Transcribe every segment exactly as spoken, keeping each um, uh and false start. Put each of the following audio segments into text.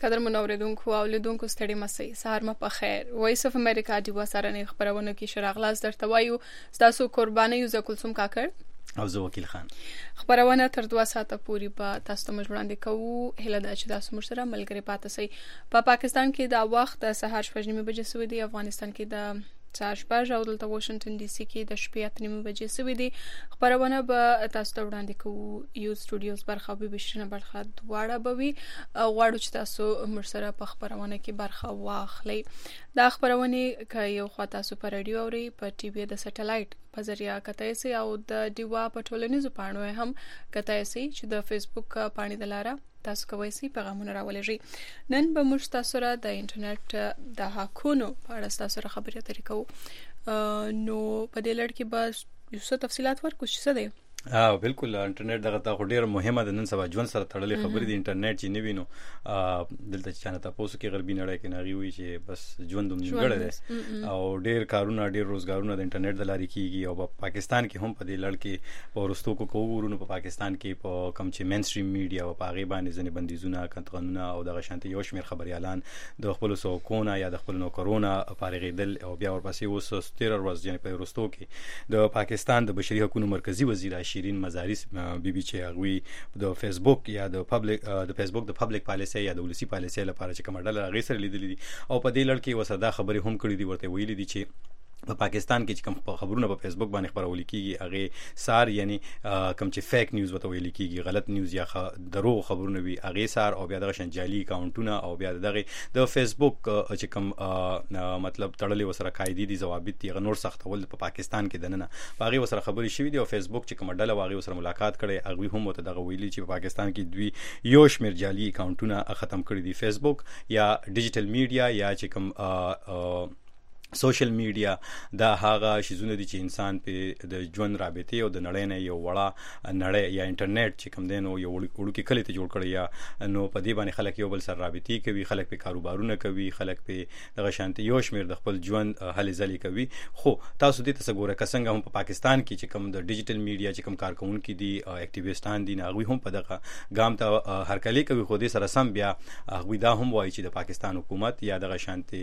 قدرمن اوریدونکو او لیدونکو ستړي مسئ سهار مو په خیر. وایس اف امریکا دی وسارنې خبرونه کې شراغلاس درته وایو تاسو قرباني یو زکلثوم کاکړ او زه وکیل خان. خبرونه تر دوه ساعته پورې په تاسو ته مجبوراندې کوو. هله دا چې تاسو موږ سره ملګری پاتې سئ. په پا پاکستان کې دا وخت د سهار شپږ نیمې بجې سوي دی، افغانستان کې د سهار شپږ او دلته واشنگټن ډي سي کې د شپې اته نیمې بجې سوي دي. خبرونه به تاسو ته وړاندې کوو. یو سټوډیوز برخه به بشرنه برخه دواړه به وي. غواړو چې تاسو موږ سره په خبرونه کې برخه واخلئ. دا خبرونه که یو خوا تاسو په رادیو اوري، په ټي وي د سټلایټ په ذریعہ کتای سي او د ډیوا په ټولنیزو پاڼو هم کتای سي چې د فیسبوک پاڼې د لاره تاسو کوی سي پیغامونه راولېږي. نن به موږ تاسو سره د انټرنیټ د حقونو په اړه تاسو سره خبرې اترې کوو. نو په دې لړ کې به یو څه تفصيلات ورکو چې څه دی. اه بالکل انټرنیټ دغه تا ډیره مهمه ده. نن سبا ژوند سره تړلې خبرې دي. انټرنیټ چې نه وینو دلته چې نه تاسو کې غربي نړۍ کې ناغي وي چې بس ژوند دومره ده او ډیر کارونه ډیر روزګارونه د انټرنیټ د لارې کیږي. او په پاکستان کې هم په دې لړ کې په ورستو کو کوورونو په پاکستان کې په کم چې مین سټریم میډیا او په هغه باندې ځنې بندیزونه کنټرولونه او دغه شانتي یو شمیر خبريالان د خپل سوکونه یا د خپل نوکرونه فارغېدل او بیا ورپسې اوس ستیر ورځ یعنی په ورستو کې د پاکستان د بشري حقوقو مرکزی وزیر شیرین مزاریس بي بي چې هغه د فیسبوک یا د پبلک د فیسبوک د پبلک پالیسي یا د ولسی پالیسي لپاره چې کومه ډله هغه سره لیدلې دي او په دې لړ کې وسدا خبرې هم کړې دي. ورته ویلي دي چې په پاکستان کې چې کوم خبرونه په فیسبوک باندې خبرول کیږي هغه سار یعنی کوم چې فیک نیوز وته ویل کیږي، غلط نیوز یا دروغ خبرونه وي هغه سار او بیا دغه شان جعلي اکاونټونه او بیا دغه د فیسبوک چې کوم مطلب تړلې وسره قاعده دي ضوابط دي نور سختول په پاکستان کې دننه هغه وسره خبري شوې دي. او فیسبوک چې کوم ډله واغې وسره ملاقات کړي هغه هم وته دغه ویلي چې په پاکستان کې دوی یو شمیر جعلي اکاونټونه ختم کړي دي. فیسبوک یا ډیجیټل میډیا یا چې کوم سوشل میډیا دا هغه شیزونه دي چې انسان په د ژوند رابطه او د نړۍ نه یو وړه نړۍ یا انټرنیټ چې کوم دین او یو وړوکی کلی ته جوړ کړی یا نو په دې باندې خلک یو بل سره رابطي کوي، خلک په کاروبارونه کوي، خلک په دغه شانتي یو شمیر د خپل ژوند هلې ځلې کوي. خو تاسو دې تاسو ګوره کسنګ هم په پاکستان کې چې کوم د ډیجیټل میډیا چې کوم کارکونکو دي اکټیویستان دي هغه هم په دغه ګام ته هرکلی کوي. خو دې سره سم بیا هغه دا هم وایي چې د پاکستان حکومت یا دغه شانتي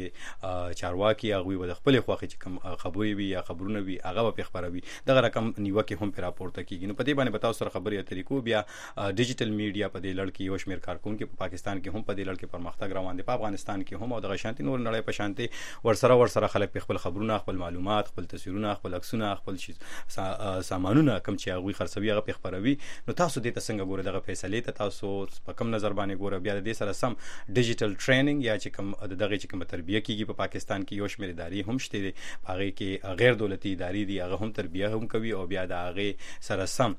چارواکي هغه د خپل خواخي چې کوم خبري وي یا خبرونه وي هغه په خبروي دغه رقم نیوکه هم پر راپورته کیږي. نو په دې باندې بتاو سره خبري اترې کو بیا ډیجیټل میډیا په دې لړ کې یو شمیر کارکونکو په پاکستان کې هم په دې لړ کې پرمختګ روان دي، په افغانستان کې هم او دغه شانتي نور نړۍ په شانتي ورسره ورسره خلک په خپل خبرونه، خپل معلومات، خپل تصویرونه، خپل عکسونه، خپل سامانونه کم چې هغه خرڅوي هغه په خبروي. نو تاسو دې ته څنګه ګوره دغه فیصله ته تاسو په کم نظر باندې ګوره بیا دې سره سم ډیجیټل ټریننګ یا چې کوم دغه چې کوم تربیه کیږي په پاکستان کې یو شمیر ادارې هم شته دي هغه کې غیر دولتي ادارې دي هغه هم تربیه هم کوي او بیا د هغه سره سم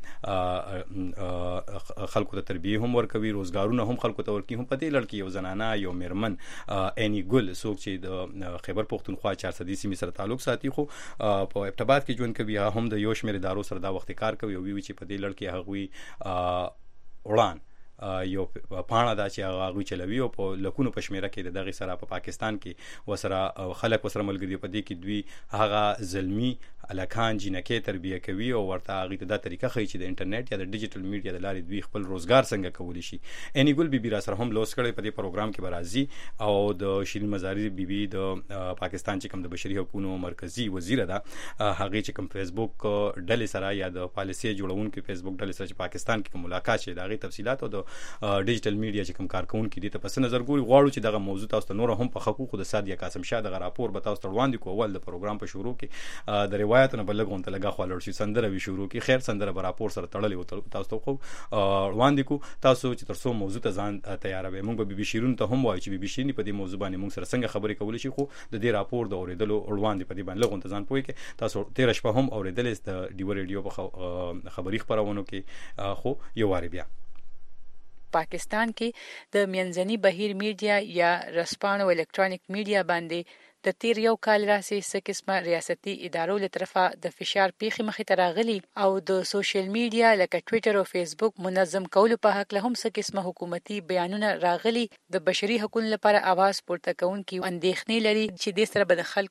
خلکو ته تربیه هم ورکوي، روزګارونه هم خلکو ته ورکوي. هم په دې لړ کې یو زنانه یو میرمن اني ګل څوک چې د خیبر پختونخوا چار صدې سیمې سره تعلق ساتي خو په ابتدابات کې ژوند کوي هم د یو شمیر ادارو سره دا وخت کار کوي او وی چې په دې لړ کې هغه وړاند یو پاڼه دا چې هغه چلوي او په لکونو پښمیره کې د دغه سره په پاکستان کې وسره خلک وسره ملګری په دې کې دوی هغه ظلمي الکان جنکه تربیه کوي او ورته هغه ته د طریقه خي چې د انټرنیټ یا د ډیجیټل میډیا د لارې دوی خپل روزګار څنګه کولی شي. اني ګل بیبي را سره هم لوس کړي په دې پروګرام کې برازي او د شیرین مزاری بیبي د پاکستان چې کوم د بشري حقوقو مرکزی وزیر ده هغه چې کوم فیسبوک ډلې سره یا د پالیسي جوړونکو فیسبوک ډلې سره چې پاکستان کې ملاقات شي دا غي تفصيلات او د ډیجیټل میډیا چې کوم کارکونکو دي ته پس نظر ګوري غواړو چې دغه موضوع تاسو ته نور هم په حقوقو د سادیا قاسم شاه دغه راپور به تاسو ته وړاندې کوو. ول د پروګرام په شروع کې د روایتونو بلګون ته لګا خولر شي سندره وی شروع کې خیر سندره به راپور سره تړلې تاسو ته خو وړاندې کو تاسو چې ترڅو موضوع ته ځان تیاروي. موږ به بي بي شیرون ته هم وایو چې بي بي شیرین په دې موضوع باندې موږ سره څنګه خبرې کولای شي. خو د دې راپور د اوریدلو وړاندې په دې باندې لګون ته ځان پوي کې تاسو تیر شپه هم اوریدلې د ډیو ریډیو په خبري خبرونو کې خو یو واری بیا پاکستان کې د منځني بهیر میډیا یا رسپانو الکترونیک میډیا باندې د تیر یو کال راسي څه قسمه ریاستي ادارو له طرفه د فشار پیخي مخې ته راغلي او د سوشل میډیا لکه ټوئیټر او فیسبوک منظم کولو په حق له هم څه قسمه حکومتي بیانونه راغلي. د بشري حقوقو لپاره आवाज پورته کوونکي اندېښنې لري چې د سره به د خلکو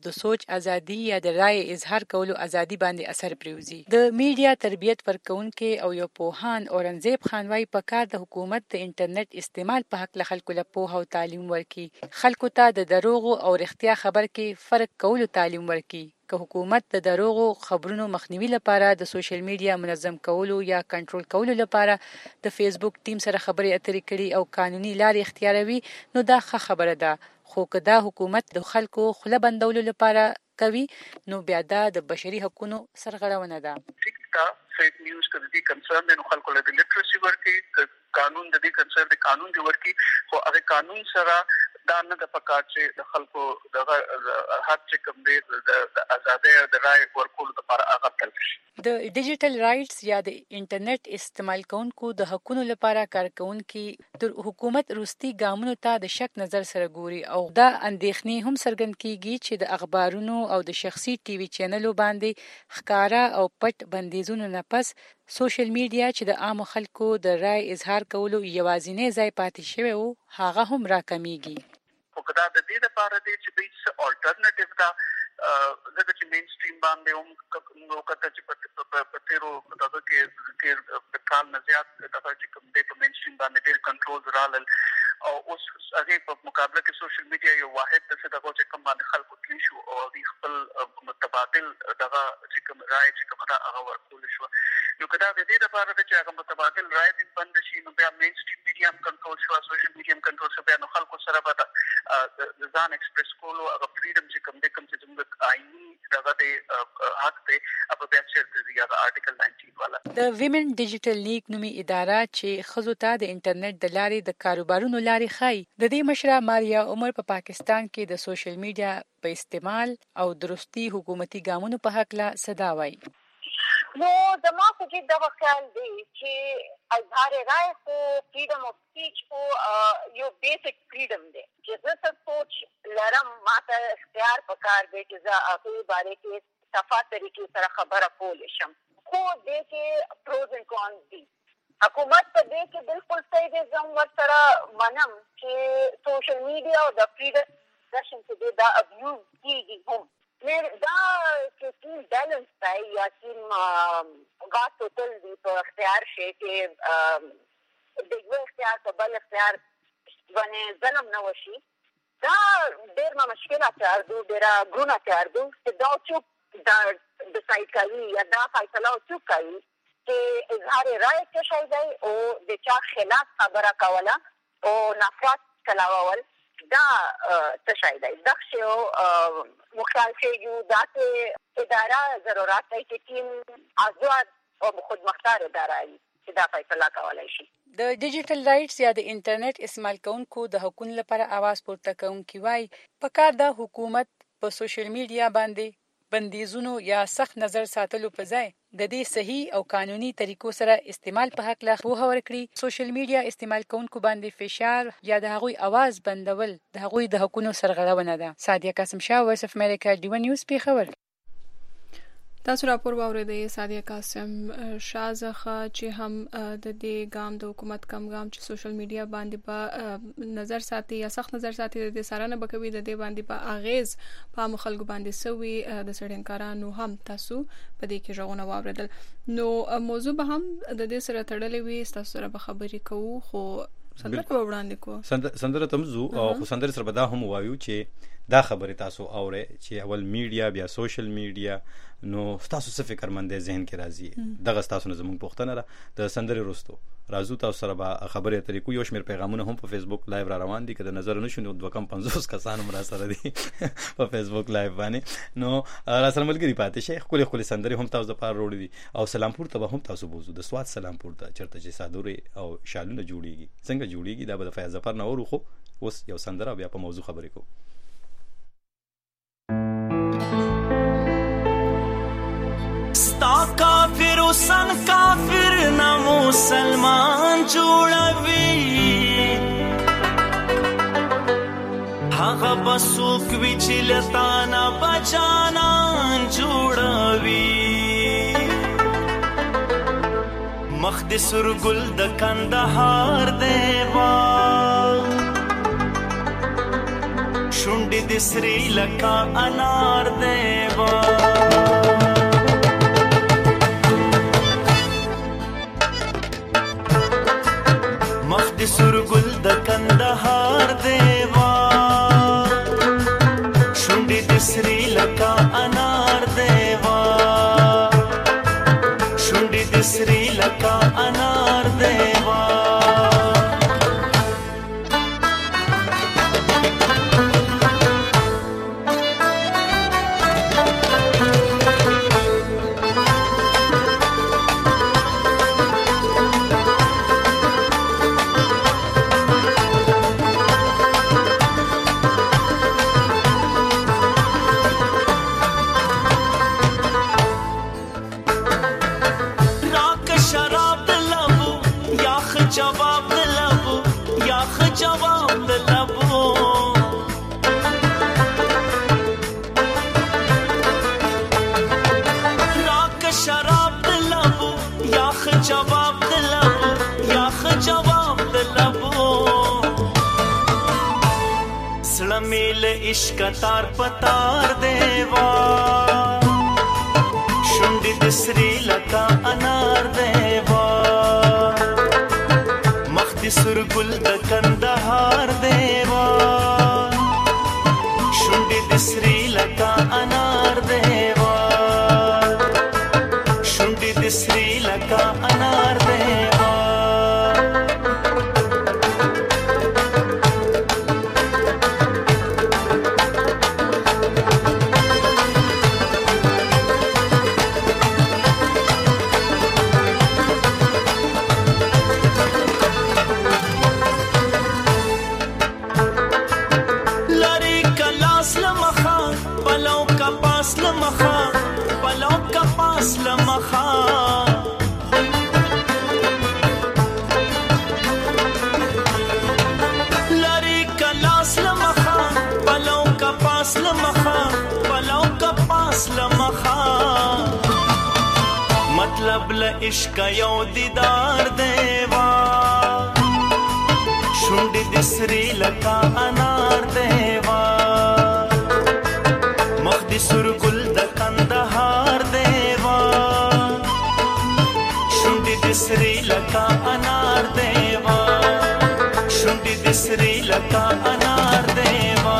د سوچ ازادي یا د رائے اظهار کولو ازادي باندې اثر پریوزي. د میډیا تربیت ورکونکي او یو پوهان اورنګزیب خان وايي په کار د حکومت د انټرنیټ استعمال په حق له خلکو له پوهه او تعلیم ورکي، خلکو ته د دروغو او رښتیا خبر کې فرق کولو تعلیم ورکي. که حکومت د دروغو خبرونو مخنیوي لپاره د سوشل میډیا منظم کولو یا کنټرول کولو لپاره د فیسبوک ټیم سره خبرې اترې کړي او قانوني لارې اختیاروي نو دا ښه خبره ده، خو که دا حکومت د خلکو خوله بندولو لپاره کوي نو بیا دا د بشري حقوقو سرغړونه ده. فیک نیوز ته د دې کنسرن د خلکو له لیټرسي ورکی قانون د دې کنسرن د قانون دی ورکی خو هغه قانون سره دا نه د پکار چې د خلکو د حق چې کوم دی د آزادۍ او د رائے ورکولو لپاره هغه تل شي. د ډیجیټل رائټس یا د انټرنیټ استعمال کوونکو د حقوقو لپاره کارکونکي د حکومت روستي ګامونو ته د شک نظر سره ګوري او دا اندېښنې هم څرګند کیږي چې د اخبارونو او د شخصي ټي وي چینلو باندې ښکارا او پټ بندیزونو نه پس سوشل میډیا چې د عام خلکو د رائے اظهار کولو یوازینی ځای پاتې شوی وو هغه هم راکمیږي. خو کدا د دې لپاره دی چې بیس الټرنیټیو دا دغه چې مین سټریم باندې هم نو کته چې په تیرو دغه کې کې په کال نه زیات دغه چې کوم دی په مین سټریم باندې ډېر کنټرول رالل او اوس هغه په مقابله کې سوشل میډیا یو واحد څه دغه چې کوم باندې خلکو تلی شو او د خپل متبادل دغه چې کوم رائے چې کوم هغه ورکول شو نو کدا د دې لپاره چې هغه متبادل رائے دې بند شي نو بیا مین سټریم میډیا هم کنټرول شو سوشل میډیا هم کنټرول شو بیا نو خلکو سره به د ځان ایکسپریس کولو هغه فریډم چې کوم دې کوم چې موږ آئینی دغه د حق ته په بیا چیرته دی هغه آرټیکل نائنټین والا. د ویمن ډیجیټل لیګ نومي اداره چې ښځو ته د انټرنیټ د لارې د کاروبارونو لارې ښایي د دې مشره ماریا عمر په پاکستان کې د سوشل میډیا په استعمال او درستی حکومتي ګامونو په حق لا صدا وایي. نو زما خو کې دا خیال دی چې اظهار رائے خو فریډم اف سپیچ خو یو بیسک فریډم دی چې زه څه سوچ لرم ماته اختیار پکار دی چې زه هغې باره کې صفا طریقې سره خبره کولی شم خو دې کې پروز اینڈ کونز دي. حکومت په دې کې بالکل صحیح دی زه هم ورسره منم چې سوشل میډیا او د فریډم ایکسپریشن چې دی دا ابیوز کېږي هم دا چې ټیم بیلنس دی یا ټیم غاټ توتل دی په اختیار شي چې د یو اختیار په بل اختیار باندې ظلم نه وشي دا ډېر مشکله کار دی ډېره ګرونه کار دی چې دا څوک دا ډیسایډ کوي یا دا فیصله څوک کوي چې اظهار رائے څه شی دی او د چا خلاف خبره کوله او نفرت چلاول دا څه شی دی دغه شی مخال کېږي داسې اداره ضرورت دی چې ټیم آزاد او خودمختار اداره وي چې دا فیصله کولی شي. د ډیجیټل رائټس یا د انټرنیټ استعمال کوونکو د حقوقو لپاره आवाज پورته کوونکي وایي په کار د حکومت په سوشل میډیا باندې بندیزونو یا سخت نظر ساتلو په ځای د دې صحیح او قانوني طریقو سره استعمال په حق لا پوهه ورکړي. سوشل میډیا استعمال کوونکو باندې فشار یا د هغوی आवाज بندول د هغوی د حقوقو سرغړونه ده. سادیه قاسم شاه، وایس اف امریکا، ډي ون نیوز، پیښور. تاسو راپور واوریدئ سادیه قاسم شاه څخه چې هم د دې ګام د حکومت کم ګام چې سوشل میډیا باندې په نظر ساتي یا سخت نظر ساتي د سارنه بکوي د دې باندې په اغیز په مخالګو باندې سوي د سړنکارانو هم تاسو په دې کې ژغونه واوریدل نو موضوع به هم د دې سره تړلې وي تاسو سره به خبرې کوو خو سندره په وړاندې کو سندره تمزو او خو سندره سره به دا هم وایو چې دا خبره تاسو اورئ چې اول میډیا بیا سوشل میډیا نو تاسو څه فکر مند ذهن کې راځي دغه تاسو نه زموږ پوښتنه را د سندره رستو راځو تاسو سره به خبرې اترې کو یو شمېر پیغامونه هم په فیسبوک لایو را روان دي که د نظر نشو نو دوه کم پنځوس کسان هم را سره دي په فیسبوک لایو باندې نو را سره ملګري پاتې شي خپل خپل سندره هم تاسو لپاره وروړي دي او سلامپور ته هم تاسو بوزو د سواد سلامپور ته چرته چې صادوري او شالونه جوړیږي څنګه جوړیږي دا به د فیض ظفر نه ورو خو اوس یو سندره بیا په موضوع خبرې کو. ستا کافر و سن کافر نا مسلمان جوړوي هغه بسوک وی چې لتانا بچانان جوړوي مخ د سرګل د کندهار دیوا شونډ شونډې د سرې لکه انار دیوا مخ د سورګل د کندهار دیوا شونډې د سرې لکه انار دیوا شونډې د سرې لکه انار دیوا جواب د لبو یا خ جواب د لبو راک شراب د لبو یا خ جواب د لبو یا خ جواب د لبو سړه میل عشق تار پتار دیوا شونډې د سرې لکه انار دیوا سرګل د کندهار دیوا شونډې د سرې لکه انار دیوا شونډې د سرې لکه انار دیوا مطلب ل عشق یو دیدار دیوا شونډې د سرې لکه انار دیوا مخ د سورګل د کندهار دیوا شونډې د سرې لکه انار دیوا شونډې د سرې لکه انار دیوا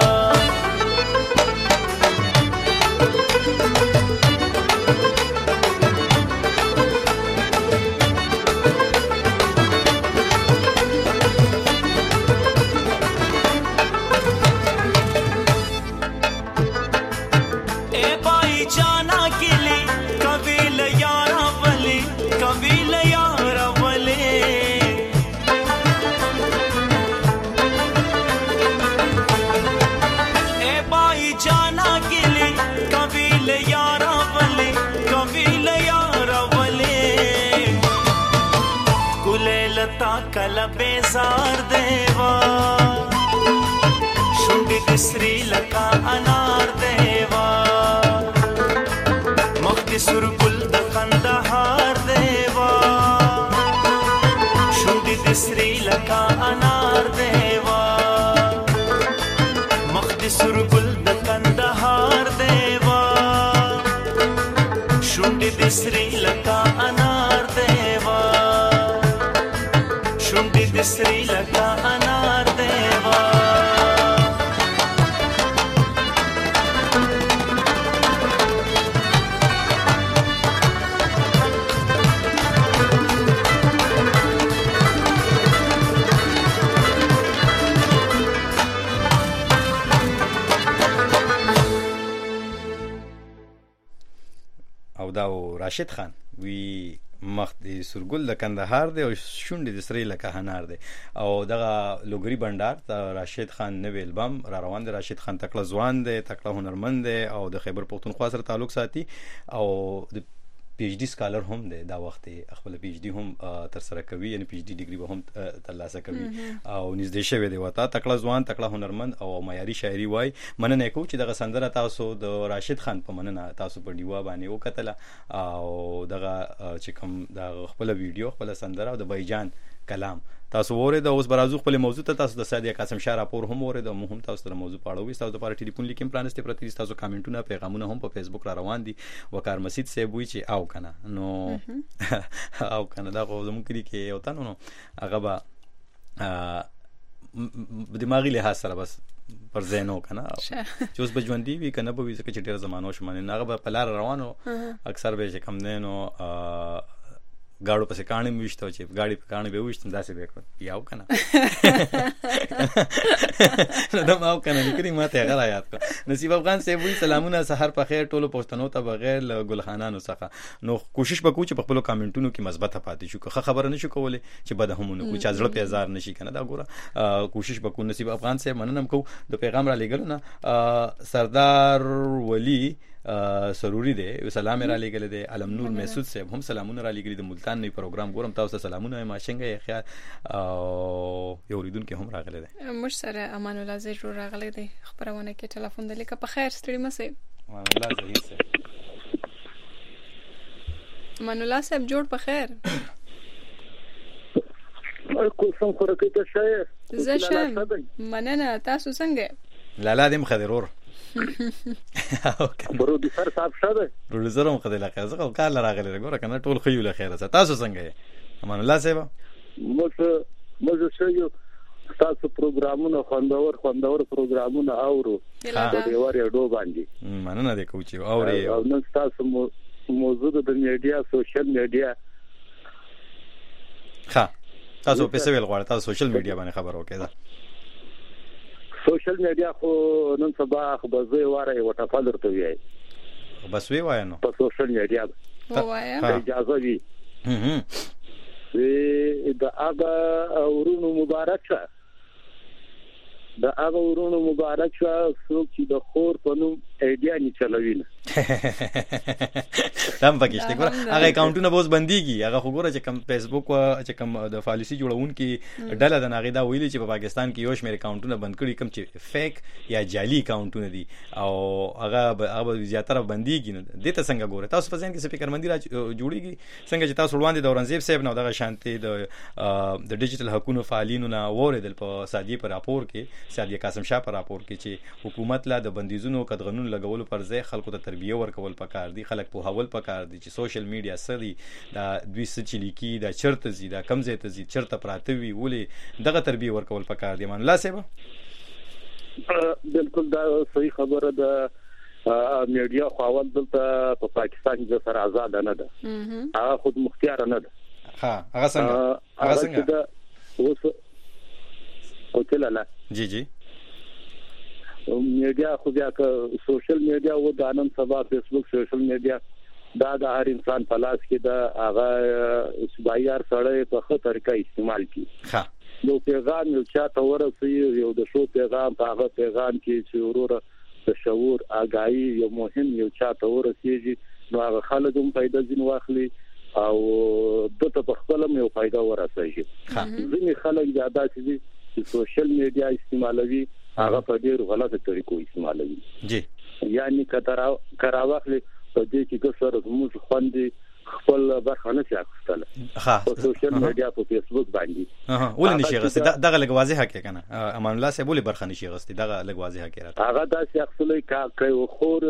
کله بیزار دیوا شونډې د سرې لکه انار دیوا مخ د سورګل د کندهار دیوا شونډې د سرې لکه انار دیوا مخ د سورګل د کندهار دیوا شونډې د سرې لکه انار دیوا شونډې د سرې لکه انار دیوا او دا راشد خان وی مخ د سورګل د کندهار دی او شونډې د سرې لکه انار دی او دغه لوګری بندر د راشد خان نوې البم را روان دی. راشد خان تکړه ځوان دی، تکړه هنرمند دی او د خیبر پختونخوا سره تعلق ساتي او د پی ایچ ډی سکالر هم دی. دا وخت خپل پی ایچ ډی هم تر سره کوي، یعنی پی ایچ ډی ډیګري به هم ترلاسه کوي او نږدې شوی دی وته. تکړه ځوان، تکړه هنرمند او معیاري شاعري وای. مننه کوم چې دغه سندره تاسو د راشد خان په مننه تاسو په دیوا باندې وکتله او دغه چې کوم د خپل ویډیو خپل سندره او د بایجان کلام. تاسو وره د اوس برازو خپل موضوع ته تاسو د سادیا قاسم شاه راپور هم وره د مهم تاسو د موضوع په اړه وي. تاسو د پاره ټلیفون لیکم پرانسته پرتی تاسو کامنټونه پیغامونه هم په فیسبوک را روان دي. وقار مسجد سیب وی چې او کنه نو او کنه دا خو زموږ کلی کې یو تنو نو هغه با دماغي له سره بس پر زینو کنه چې اوس بجوندي وی کنه به وي چې ډیر زمانو شمنه هغه په لار روانو اکثر به چې کم نه نو गाड़ो पसे काणी में विश्तो चे गाड़ी पे काणी पे विश्तो दासे देखो याव कना नदम आव कना निकरी माते अगर आयात को नसीब अफगान से वही सलामुना सहर په خیر ټولو پښتنو ته بغیر ګلخانانو څخه نو کوشش وکړو چې په خپل کامنټونو کې مثبت پاتې شو که خبره نشو کولای چې بد همونه کو چې ځړ په هزار نشي کنه دا ګوره کوشش وکړو. نصیب افغان سے مننم کو د پیغام را لګل نه سردار ولی سروري دی سلام را لګل دی علم نور محسود صاحب هم سلامونه را لګل دي ملتان نه پروګرام ګورم تاسو سلامونه ما څنګه خیال او یو ریدون کې هم راغله دی مش سره امان الله زیرو راغله دی خبرونه کې ټلیفون د لیک په خیر ستړي مسه امان الله زهیر صاحب امان الله صاحب جوړ په خیر کو څنګه خورکې ته شای زه شم مننه تاسو څنګه لالا دې مخدرور برودي سر صاحب شاده پروډوسر هم خدای لا خیر زه کار راغلی ګوره کنه ټول خيو له خیره تاسو څنګه یې امان الله صاحب مزه مزه شیو تاسو پروګرامونه خوندور خوندور پروګرامونه اورو د دیوارې ډو باندې مننه دې کوچ اوري او نن تاسو موضوع د میډیا سوشل میډیا ها تاسو په څه ویل غواړئ تاسو سوشل میډیا باندې خبر وکړئ سوشل میډیا خو نن سبا خو زه واره وټه فالر ته وی بس وی وای نو په سوشل میډیا وایا اجازه وی د هغه ورونو مبارک شه د هغه ورونو مبارک شه څوک چې د خور په نوم ایډیا نه چلوي نه تم پکشته ګور هغه اکاونټونه بوز بنديږي هغه خو ګوره چې کم فیسبوک او چې کم د پالیسی جوړون کې ډله د ناغې دا ویلي چې په پاکستان کې یو شمېر اکاونټونه بند کړي کم چې فیک یا جعلي اکاونټونه دي او هغه هغه زیاتره بنديږي نه دې ته څنګه ګوره تاسو په ځین کې سپیکر مندي را جوړیږي څنګه چې تاسو وړاندې د اورنګزیب صاحب نو دغه شانتي د د ډیجیټل حقوقو فعالینو نه اوریدل په سادي پر راپور کې سادي قاسم شاه پر راپور کې چې حکومت لا د بندیزونو قدغنون لګولو پر ځای خلکو ته تربیه ورکول پکار دي خلک په حول پکار دي چې سوشل میډیا سړي دا دوی سچلی کی دا چرته زی دا کم زیته زی چرته پراته وی ولې دغه تربیه ورکول پکار دي مان الله صاحب بالکل دا صحیح خبره ده میډیا خو اول دلته په پاکستان کې سره آزاد نه ده هغه خود مختار نه ده ها هغه څنګه هغه څنګه اوس او تلاله جی جی میډیا خو بیا که سوشل میډیا و د نن سبا فیسبوک سوشل میډیا دا د هر انسان په لاس کې دا هغه سبایار سره په خطر طریقه استعمال کی ها نو پیغام یو چاته ورسي یو د شو پیغام په هغه پیغام کې چې وروره د شعور آگاهی یو مهم یو چاته ورسیږي نو هغه خلک هم پیدا ځین واخلي او دته په خپل یو پیدا ورسیږي ځینې خلک دا داسې چې سوشل میډیا استعمالوي هغه په ډیر غلطه طریقو استعمالوي جی یعنی کتر کراوخلی په دې کې ګسر موږ خوندې خپل برخه نه شاکستله ها په سوشل میډیا په فیسبوک باندې ها ولې نشي غسته دغه لګ واضحه کې کنه امان الله صاحب ولې برخه نشي غسته دغه لګ واضحه کې راته هغه دا شخصلې کا کوي خور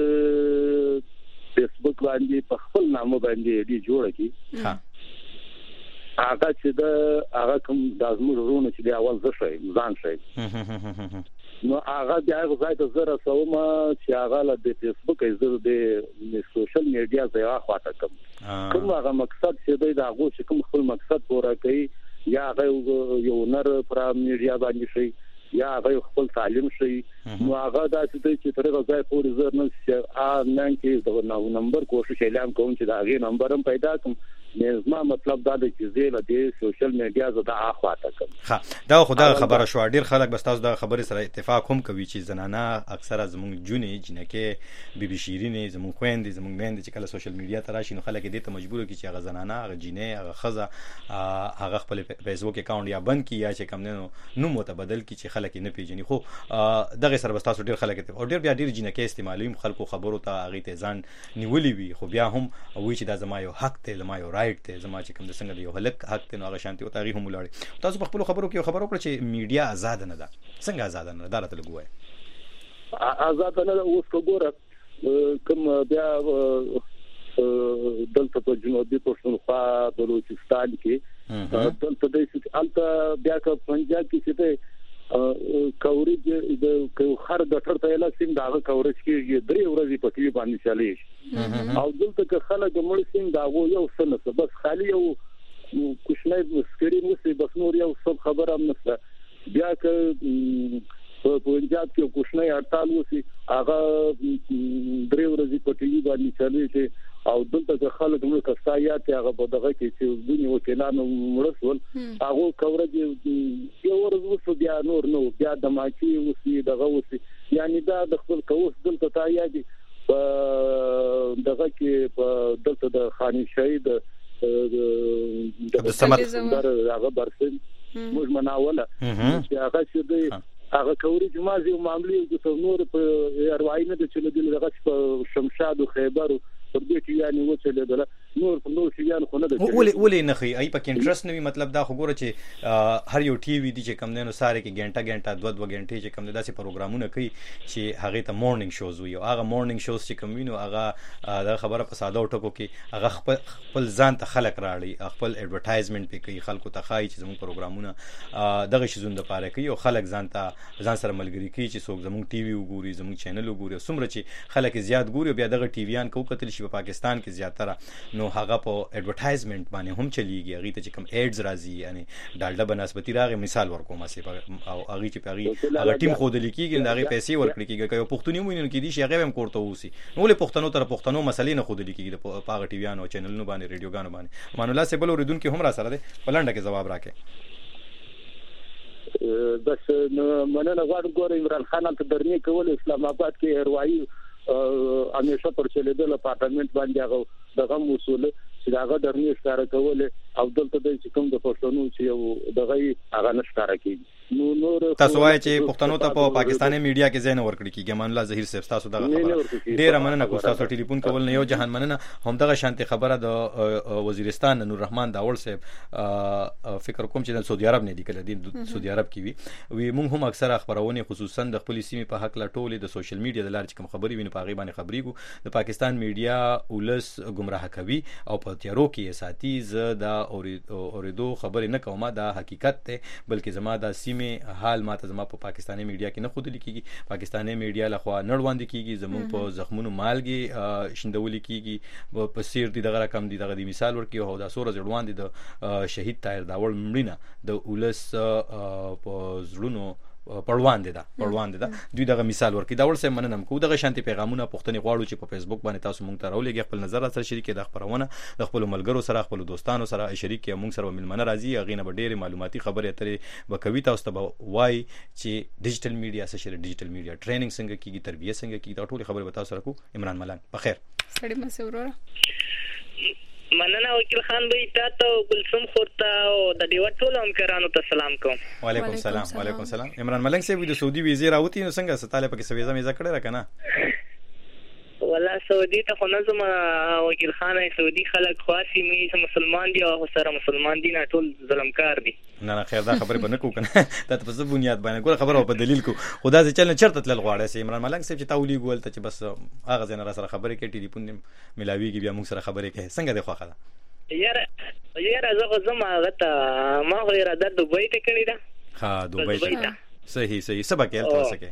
فیسبوک باندې په خپل نامه باندې دی جوړ کی ها هغه چې دا هغه کوم د زموږ ورونه چې دی اول ځه شي ځان شي نو هغه بیا ځای ته زره سوما چې هغه له فیسبوک ایزر د سوشل میډیا ځای خواته کوم کوم هغه مقصد چې دی دا غو چې کوم خپل مقصد پوره کوي یا هغه یو نر پر میډیا باندې شي یا هغه خپل تعلیم شي نو هغه دا چې تر ځای پورې زر نه چې ا نن کې د نمبر کوشش اعلان کوم چې دا غي نمبر هم پیدا کوم نظم مطلب دا دی چې زه د سوشل میډیا زده اخواته کوم ها دا خو دا خبره شو ډیر خلک بس تاسو دا خبره سره اتفاق هم کوي چې زنانه اکثره زموږ جونې جنکه بیبي شیرینې زموږ خويندې زموږ میندې چې کله سوشل میډیا ته راشي نو خلک دې ته مجبور کی چې هغه زنانه هغه جنې هغه خزه هغه خپل فیسبوک اکاونټ یا بند کی یا چې کم نه نو متبدل کی چې خلک نه پیژني خو دغه سره بس تاسو ډیر خلک ته او ډیر بیا ډیر جنکه استعمالوي خلکو خبرو ته هغه ته ځان نیولې وي خو بیا هم وایي چې دا زما یو حق ته زما یو رائے رائټ ته زما چې کوم د څنګه یو هلک حق ته نو هغه شانتي او تاریخ هم ولاړ تاسو په خپل خبرو کې خبرو کړ چې میډیا آزاد نه ده څنګه آزاد نه ده راته لګوي آزاد نه ده اوس وګوره کوم بیا دلته په جنوبي پښتونخوا بلوچستان کې دلته د الته بیا که پنجاب کې چې کوریج د هر ډاکټر ته لا سیم دا کوریج کې درې ورځې په ټي وي باندې چالي او دلته که خلک مړ سیم دا یو سنه بس خالی یو کوښنۍ سکرین وسی بس نور یو څه خبره هم نشته بیا که په پنجاب کې کوښنۍ هړتال وسی هغه درې ورځې په ټي وي باندې چالي او دلته که خلک موږ کسایات هغه په دغه کې چې دنیا وکیلانو مرسول هغه کوریج یو ورځ وسو بیا نور نو بیا د ماچی وسی دغه وسی یعنی دا د خپل کوس دلته تا یادي په دغه کې په دلته د خاني شهید د سمت هغه برسل موږ مناوله چې هغه چې د هغه کوریج مازی معاملې د نور په اروایي نه د چلو دغه په شمشاد او خیبر پر دې کې یعنی وڅلېدل نور نور شیان خو نه ده ولې ولې نه خي ای په انټرست نه مطلب دا خو ګوره چې هر یو ټي وي دي چې کم نه نو ساره کې غنټه غنټه دوه دوه غنټې چې کم نه داسې پروګرامونه کوي چې هغه ته مورنینګ شوز وي او هغه مورنینګ شوز چې کم وینو هغه دا خبره په ساده ټکو کې هغه خپل خپل ځان ته خلق راړي خپل ایڈورټایزمنت پې کوي خلکو ته خای چې زموږ پروګرامونه دغه شزون د پاره کوي او خلک ځان ته ځان سره ملګری کوي چې څوک زموږ ټي وي وګوري زموږ چینل وګوري څومره چې خلک زیات ګوري بیا دغه ټي ویان کو کتل شي په پاکستان کې زیاتره نو هغه په ایڈورټایزمنت باندې هم چلیږي هغه ته چې کوم ایډز راځي یعنی ډالډا بنسبتی راغی مثال ورکوم اسی او هغه چې پیغي هغه ټیم خود لیکيږي هغه پیسې ورکړي کیږي که پښتوني مونږ کې دي شي هغه هم کوړته وسی نو له پښتنو تر پښتنو مسلې نه خود لیکيږي په هغه ټي ویانو چینلونو باندې ریډیوګانو باندې مان الله سیبل اوریدون کې هم را سره ده پلانډه کې جواب راکې بس مننه غواړم ګور عمران خان ته درنی کول اسلام آباد کې اروایي همیشه پر چلیدل اپارټمنټ باندې هغه دغه اصول چې هغه درنی ښکار کول او دلته د کوم د پښتنو چې یو دغه هغه نشکاره کیږي نو نور تاسو وایي چې پښتنو ته په پاکستاني میډیا کې ځای نه ورکړي کیږي مان الله ظهیر صاحب تاسو دغه خبره ډیره مننه کوم تاسو ټلیفون کول نه یو جهان مننه هم دغه شانتي خبره د وزیرستان نور رحمان داول صاحب فکر کوم چې د سعودي عرب نه دی کله د سعودي عرب کې وي وی مونږ هم اکثره خبرونه خصوصا د خپل سیمې په حق لا ټولې د سوشل میډیا د لار چې کوم خبري ویني په غیبه باندې خبريګو د پاکستان میډیا ولس گمراه کوي او په تیارو کې ساتي ز د اوریدو خبرې نه کومه دا حقیقت ته بلکې زما د سیمې حال ماته زما په پاکستاني میډیا کې نه خود لیکيږي پاکستاني میډیا لخوا نړوند کیږي زموږ په زخمونو مالګي شندول کیږي په سیر دي دغه رقم دي دغه مثال ورکی او دا سور ځړوان دي د شهید طاهر داول مړینه د ولس په زړونو پړوان دي دا پړوان دي دا دوی دغه مثال ورکړي دا ورسې مننم کو دغه شانتي پیغامونه پښتني غواړو چې په فیسبوک باندې تاسو مونږ ته راولېږئ خپل نظر سره شریک د خبرونه د خپل ملګرو سره خپل دوستانو سره شریک کې مونږ سره ملمنه راځي هغه نه ډېر معلوماتي خبرې اترې وکوي تاسو ته وای چې ډیجیټل میډیا څه شي ډیجیټل میډیا ټریننګ څنګه کیږي تربیه څنګه کیږي دا ټول خبرې به تاسو سره کو عمران ملنګ په خیر سړی مسورا مننه وکیل خان بھائی تاسو ګلسم خورتا او د دیو ټول همکارانو ته سلام کوم وعلیکم السلام وعلیکم السلام عمران ملنګ صاحب د سعودي ویزه راوتی نو څنګه ستاله پکې سويزه میزه کړه را کنه ولا سعودي ته خو نظم وکیل خان سعودي خلک خاصي می مسلمان دي او سره مسلمان دي نه ټول ظلمکار دي نه نه خیر دا خبره به نه کو کنه دا په څه بنیاد باندې ګوره خبره په دلیل کو خدا دې چل نه چرته تل غواړي سي عمران ملنګ صاحب چې تاولي ګول ته چې بس هغه ځنه را سره خبرې کوي ټلیفون ملاويږي بیا موږ سره خبرې کوي څنګه دی خوخه یاره یاره زه زما غته ما غوړي را د دوبۍ ته کړی دا ها دوبۍ ته صحیح صحیح سبا کې تل سکے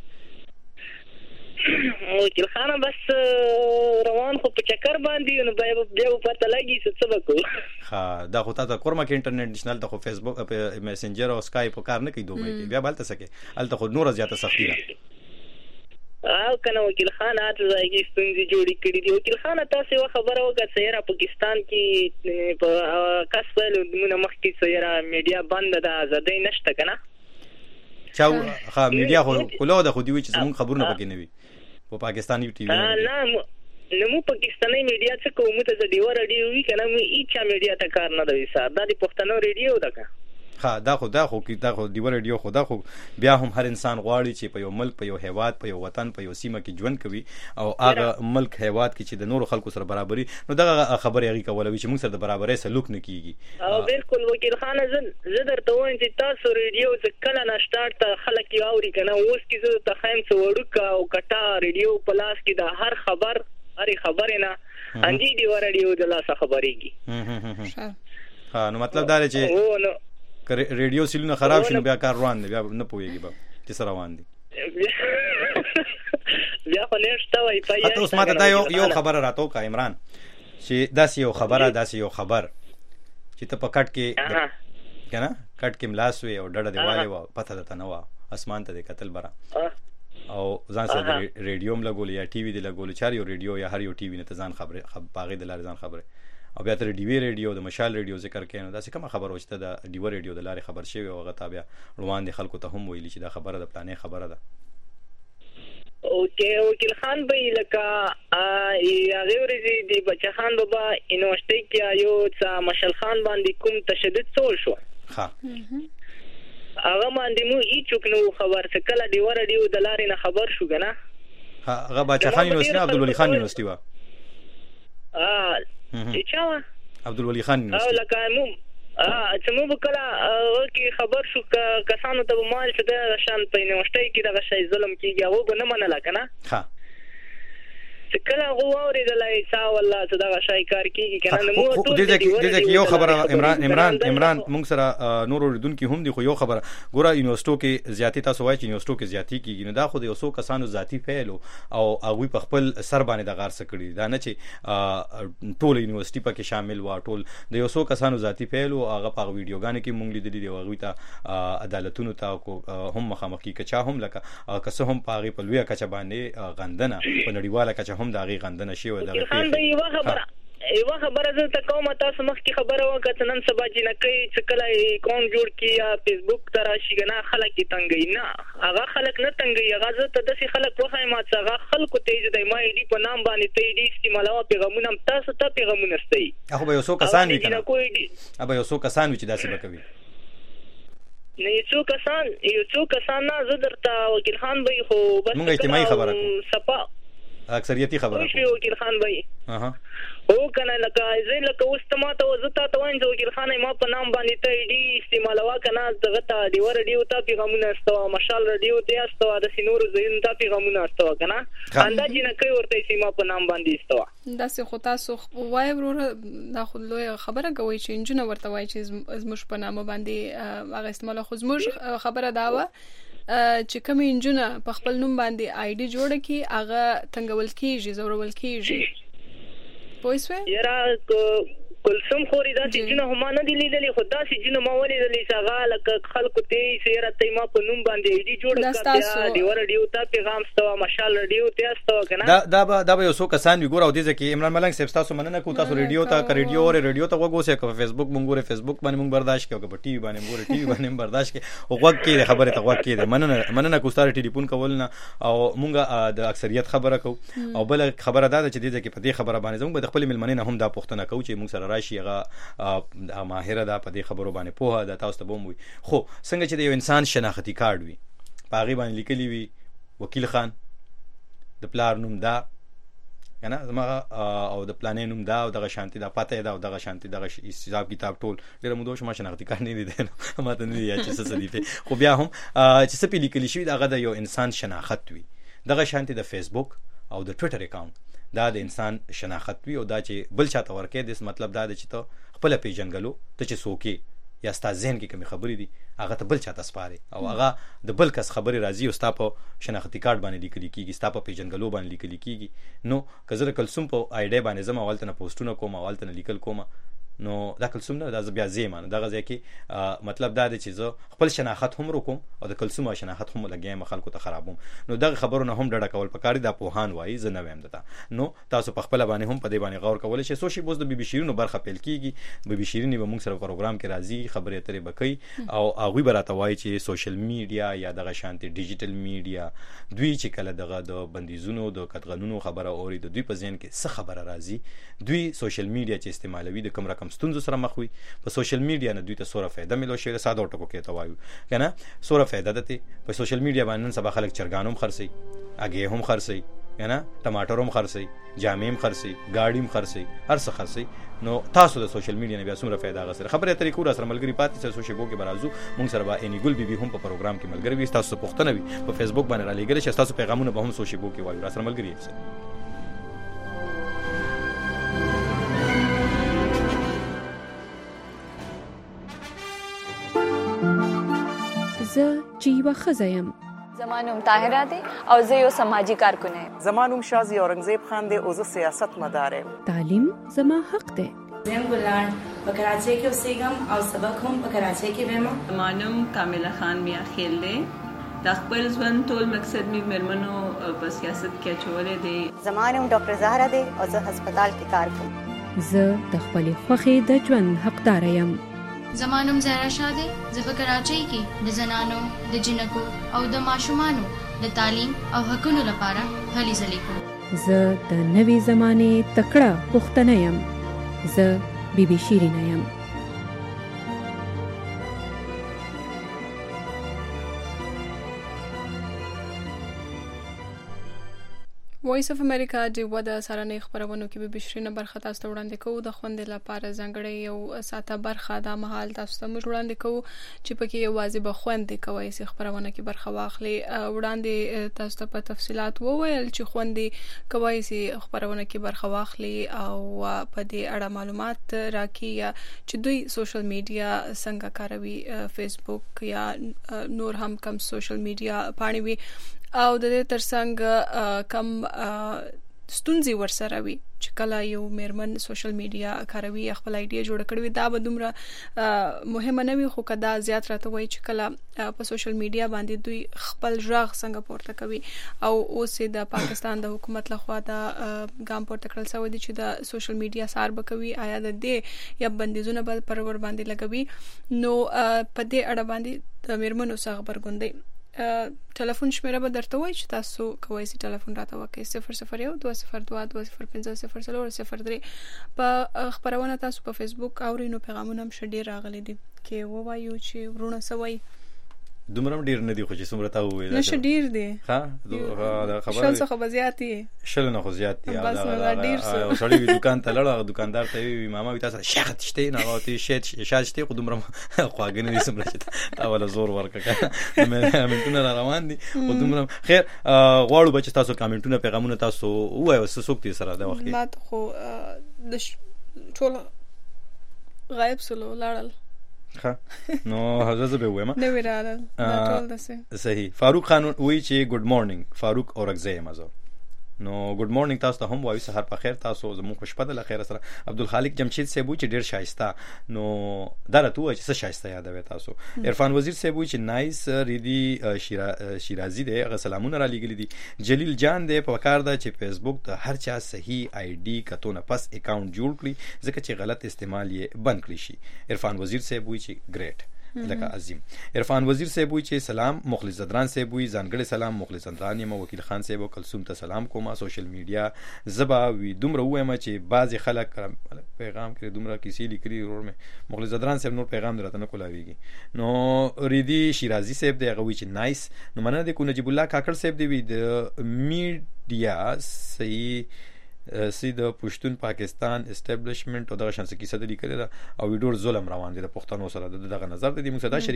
او چې خانه بس روان خو په چکر باندې نو بیا بیا پته لګي څه وکړو ها دا خو تاسو کورما کې انټرنیټ نشنل ته خو فیسبوک په میسنجر او اسکایپ کار نه کوي دوبۍ کې بیا بلته سکے الته خو نور زیاته سختی ده او کنه وکیل خان اته ځایږي ستونزې جوړې کړې دي وکیل خان تاسو یو خبره وکړه سیاره پاکستان کې په کاسوال دمنه مخکې سیاره میډیا بند ده آزادۍ نشته کنه چا ها میډیا خو کولو د خو دی چې زموږ خبرونه پکې نه وي په پاکستاني ټي وي نه نو مو پاکستاني میډیا څخه کومه ته د دیو رادیو وی کنه مو هیڅ میډیا ته کار نه دی سار دا د پښتنو ریډیو ده ها دا خو دا خو دا خو دی ورډیو خو دا خو بیا هم هر انسان غواړي چې په یو ملک په یو هیواد په یو وطن په یو سیمه کې ژوند کوي او هغه ملک هیواد کې چې د نورو خلکو سره برابرۍ نو دغه خبرې هغه کولوي چې موږ سره د برابرۍ سلوک نه کیږي او بالکل وکیل خان زه درته وایم چې تاسو ریډیو څه کله نه سٹارټ خلک یې اوري کنه اوس کې زه ته خایم څه وړوکا او کټا ریډیو پلاس کې د هر خبر هرې خبرې نه انجی دی ورډیو د لاسه خبرېږي ها نو مطلب دا دی چې ریډیو سیلونه خراب شي بیا کار روان دی بیا نه پوهیږي به چې سره روان دي بیا خو نشته وای په یا اوس ماته دا یو یو خبره راته کا عمران چې داس یو خبره داس یو خبر چې ته په کټ کې کنه کټ کې ملاس وي او ډډه دیواله و پته ده نه و اسمان ته د قتل برا او ځان سره ریډیو م لګول یا ټي وي دی لګول چار یو ریډیو یا هر یو ټي وي نه ته ځان خبره باغې د لار ځان خبره او بیا تر ډي وی ریډیو د مشال ریډیو ذکر کینو دا څه کوم خبر وشته د ډي وی ریډیو د لارې خبر شوی او غتا بیا روان دي خلکو ته هم ویلی چې دا خبره د پلانې خبره ده اوکې وکیل خان به لکه هغه ورځې دی بچا خان بابا یونیورسيټي کې یو څا مشال خان باندې کوم تشدد څول شو ها هغه باندې مو هیڅوک نو خبر څه کله دی ور ډیو د لارې نه خبر شو کنه هغه بچا خان یونیورسيټي عبدالولي خان یونیورسيټي وا اه چې عبدالولي خان او لکه مو ا چې مو وکړه ورکی خبر شو کسانو ته مال څه د شان په یونیورسيټي کې دغه شی ظلم کیږي هغه به نه منل کنه ها چې کله غووري د لای سا والله څه دغه شی کار کیږي کنه نو ټول دې دې یو خبره عمران عمران عمران موږ سره نور اوریدونکو هم دي خو یو خبره ګوره یونیورسيټو کې زیاتی تاسو وایي چې یونیورسيټو کې زیاتی کیږي نو دا خو د یو کسانو ذاتی فعل او هغه په خپل سر باندې د غار سکړي دا نه چې ټول یونیورسيټي پکې شامل و ټول د یو کسانو ذاتی فعل او هغه په ویډیوګانو کې مونږ لیدلې دی هغه ته عدالتونو ته هم مخامخ کچا هم لکه کسه هم پاغي په لوی کچا باندې غندنه په نړیواله کچا هم دا غي غندنه شي و دا خان به یو خبره یو خبره زه ته کوم تاسو مخ کی خبره وکړه نن سبا چې نه کوي چې کله کوم جوړ کی یا فیسبوک تر شي نه خلک تنګي نه هغه خلک نه تنګي هغه زه ته د خلک وخای ما څنګه خلکو ته دې ما دې په نام باندې ته دې استعمالو پیغامونه تاسو ته پیغامونه ستي هغه به یو څو کسان وي کنه هغه یو څو کسان وي چې داسې وکوي نه یو څو کسان یو څو کسان نه زه درته وکیل خان به خو بس موږ اجتماعي خبره کوو صفا اکثریتی خبره کوو وکیل خان به اها او کنه لکه زه لکه اوس ته ما ته وزتا ته وایم چې وکیل خان ما په نام باندې ته ډي استعمالوا کنه دغه ته دی ور ډیو ته پیغامونه استو مشال ډیو ته استو د سینور زین ته پیغامونه استو کنه انداز نه کوي ورته سیما په نام باندې استو دا څه خو تاسو وای ورور دا خو لوی خبره کوي چې انجنه ورته وای چې زموږ په نام باندې هغه استعمال خو زموږ خبره داوه چې کوم انجنه په خپل نوم باندې آی ډي جوړ کی هغه تنګول کیږي زورول کیږي پوښوي یرا کلسم خوري دا چې جنه هم نه دی لیدلې خدا چې جنه ما ولې څنګه لکه خلکو ته سیره ته ما په نوم باندې دی جوړ کړه دی ور ډیو ته پیغام ستو مشال ډیو ته استو کنه دا دا دا یو څو کسان وی ګور او دې ځکه عمران ملنګ صاحب تاسو مننه کو تاسو ریډیو ته ریډیو او ریډیو ته وګورئ کو فیسبوک مونږ ګوره فیسبوک باندې مونږ برداشت کوو په ټي وي باندې مونږ ټي وي باندې برداشت کوو او وګ کې خبره ته وګ کې مننه مننه کو ستاره ټلیفون کول نه او مونږ د اکثریت خبره کو او بل خبره دا چې دې ځکه په دې خبره باندې زموږ د خپل ملمنې هم دا پوښتنه کو چې مونږ سره راشي هغه ماهره ده په دې خبرو باندې پوهه ده تاسو ته بوم وي خو څنګه چې د یو انسان شناختی کارت وي پاغي باندې لیکلی وي وکیل خان د پلار نوم دا کنه زما او د پلانې نوم دا او دغه شانتي دا پته دا او دغه شانتي دغه حساب کتاب ټول ډېر مو دوه شناختی کارت نه دي ده ماته نه دی چې څه صدیفه خو بیا هم چې څه په لیکلی شي دغه د یو انسان شناخت وي دغه شانتي د فیسبوک او د ټوئیټر اکاونټ دا د انسان شناخت وي او دا چې بل چاته ورکې د مطلب دا دی چې ته خپل پیژنګلو ته چې سوکي یا ستا ذهن کې کوم خبرې دي هغه ته بل چاته سپاري او هغه د بل کس خبرې راځي او ستا په شناختی کارت باندې لیکل کیږي ستا په پیژنګلو باندې لیکل کیږي نو کزر کلسوم په آی ډي باندې زما اولتنه پوسټونه کوم اولتنه لیکل کوم نو دا کلسوم نه دا بیا زیمانه دغه ځکه مطلب دا دی چې زه خپل شناخت هم وکم او د کلسوم شناخت هم لګیم خلکو ته خرابوم نو دغه خبرونه هم ډډه کول پکاري دا پوهان وایي زه نه ویم دته نو تاسو په خپل باندې هم په دې باندې غور کول شي سوشي بوز د بي بي شیرینو برخه پیل کیږي بي بي شیرینی به موږ سره پروګرام کې راځي خبرې اترې بکې او هغه براته وایي چې سوشل میډیا یا دغه شانتي ډیجیټل میډیا دوی چې کله دغه د بندیزونو د قطغنونو خبره اوري د دوی په ذهن کې څه خبره راځي دوی سوشل میډیا چې استعمالوي د کوم رقم کم ستونزو سره مخ وي په سوشل میډیا نه دوی ته سوره فائدہ ملو شي ساده ټکو کې ته وایو کنه سوره فائدہ ده په سوشل میډیا باندې سبا خلک چرګانوم خرسي اگې هم خرسي کنه ټماټر هم خرسي جامې هم خرسي گاډي هم خرسي هر څه خرسي نو تاسو د سوشل میډیا نه بیا څومره فائدہ غسر خبره طریقو را سره ملګری پاتې سره سوشل بو کې برازو مونږ سره با اني ګل بيبي هم په پروګرام کې ملګری وي تاسو پوښتنه وي په فیسبوک باندې را لګل شي تاسو پیغامونه به هم سوشل بو کې وایو را سره ملګری زه چې یوه ښځه یم زمانوم طاهره دی او زه یو سماجی کارکونه یم زمانوم شازي اورنګزیب خان دی او زه سیاست مدار یم تعلیم زما حق دی زم ګلان په کراچۍ کې اوسېږم او سبق هم په کراچۍ کې وایم زمانوم کامله خان میا خیل دی د خپل ژوند ټول مقصد می مرمنو په سیاست کې چولې دی زمانوم ډاکټر زهرا دی او زه هسپتال کې کار کوم زه د خپلې خوښې د ژوند حقدار یم زمانوم زهرا شاه دی زه په کراچۍ کې د زنانو د جنکو او د ماشومانو د تعلیم او حقونو لپاره هلې ځلې کوم زه د نوې زمانې تکړه پښتنه یم زه بیبي شیرینه یم وایس اف امریکا د ودا سارنې خبرونو کې به بشرینه برخه تاسو ته وړاندې کوو د خوندې لپاره ځانګړی یو ساته برخه د مهال تاسو ته وړاندې کوو چې پکې یوازې به خوندې کوي چې خبرونه کې برخه واخلي وړاندې تاسو ته په تفصيلات وویل چې خوندې کوي چې خبرونه کې برخه واخلي او په دې اړه معلومات راکړي چې دوی سوشل میډیا څنګه کاروي فیسبوک یا نور هم کم سوشل میډیا پاڼې وي او د دې ترڅنګ کم ستونزې ورسره وي چې کله یو میرمن سوشل میډیا کاروي خپل ایډیا جوړ کړي دا به دومره مهمه نه وي خو کدا زیات راته وایي چې کله په سوشل میډیا باندې دوی خپل ژغ څنګه پورته کوي او اوس د پاکستان د حکومت لخوا دا ګام پورته کړل شوی دی چې د سوشل میډیا سار بکوي آیا د دې یا بندیزونه بل پر ور باندې لګوي نو په دې اړه باندې د میرمنو څخه خبرګوندي ټلیفون شمیره به درته وای چې تاسو کوی سي ټلیفون راته وکړئ صفر صفر یو دوه صفر دوه دوه صفر پنځه صفر څلور صفر درې په خبرونه تاسو په فیسبوک او رینو پیغامونه هم شډیر راغلي دي کې ووایو چې ورونه سوي دومره ډیر نه دی خو چې څومره تا وویل نشه ډیر دی ها دا خبره شل څه خو زیات دي شل نه خو زیات دي بس نه ډیر څه سړی وی دکان ته لړ دکاندار ته وی ماما وی تاسو شخت شته نه او ته شت شات شته خو دومره خواګنه دي څومره چې تا ولا زور ورکړه مې همتونه روان دي خو دومره خیر غواړو بچ تاسو کامنټونه پیغامونه تاسو وایو سوک دي سره دا وخت ما خو د ټول غایب سلو لاړل ها نو حضرت به وایم نو ویرال دا ټول دسه صحیح فاروق خان وی چې ګډ مارنینګ فاروق اورګزی مزه نو ګډ مارنینګ تاسو ته هم وایو سحر په خیر تاسو زموږ خوشبخته له خیر سره عبدالخالق جمشید صاحب چې ډیر شایسته نو درته وای چې څه شایسته یادوي تاسو عرفان وزیر صاحب چې نایس ریدي شیرازی دی غ سلامونه را لګل دي جلیل جان دی په کار دا چې فیسبوک ته هر چا صحیح آی ډي کتو نه پس اکاونټ جوړ کړي ځکه چې غلط استعمال یې بند کړی شي عرفان وزیر صاحب چې ګریټ لکه عظیم عرفان وزیر صاحب وی چې سلام مخلص زدران صاحب وی ځانګړي سلام مخلص زدران یم وکیل خان صاحب او کلثوم ته سلام کوم سوشل میډیا زبا وی دومره وایم چې بعضی خلک پیغام کړي دومره کیسې لیکلي ورور مې مخلص زدران صاحب نور پیغام درته نه کولاویږي نو ریدي شیرازی صاحب دی غوي چې نایس نو مننه د کو نجیب الله کاکړ صاحب دی وی د میډیا صحیح سی د پښتون پاکستان اسټابلیشمنت او دغه شانس کیسه د لیکل او ویډیو ظلم روان دي د پښتنو سره دغه نظر د دې موږ صدا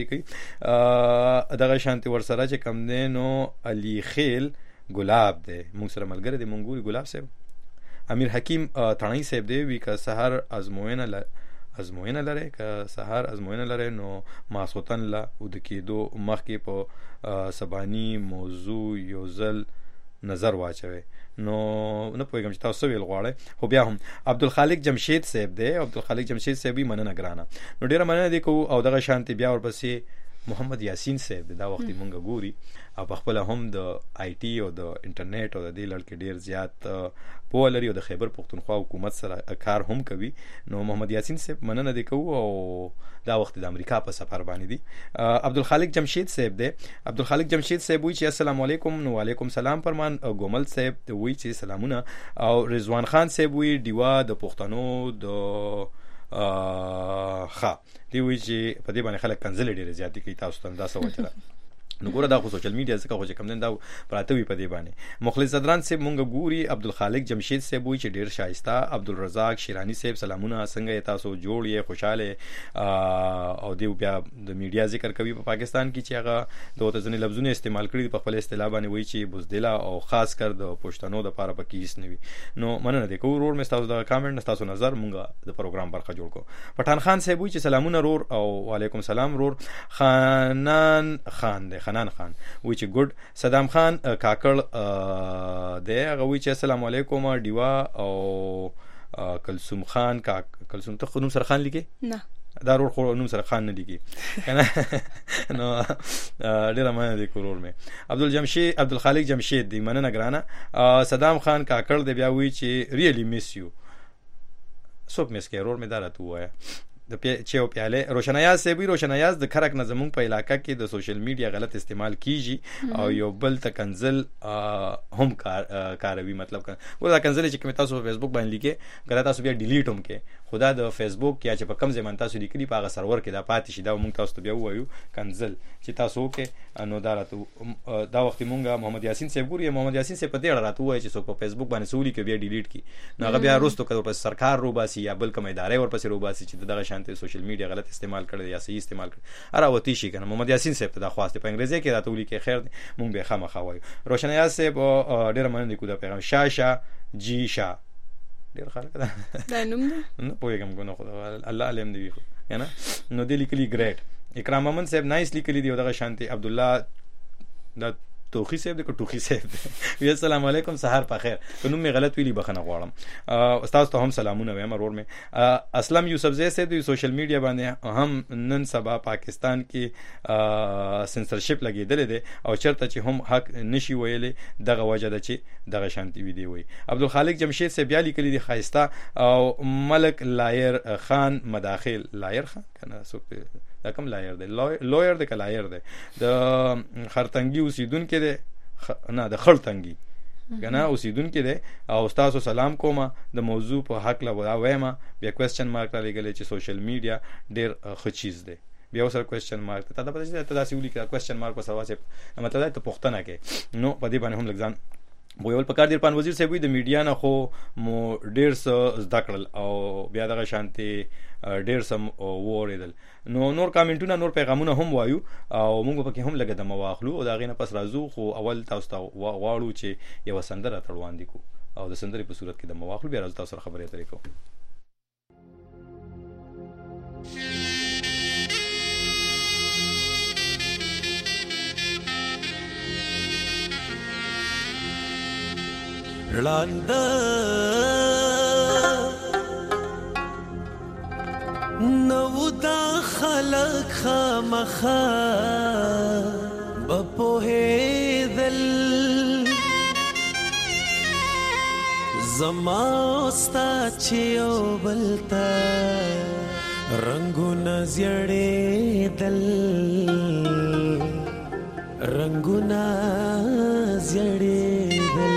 شریکي دغه شانتي ور سره چې کم نه نو علي خیل ګلاب دی موږ سره ملګری دی مونږ ګلاب صاحب امیر حکیم تڼۍ صاحب دی وی که سحر ازموینه ل ازموینه لري که سحر ازموینه لري نو ماسوتن لا ود کېدو مخکې په سبانی موضوع یوزل نظر واچوي نو نه پوهیږم چې تاسو ویل غواړئ خو بیا هم عبدالخالق جمشید صاحب دی عبدالخالق جمشید صاحب مننه ګرانه نو ډیره مننه دی کو او دغه شانتي بیا ورپسې محمد یاسین صاحب دا وخت مونږ ګوري او په خپل هم د آی ټي او د انټرنیټ او د دې لړ ډیر زیات په لري او د خیبر پختونخوا حکومت سره کار هم کوي نو محمد یاسین صاحب مننه دی کو او دا وخت د امریکا په سفر باندې دی عبدالخالق جمشید صاحب دی عبدالخالق جمشید صاحب وی چې السلام علیکم نو علیکم سلام فرمان ګومل صاحب وی چې سلامونه او رضوان خان صاحب وی دیوا د پښتنو د ښه دی وی چې په دې باندې خلک کنځلې ډېرې زیاتې کوي تاسو ته دا څه وجه نو ګوره دا خو سوشل میډیا څخه خو چې کم نه دا پراته وي په دې باندې. مخلص صدران سے مونږ ګوري عبدالخالق جمشید سے وی چې ډیر شایسته. عبدالرزاق شیرانی صاحب سلامونه څنګه تاسو جوړ یې خوشاله او دی بیا د میډیا ذکر کوي په پاکستان کې چې هغه د وته ځنې لفظونه استعمال کړي په خپل اصطلاح باندې وی چې بوزدلا او خاص کر د پښتنو د لپاره پکې هیڅ نه وي. نو مننه د کو رور مې تاسو د کامنټ تاسو نظر مونږ د پروګرام برخه جوړ کو. پټان خان صاحب وی چې سلامونه رور او وعلیکم سلام رور. خانان خان دی خنان خان وی چې ګډ. صدام خان کاکړ دی هغه وی چې السلام علیکم ډیوا او کلثوم خان کا کلثوم ته خو نوم سره خان لیکي نه دا رور خو نوم سره خان نه لیکي کنه نو ډیر مې د کورور مې. عبدل جمشید عبدالخالق جمشید دی مننه ګرانه. صدام خان کاکړ دی بیا وی چې ریلی میس یو سوپ میس کې رور مې دارته وایا د چیو پیاله. روشنایاز سی وی روشنایاز د خرک نظمون په علاقہ کې د سوشل میډیا غلط استعمال کیږي او یو بل تکنزل هم کار کاروي مطلب ګور دا کنزل چې کوم تاسو په فیسبوک باندې لیکي ګره تاسو بیا ډیلیټ هم کې خدا د فیسبوک یا چې په کم ځای تاسو لیکلي په هغه سرور کې دا پاتې شي دا مونږ تاسو ته بیا وایو کنزل چې تاسو کې نو دا راته دا وخت مونږه محمد یاسین صاحب ګوري محمد یاسین صاحب په دې اړه راته وایي چې څوک په فیسبوک باندې سولي کې بیا ډیلیټ کی نو هغه بیا روستو کړو په سرکار روباسي یا بل کوم ادارې ورپسې روباسي چې دغه شانته سوشل میډیا غلط استعمال کړي یا صحیح استعمال کړي اراوتی شي کنه. محمد یاسین صاحب ته دا خواسته په انګریزي کې راته ولي کې خیر مونږ به خامخا وایو. روشنایاز صاحب ډیر مننه کو دا پیغام شاشا جی شا ډیر خلک دا دا نوم نه پوهیږم کو نه خو الله علم دی کنه. نو دی لیکلی ګریټ. اکرام محمد صاحب نایس لیکلی دی دغه شانتي. عبد الله دا توخی صاحب د ټوخی صاحب وی السلام علیکم سحر په خیر کوم می غلط ویلی بخنه غواړم. استاد ته هم سلامونه وایم ورور می. اسلم یوسف زئی صاحب د سوشل میډیا باندې هم نن سبا پاکستان کې سنسرشپ لګیدل دي او چرته چې هم حق نشي ویلې دغه وجه ده چې دغه شانتی وی دی وی. عبدالخالق جمشید صاحب بیا لیکلی دی خایسته او ملک لایر خان مداخل لایر خان کنه سوک دا کوم لایر دی لویر دی که لایر دی د خرتنګي اوسیدونکو دی نه د خړتنګي کنه اوسیدونکو دی او تاسو سلام کوم د موضوع په حق لا وایم بیا کوېسچن مارک را لګل چې سوشل میډیا ډیر ښه چیز دی بیا وسره کوېسچن مارک ته دا پته چې تاسو ولي کوېسچن مارک په سوا چې مطلب ته پوښتنه کې نو په دې باندې هم لګځان بویول پکار دی. پان وزیر صاحب د میډیا نه خو مو ډیر څه زده کړل او بیا دغه شانتي ډیر سم ووریدل. نو نور کامنټونه نور پیغامونه هم وایو او موږ پکې هم لګه د مواخلو او دا غینه پس راځو خو اول تاسو ته واړو چې یو سندره تړوان دي کو او د سندرې په صورت کې د مواخلو بیا راځو تاسو سره خبرې اترې کوو. ړانده نو دا خلق خامخا بپوهېدل زما ستا چې یو بل ته رنګونه زیړېدل رنګونه زیړېدل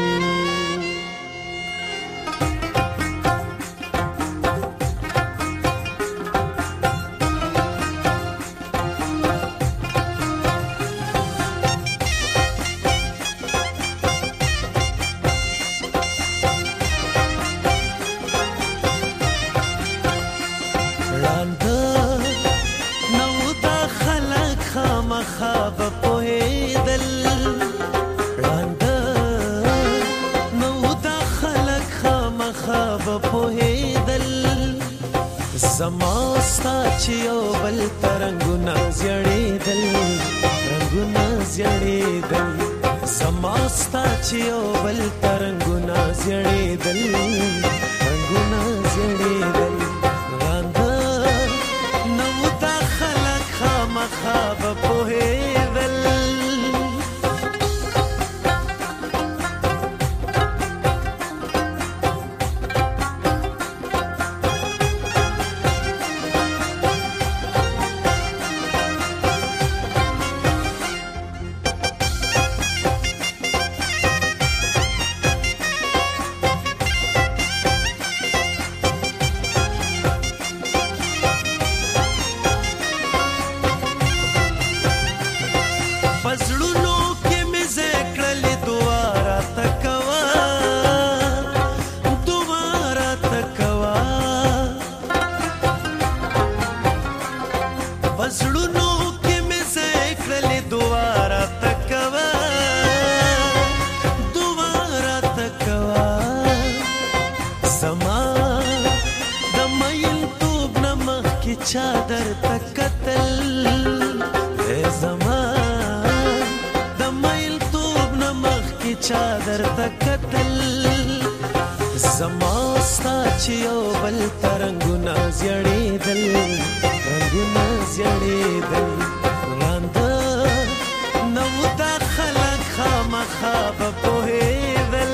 زماستا چې یو بل ترنګونه زیړېدل رنګونه زیړېدل زماستا چې یو بل ترنګونه زیړېدل رنګونه زیړېدل رانده نو دا خلک خامخا به پوهېدل پزړونو کې مې ذکرلې دواره تکوا دواره تکوا پزړونو کې مې ذکرلې دواره تکوا دواره تکوا زما د مېل توب نمخ کې چادر تکتل زما د مېل توب نمخ کې چادر تکتل زما ستا چې یو بل ترنګونه زیړېدل رنګونه زیړېدل لاندې نو دا خلک خامخا به پوهېدل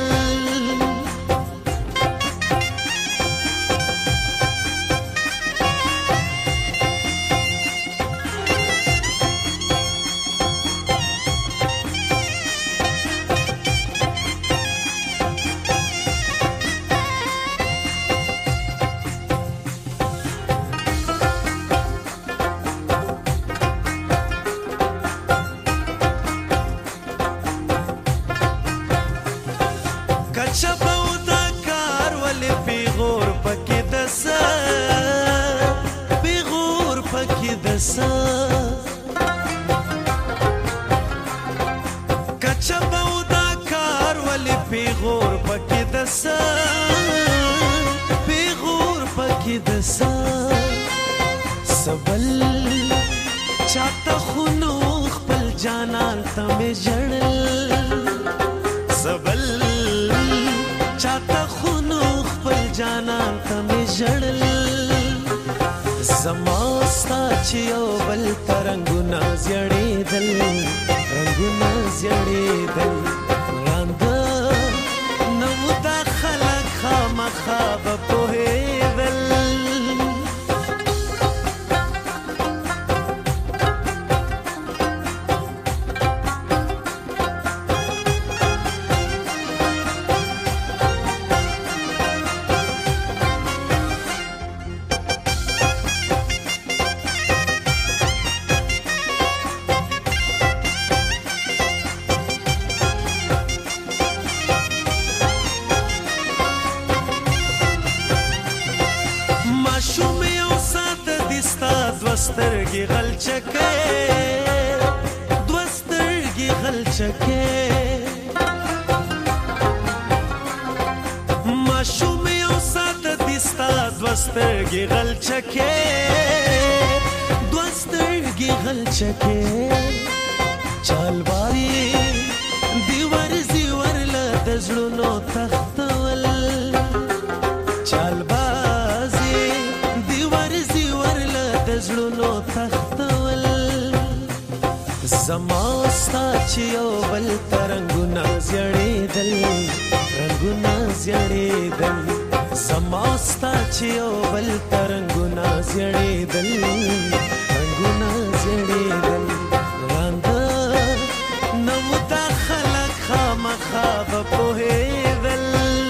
سبل چاته خونو خپل جانان ته مې جړل سبل چاته خونو خپل جانان ته مې جړل زما ستا چې یو بل ترنګونه زیړېدل رنګونه زیړېدل لاندې نو دا خلک خامخا به پوهېدل دوسترګي غلچکه دوسترګي غلچکه ماشوم یو سات دستا دوسترګي غلچکه دوسترګي غلچکه چالواري دیوار زیور له دزړونو تختول چالبازي دیوار زیور له دزړونو تختول زما ستا چې یو بل ترنګونه زیړېدل رنګونه زیړېدل زما ستا چې یو بل ترنګونه زیړېدل رنګونه زیړېدل لاندې نو دا خلک خامخا به پوهېدل.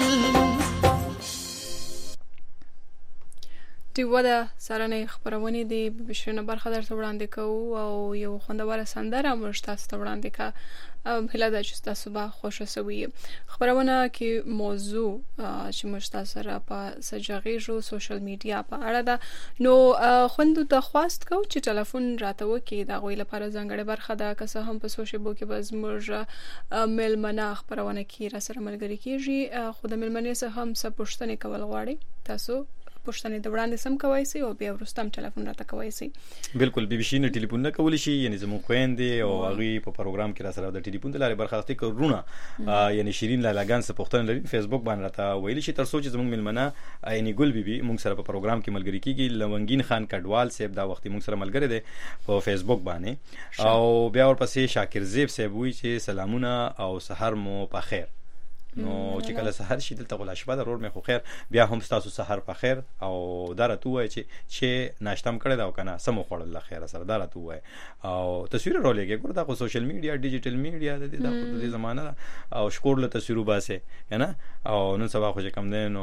دیوه ده سرانه خبرونه دی بشرینه برخه درته وړاندې کوو او یو خوندوره سندره موږ تاسو ته وړاندې کا هله ده چې تاسو به خوښه شوي. خبرونه کې موضوع چې موږ تاسو سره په سجغیږو سوشل میډیا په اړه ده. نو خوندو ته خواست کو چې ټلیفون راته وکړي دا غوي لپاره ځانګړې برخه ده که څه هم په سوشل بو کې به زموږ ملمنه خبرونه کې را سره ملګری کیږي خو د ملمنې څخه هم څه پوښتنې کول غواړي تاسو پښتنې د وړاندې سم کوي سي او بیا ورستم ټلیفون راته کوي سي. بالکل بي بي سي نه ټلیفون نه کولی شي یعنی زموږ خويندې او هغه په پروګرام کې را سره د ټلیفون د لارې برخه اخلي کورونه یعنی شیرین لالاګان څخه پښتنه لري فیسبوک باندې راته ویل شي تر څو چې زموږ ملمنه عیني ګل بي بي موږ سره په پروګرام کې ملګری کیږي. لونګین خان کډوال صاحب دا وخت موږ سره ملګری دی په فیسبوک باندې او بیا ورپسې شاکر زیب صاحب وی چې سلامونه او سحر مو په خیر. نو چې کله سحر شي دلته غلا شپه د رور مې خو خیر بیا هم تاسو سحر په خیر او دارته وای چې چې ناشتم کړی دا کنه سمو خړل الله خیر سره دارته وای او تصویر رولېږي ګور دا خو سوشل میډیا ډیجیټل میډیا د دې د زمانه او شکور له تصویرو باسه کنه او نن سبا خو چې کم ده نو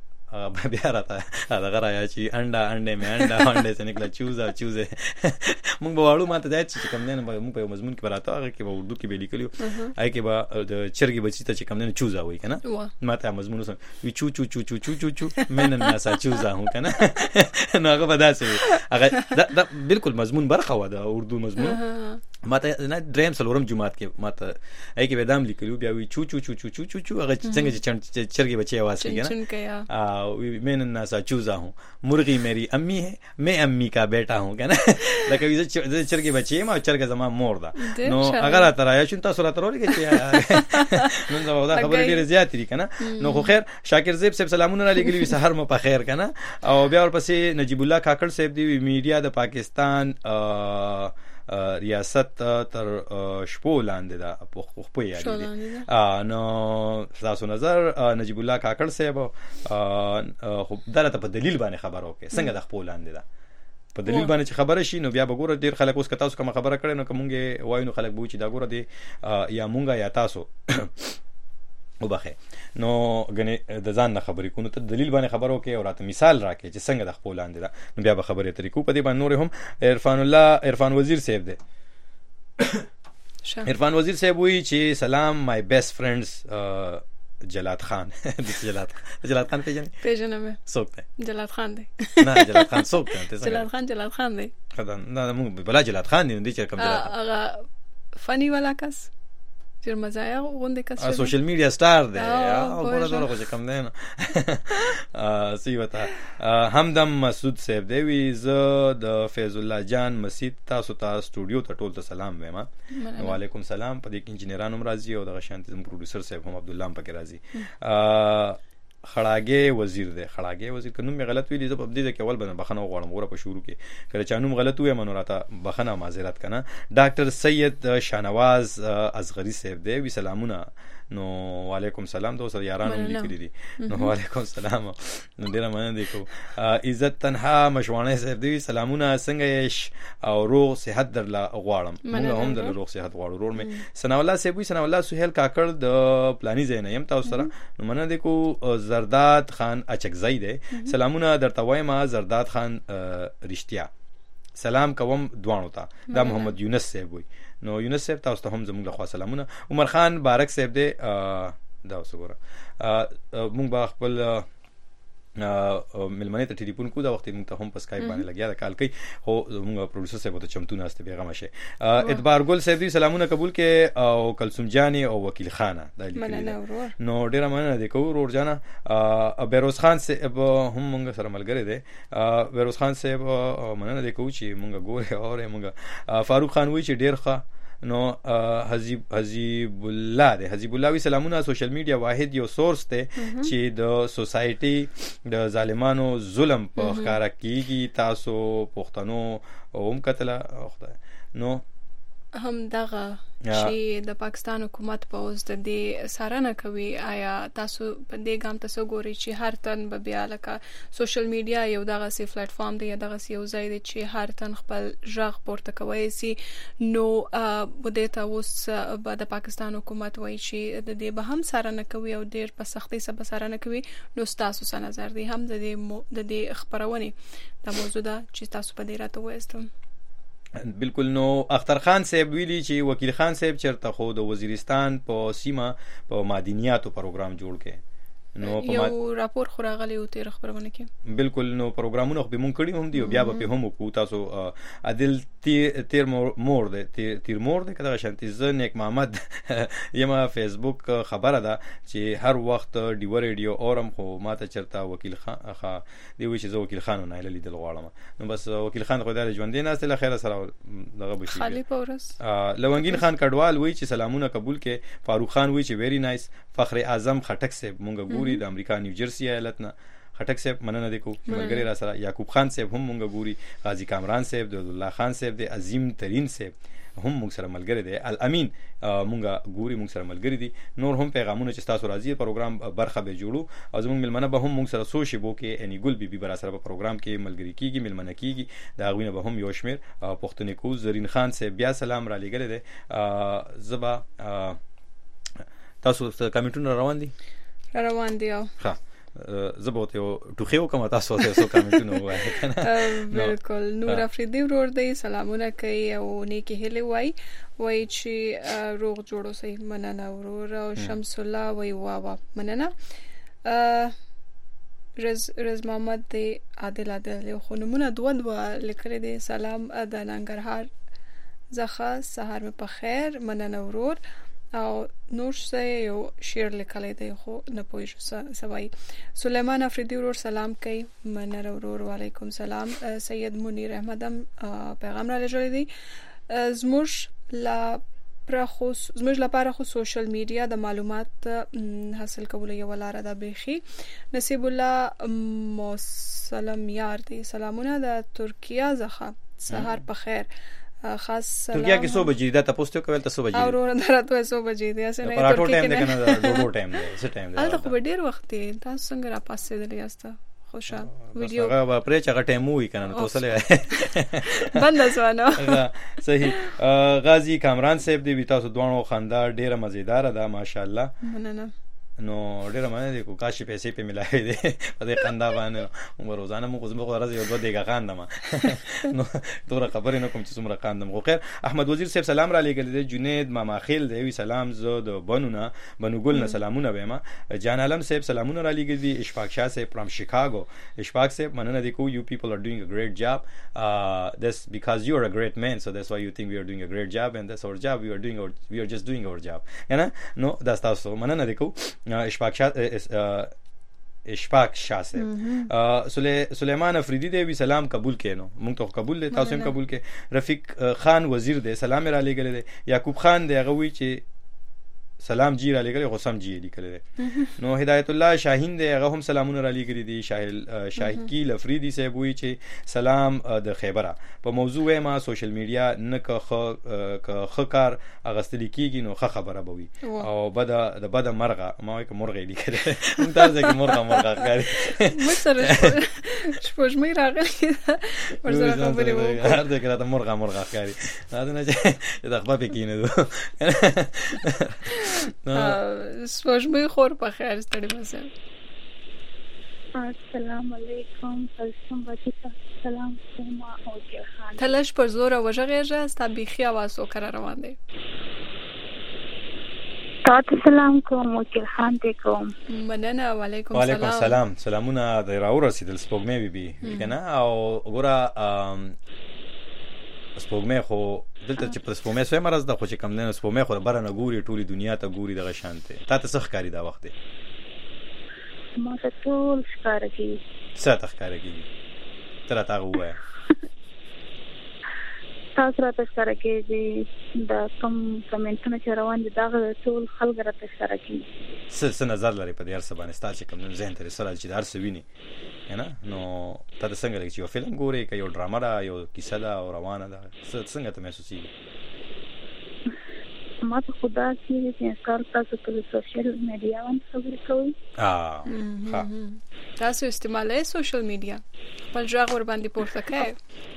بیا راته دا غرایا چې انډا انډه مې انډا انډه څنګه کله چوزا چوزه موږ به واړو ماته دا چې کوم نه موږ په مضمون کې براته هغه کې به اردو کې به لیکلیو هغه کې به د چرګي بچی ته چې کوم نه چوزا وای کنه ماته مضمون سم وی چو چو چو چو چو چو من الناس چوزا هم کنه نو هغه به داسې هغه دا بالکل مضمون برخه و د اردو مضمون ماته نه دریم سلورم جمعات کې ماته هغه کې به دام لیکلیو بیا وی چو چو چو چو چو چو هغه څنګه چې چرګي بچي आवाज کوي کنه او من الناس چوزا हूं मुर्गी मेरी अम्मी है मैं अम्मी का बेटा हूं क्या ना लगे इसे चरके बच्चे ما چرګ زما مور ده نو اگر ترایا شون تاسو را تروري کې نن دا خبرې ډېرې زیاتې دي کنه نو خو خیر شاکر زیب صاحب سلامونه را لګلي سحر مو په خیر کنه او بیا ورپسې نجیب الله کاکړ صاحب دی میډیا د پاکستان ریاست تر شپو لاندې ده په خپل یاد نو تاسو نظر نجیب الله کاکړ صاحب خو دلته په دلیل باندې خبرو کې څنګه د خپل لاندې ده په دلیل باندې چې خبره شي نو بیا به ګوره ډیر خلک اوس کتاسو کوم خبره کړي نو کومګه وایو نو خلک به چې دا ګوره دی یا مونږه یا تاسو وبخه نو غني د ځان نه خبرې کو نو ته دلیل باندې خبرو کې او راته مثال راکې چې څنګه د خپل لاندې ده نو بیا به خبرې طریقو په دې باندې نور هم عرفان الله عرفان وزیر صاحب دی عرفان وزیر صاحب وی چې سلام مای بیسٹ فرندز جلاد خان جلاد جلاد خان پیژنې پیژنم څوک دی جلاد خان دی نه جلاد خان څوک دی جلاد خان جلاد خان دی خدای نه موږ بلا جلاد خان دی چې کوم جلاد هغه فنی والا کس چې مزایا غونډه کس سوشل میډیا سٹار دی او ګوره دغه څه کم دی نه سی وتا همدم مسعود صاحب دی وی ز د فیض الله جان مسجد تاسو ته سټوډیو ته ټول ته سلام وایم وعلیکم سلام په دې کې انجینرانو راځي او د شانتي زم پروډوسر صاحب هم عبد الله پکې راځي خړاګي وزیر دی خړاګي وزیر کنو مې غلط ویلی زه په دې کې اول باندې بخنه غواړم غوړه په شروع کې کله چانو غلط وې منو راته بخنه معذرت کنه ډاکټر سید شانواز اصغری صاحب دی وی سلامونه نو وعلیکم سلام دوست یارانو لیکلی دي نو وعلیکم سلام نو ډیره مننه دی کو عزت تنها مشوانه صاحب دی سلامونه څنګه یې او روغ صحت درلا غواړم موږ هم در روغ صحت غواړو ورور مې ثنا الله صاحب وی ثنا الله سہیل کاکړ د پلاني زین یم تاسو سره نو مننه دی کو زرداد خان اچکزئی دی سلامونه درته وایم زرداد خان رښتیا سلام کوم دوانو ته دا محمد یونس صاحب وی نو یونس صاحب تاسو ته هم زموږ له خوا سلامونه عمر خان بارک صاحب دی دا وسګوره موږ با خپل ملمنه ته ټلیفون کو دا وخت موږ ته هم په سکایپ باندې لګیا د کال کوي خو موږ پروډوسر صاحب ته چمتو ناشته بیغه مشه ادبار ګل صاحب دی سلامونه قبول کې او کلثوم جانی او وکیل خانه دا لیکلي نو ډیره مننه دی کو ورور جانا بیروز خان صاحب هم موږ سره ملګری دی بیروز خان صاحب مننه دی کو چې موږ ګوره او موږ فاروق خان وی چې ډیر ښه نو حزیب حزیب الله دی حزیب الله وی سلامونه سوشل میډیا واحد یو سورس دی چې د سوسایټي د ظالمانو ظلم په ښکارا کیږي تاسو پښتنو هم کتل خدای نو هم دغه چې د پاکستان حکومت په اوس د دې سارنه کوي آیا تاسو په دې ګام تاسو ګوري چې هر تن به بیا لکه سوشل میډیا یو دغه سی پلیټ فارم دی یا دغه سی یو ځای دی چې هر تن خپل ژغ پورته کوي سي نو بده ته اوس د پاکستان حکومت وایي چې د دې به هم سارنه کوي او ډیر په سختۍ سره سارنه کوي نو تاسو څه نظر دی هم د دې د دې خبرونه د موضوع ده چې تاسو په دې راته وایستم بالکل نو اختر خان صاحب ویلی چې وکیل خان صاحب چرته خو د وزیرستان په سیمه په معدنیاتو پروګرام جوړ کړي نو په یو راپور خراغلی او تیر خبرونه کې بالکل نو پروګرامونه خو به مونږ کړی هم دی بیا به هم کو تاسو عادل تیر مور دی تیر مور دی کله شانتي ز نیک محمد یما فیسبوک خبره ده چې هر وخت ډیو ریډیو اورم خو ماته چرته وکیل خان دی وی چې زه وکیل خان نه لیدل غواړم نو بس وکیل خان خو دای ژوند نه استله خیر سره دغه بشي خالی پورس لونګین خان کډوال وی چې سلامونه قبول کې فاروق خان وی چې ویری نایس فخر اعظم خټک سے مونږ د امریکا نیو جرسی ایالت نه خټک صاحب مننه دی کو ملګری را سره یعقوب خان صاحب هم مونږ ګوري غازی کامران صاحب د الله خان صاحب دی عظیم ترین صاحب هم مونږ سره ملګری دی الامین مونږ ګوري مونږ سره ملګری دي نور هم پیغامونه چې تاسو راځي پروګرام برخه به جوړو او زموږ ملمنه به هم مونږ سره سوشي بو کې اني ګل بي بي برا سره په پروګرام کې ملګری کیږي ملمنه کیږي دا غوینه به هم یو شمیر پښتون کو زرین خان صاحب بیا سلام را لګره دی زبا تاسو کمنټونه روان دي روان دی ها زبوت یو ټوخي وکم تاسو ته سو کمنټونه وایي کنه بالکل. نور افریدی ورور دی سلامونه کوي او نیکی هلي وای وای چې روغ جوړو سي مننه ورور. او شمس الله وای وا وا مننه. رز رز محمد دی عادل عادل خو نمونه دوه دوه لیکل دي. سلام د ننګرهار زخه سحر په خیر مننه ورور. او نور څه یو شعر لیکلی دی خو نه پوهیږم سوای. سلیمان افریدی ورور سلام کوي مننه ورور. وعلیکم سلام. سید منیر احمد هم پیغام را لېږلی دی. زموږ لا پرخو زموږ لپاره خو سوشل میډیا د معلومات حاصل کولو یو لاره ده بیخي. نصیب الله مسلم یار دی سلامونه د ترکیه زخه سحر په خیر. خاص سلام. ترکیه کې څو بجې ده تاسو ته کوي تاسو بجې او ورو درته څو بجې دي اسنه ترکیه کې نه کنه ډوډو ټایم دی څه ټایم دی الته خو ډیر وخت دی تاسو څنګه را پاسې دلی یاسته خوشا ویډیو هغه پرې چې هغه ټایم وي کنه تاسو له بند ځوانو صحیح. غازی کامران صاحب دی تاسو دوانو خندا ډیره مزیدار ده ماشاءالله مننه. نو ډیره مننه دي کو کاشي پیسې په ملای دي په دې خندا باندې موږ روزانه موږ زموږ ورځ یو دوه دیګه خاندم نو دوره خبرې نه کوم چې څومره خاندم. خو خیر احمد وزیر صاحب سلام را لېږل دي. جنید ماما خیل دی وی سلام زه د بنونه بنو ګل نه سلامونه وایم. جان عالم صاحب سلامونه را لېږل دي. اشفاق شاه صاحب فرام شیکاګو. اشفاق صاحب مننه دي کو you people are doing a great job uh that's because you are a great man so that's why you think we are doing a great job and that's our job we are doing our we are just doing our job کنه نو دا تاسو مننه دي کو. اشفاق شاه اشفاق شاه صاحب سلیمان افریدی دی وی سلام قبول کینو مونږ ته قبول له تاسو هم قبول کې. رفیق خان وزیر دی سلام را لېګل دی. یعقوب خان دی هغه وی چې سلام جی را لېګل خو سم جی لیکل دی. نو هدایت الله شاهین دی هغه هم سلامونه را لېګل دي. شاهل شاهکی افریدی صاحب وی چې سلام د خیبره په موضوع ما سوشل میډیا نه که خ کار اغستل کیږي نو خ خبره بوي او بد د بد مرغه ما یک مرغه لیکل ممتاز کې مرغه مرغه کاری مستر شپږ مې راغلی ورسره خبرې وکړه هر ځای کې مرغه مرغه کاری دا نه چې د خپل کینې سپوږمۍ خور په خیر ستړي مشه. السلام علیکم تاسو باندې سلام کوم او خان تلش پر زور او وجهه ستا بيخي आवाज وکړه روان دي. تاسو سلام کوم او خان ته کوم مننه. وعلیکم سلام. وعلیکم السلام. سلامونه د راو رسیدل سپوږمۍ بي بي کنه او ګوره سپوږمۍ خو دلته چې په سپوږمۍ سوې مرز د خو چې کم نه سپوږمۍ خو بره نه ګوري ټولي دنیا ته ګوري دغه شانته تا ته څه ښکاری دا وخت دی؟ ما ته ټول ښکاره کیږي. څه ته ښکاره کیږي؟ ته راته هغه ووایه. تاسو راته ښکاره کیږي دا کوم کمنټونه چې روان دي دغه ټول خلک راته ښکاره کیږي. څه څه نظر لري په دې هر څه باندې ستاسو چې کوم نه ذهن ته سره چې هر څه ویني نه نو ته څنګه لګي چې یو فلم ګوري که یو ډراما ده یو کیسه ده او روانه ده څنګه ته محسوسېږي؟ ما ته خدا چې انسان تاسو په سوشل میډیا باندې خبرې کوي. اه ها تاسو استعمالوئ سوشل میډیا خپل ځای ور باندې پورته کوي؟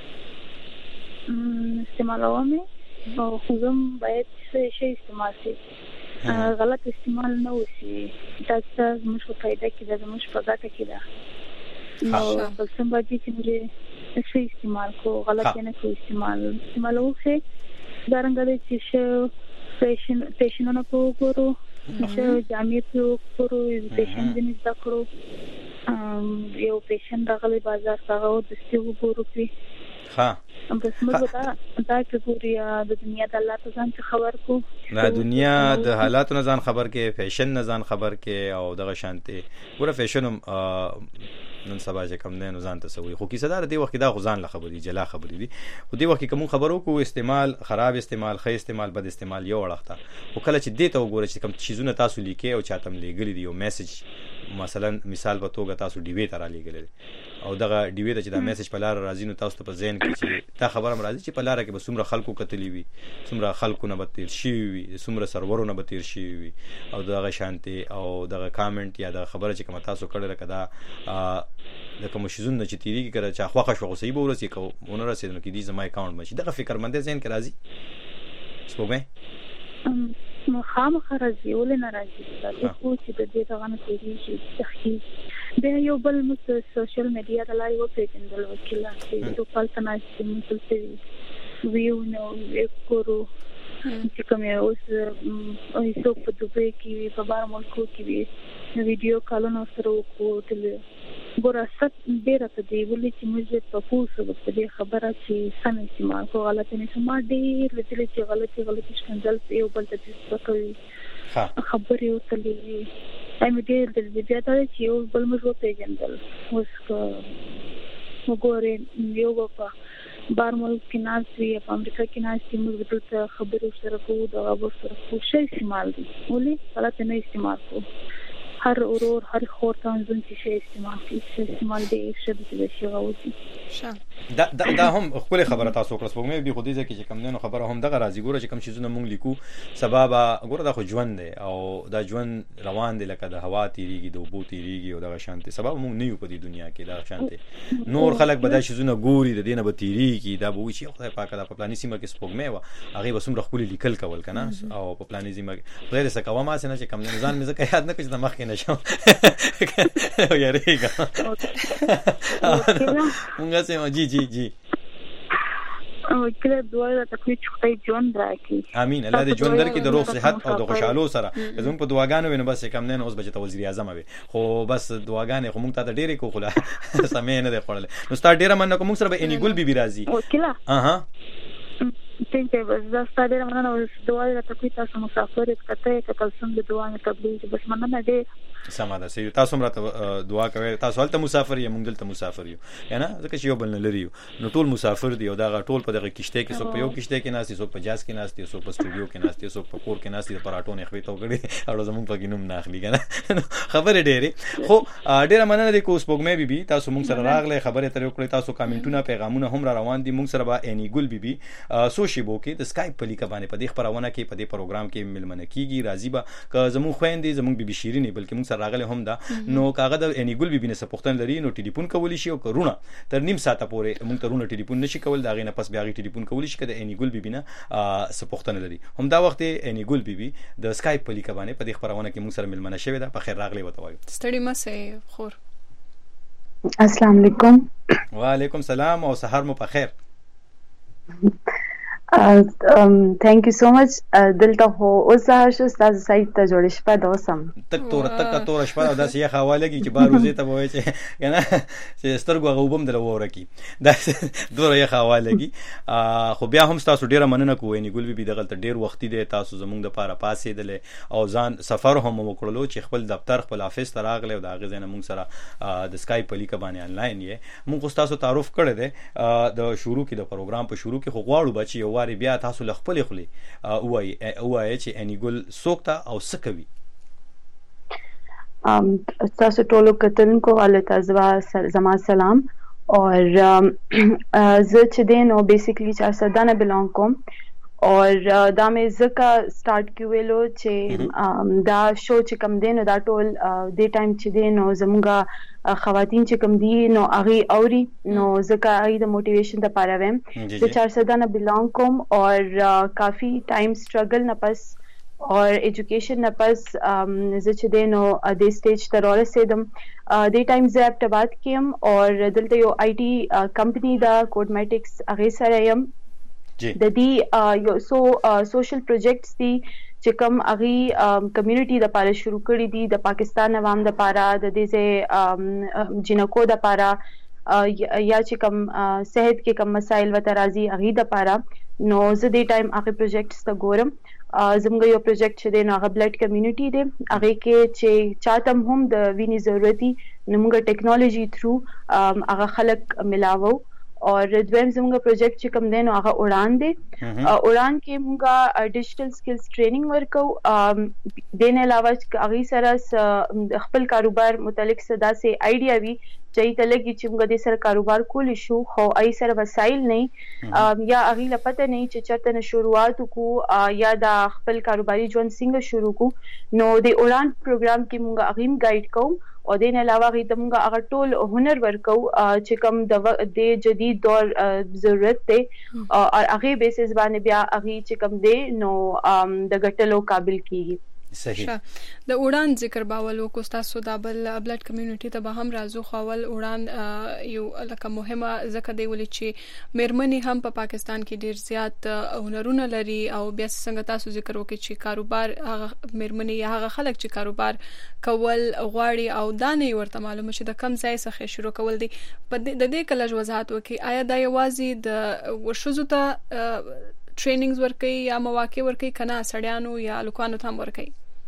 استعمالوم او خو زم باید څه شي استعمال شي غلط استعمال نه وشي. تاسو موږ په فائدہ کې ده موږ په ګټه کې ده نو په سم باندې چې موږ څه استعمال کو غلط نه کو استعمال استعمالو څه دارنګ دې چې پیشن پیشنونه کو ګورو چې جامې په ورو پیشن دې زده کړو یو پیشن دغه بازار څنګه د ستیو ګورو په ها هم په سمه وتا دا چې ګوري د دنیا د الله ته ځان خبر کو د دنیا د حالاتو نه ځان خبر کې فیشن نه ځان خبر کې او دغه شانتي ګوره فیشن نن سبا چې کم نه ځان ته سوي خو کیسه دار دی وخت دا غزان له خبرې جلا خبرې دي خو دی وخت کوم خبرو کو استعمال خراب استعمال خې استعمال بد استعمال یو وړخته او کله چې دته وګوره چې کوم چیزونه تاسو لیکي او چاتم لګل دي یو میسج مثلا مثال په توګه تاسو ډیوی تر لګل او دغه ډیوی ته چې دا میسج په لار راځي نو تاسو ته په ذهن کې چې تا خبره مرادي چې په لار کې به څومره خلکو کتلی وي څومره خلکو نه بتیر شي وي څومره سرورونه بتیر شي وي او دغه شانتي او دغه کامنټ یا دغه خبره چې کوم تاسو کړل کدا د کوم شیزون نه چې تیری کې کړه چې خوخه شو صحیح به ورسې کو اون رسید نو کې دې زما اکاونټ مشي دغه فکر مند ذهن کې راځي سپوږمۍ نو خامخا راځي ولې نه راځي دا خو چې د دې څنګه تیری شي تخکي بیا یو بل موږ سوشل میډیا د لارې وپېژندل وکیله چې یو کال ته ناستې موږ دلته ویو نو وکړو چې کوم یې اوس څوک په دوبۍ کې وي په بهر ملکو کې وي ویډیو کالونه سره وکړو ګوره ست ډېره په دې ولې چې موږ په پوه شو په دې خبره چې سم استعمال کو غلط نه شو ما ډېر لیدلي چې غلطي غلطي ښکنځل یو بل ته تسبه کوي خبرې ورته لیږي مې ډېر د بیا دا چې یو بل موږ وپېژندل اوس که وګورې یو به په بهر ملک کې ناست وي په امریکا کې ناست وي موږ به دلته خبرې ورسره کوو دغه به ورسره کوو ښه استعمال دي ولې غلط نه استعمال کوو هر ورور هر خور ته ځون چې شی استعمال کوي چې استعمال دی ښه دي چې شي غوږی دا دا هم خپل خبره تاسو کړس په مې به خو دې ځکه چې کم نه خبره هم دغه راځي ګوره چې کم شي زونه مونږ لیکو سبب ګوره دا خو ژوند دی او دا ژوند روان دی لکه د هوا تیریږي د اوبو تیریږي او دغه شانتي سبب مونږ نه یو په دې دنیا کې دا شانتي نور خلک به دا شي زونه ګوري د دینه به تیریږي دا به وي چې خدای پاک دا په پلاني سیمه کې سپوږمۍ و هغه به سمره خپل لیکل کول کنه او په پلاني سیمه کې غیر څه کوم ما سينه چې کم نه ځان مې ځکه یاد نه کړم د مخ کې نشم یاریګا مونږه سم جی جی جی او کله دوه ته کوي چې خدای ژوند راکړي امين الله دې ژوند درکړي د روغ صحت او د خوشحالو سره زموږ په دعاګانو وینم بس کم نه اوس بچته وزیر اعظم وي خو بس دعاګانې خو مونږ ته ډېرې کو خلا سمې نه دی خړل نو ستاره ډېر مننه کوم سره به اني ګل بي بي راځي وکیلا اها څنګه بس دا ستاره مننه اوس دعا ته کوي تاسو مسافر کته کتل څنګه دعا نه تبلیغ بس مننه دې سم ده سي تاسو مرته دعا کوي تاسو هلته مسافر یې مونږ دلته مسافر یو یعنی ځکه چې یو بل نه لري نو ټول مسافر دی او دا ټول په دغه کشته کې څوک په یو کشته کې ناسي څوک په جاز کې ناسي څوک په سټوډیو کې ناسي څوک په کور کې ناسي په راټو نه خوي ته وګړي او زمونږ په ګینوم نه اخلي کنه خبره ډېره خو ډېره مننه دي کوس پوګمې بي بي تاسو مونږ سره راغله خبره تر وکړې تاسو کامنټونه پیغامونه هم را روان دي مونږ سره با اني ګل بي بي سوشي بو کې د سکایپ په لیکه باندې په دې خبرونه کې په دې پروګرام کې ملمنه کیږي راضي به ک زموږ خويندې زموږ بي بي شيرینې بلکې مونږ سره راغله هم دا نو کاغه د اني ګل بي بي نه سپوختن لري نو ټلیفون کولی شي او کرونه تر نیم ساعته پورې مونږ ترونه ټلیفون نشي کول دا غینه پس بیا غي ټلیفون کولی شي کده اني ګل بي بي نه سپوختن لري هم دا وخت اني ګل بي بي د سکایپ په لیکه باندې په دې خبرونه کې مونږ سره ملمنه شوی دا په خیر راغلی وته وایو ستړي مسه خور السلام علیکم وعلیکم سلام او سحر مو په خیر thank you so much دلته هو اوس شو تاسو سایت ته جوړ شپه دا سم تک تور تک تور شپه دا سیه حواله کی چې بار وزې ته وای چې کنه چې سترګو غوبم دل وره کی دا دوره یې حواله کی خو بیا هم تاسو ډیره مننه کوی نه ګل بي دغه ډیر وختي دی تاسو زمونږ د پاره پاسې دل او ځان سفر هم وکړلو چې خپل دفتر خپل افیس ته راغله او دا غزنه مونږ سره د سکایپ په لیکه باندې انلاین یې مونږ تاسو تعارف کړی دی د شروع کې د پروګرام په شروع کې خو غواړو بچي یو واری بیا تاسو لخپل خلی وای وای چې اني ګل سوکتا او سکوي ام تاسو ټولو کتونکو والے تاسو زما سلام اور زه چې دین او بیسیکلی چار سردانه بلونګ کوم اور دا مې زکه سٹارټ کیویلو چې دا شو چې کم دین دا ټول د ټایم چې دین او زموږه خواتین چې کم دي نو اغي اوري نو زکه اغي د موټیویشن د پاره ویم چې چار سردانه بلونګ کوم اور کافی ټایم سټرګل نه پس اور ایجوکیشن نه پس زه چې دین او د سټیج تر ورسېدم د ټایم زه ابتباد کیم اور دلته یو آی ټي کمپنی دا کوډمیټکس اغه سره یم د دې یو سو سوشل پروجیکټس دي چې کوم اغي کمیونټي د پاره شروع کړی دي د پاکستان عوام د پاره د دې جنکو د پاره یا چې کوم صحت کې کوم مسایل وته راځي اغي د پاره نو زه د ټایم اغه پروجیکټس ته ګورم زموږ یو پروجیکټ چې دی نو هغه بلډ کمیونټي دی هغه کې چې چاته هم د ویني ضرورتي نو موږ ټیکنالوژي تھرو هغه خلک ملاوو اور دویم زموږ پروجیکټ چې کوم دی نو هغه اڑان دی اڑان کې موږ ډیجیټل سکلز ټریننګ ورکو دین علاوه هغه سره خپل کاروبار متعلق صدا سي آیډیا وی چې ته لګي چې موږ د سر کاروبار کولی شو خو ای سره وسایل نه یا اغه لپاره نه چې چرته نه شروعات کو یا د خپل کاروباري ژوند څنګه شروع کو نو د اڑان پروګرام کې موږ اغیم گایډ کوم او دین علاوه غي د موږ هغه ټول هنر ورکو چې کوم د جدید دور ضرورت دی او هغه بیسس باندې بیا هغه چې کوم دی نو د غټلو قابل کیږي صحیح د وړاند ذکر باول وکړو تاسو د بل بلډ کمیونټي ته به هم راځو خول وړاند یو لکه مهمه ځکه دی ولې چې مېرمنې هم په پاکستان کې ډیر زیات هنرونه لري او بیا څنګه تاسو ذکر وکړي چې کاروبار هغه مېرمنې یا هغه خلک چې کاروبار کول غواړي او دا نه ورته معلومه چې د کم ځای څخه شروع کول دي په د دې کله وضاحت وکړي آیا دا یوازې د ورشوزو ته ټریننګز ورکي یا مواقع ورکي کنه سړیانو یا لوکانو ته ورکي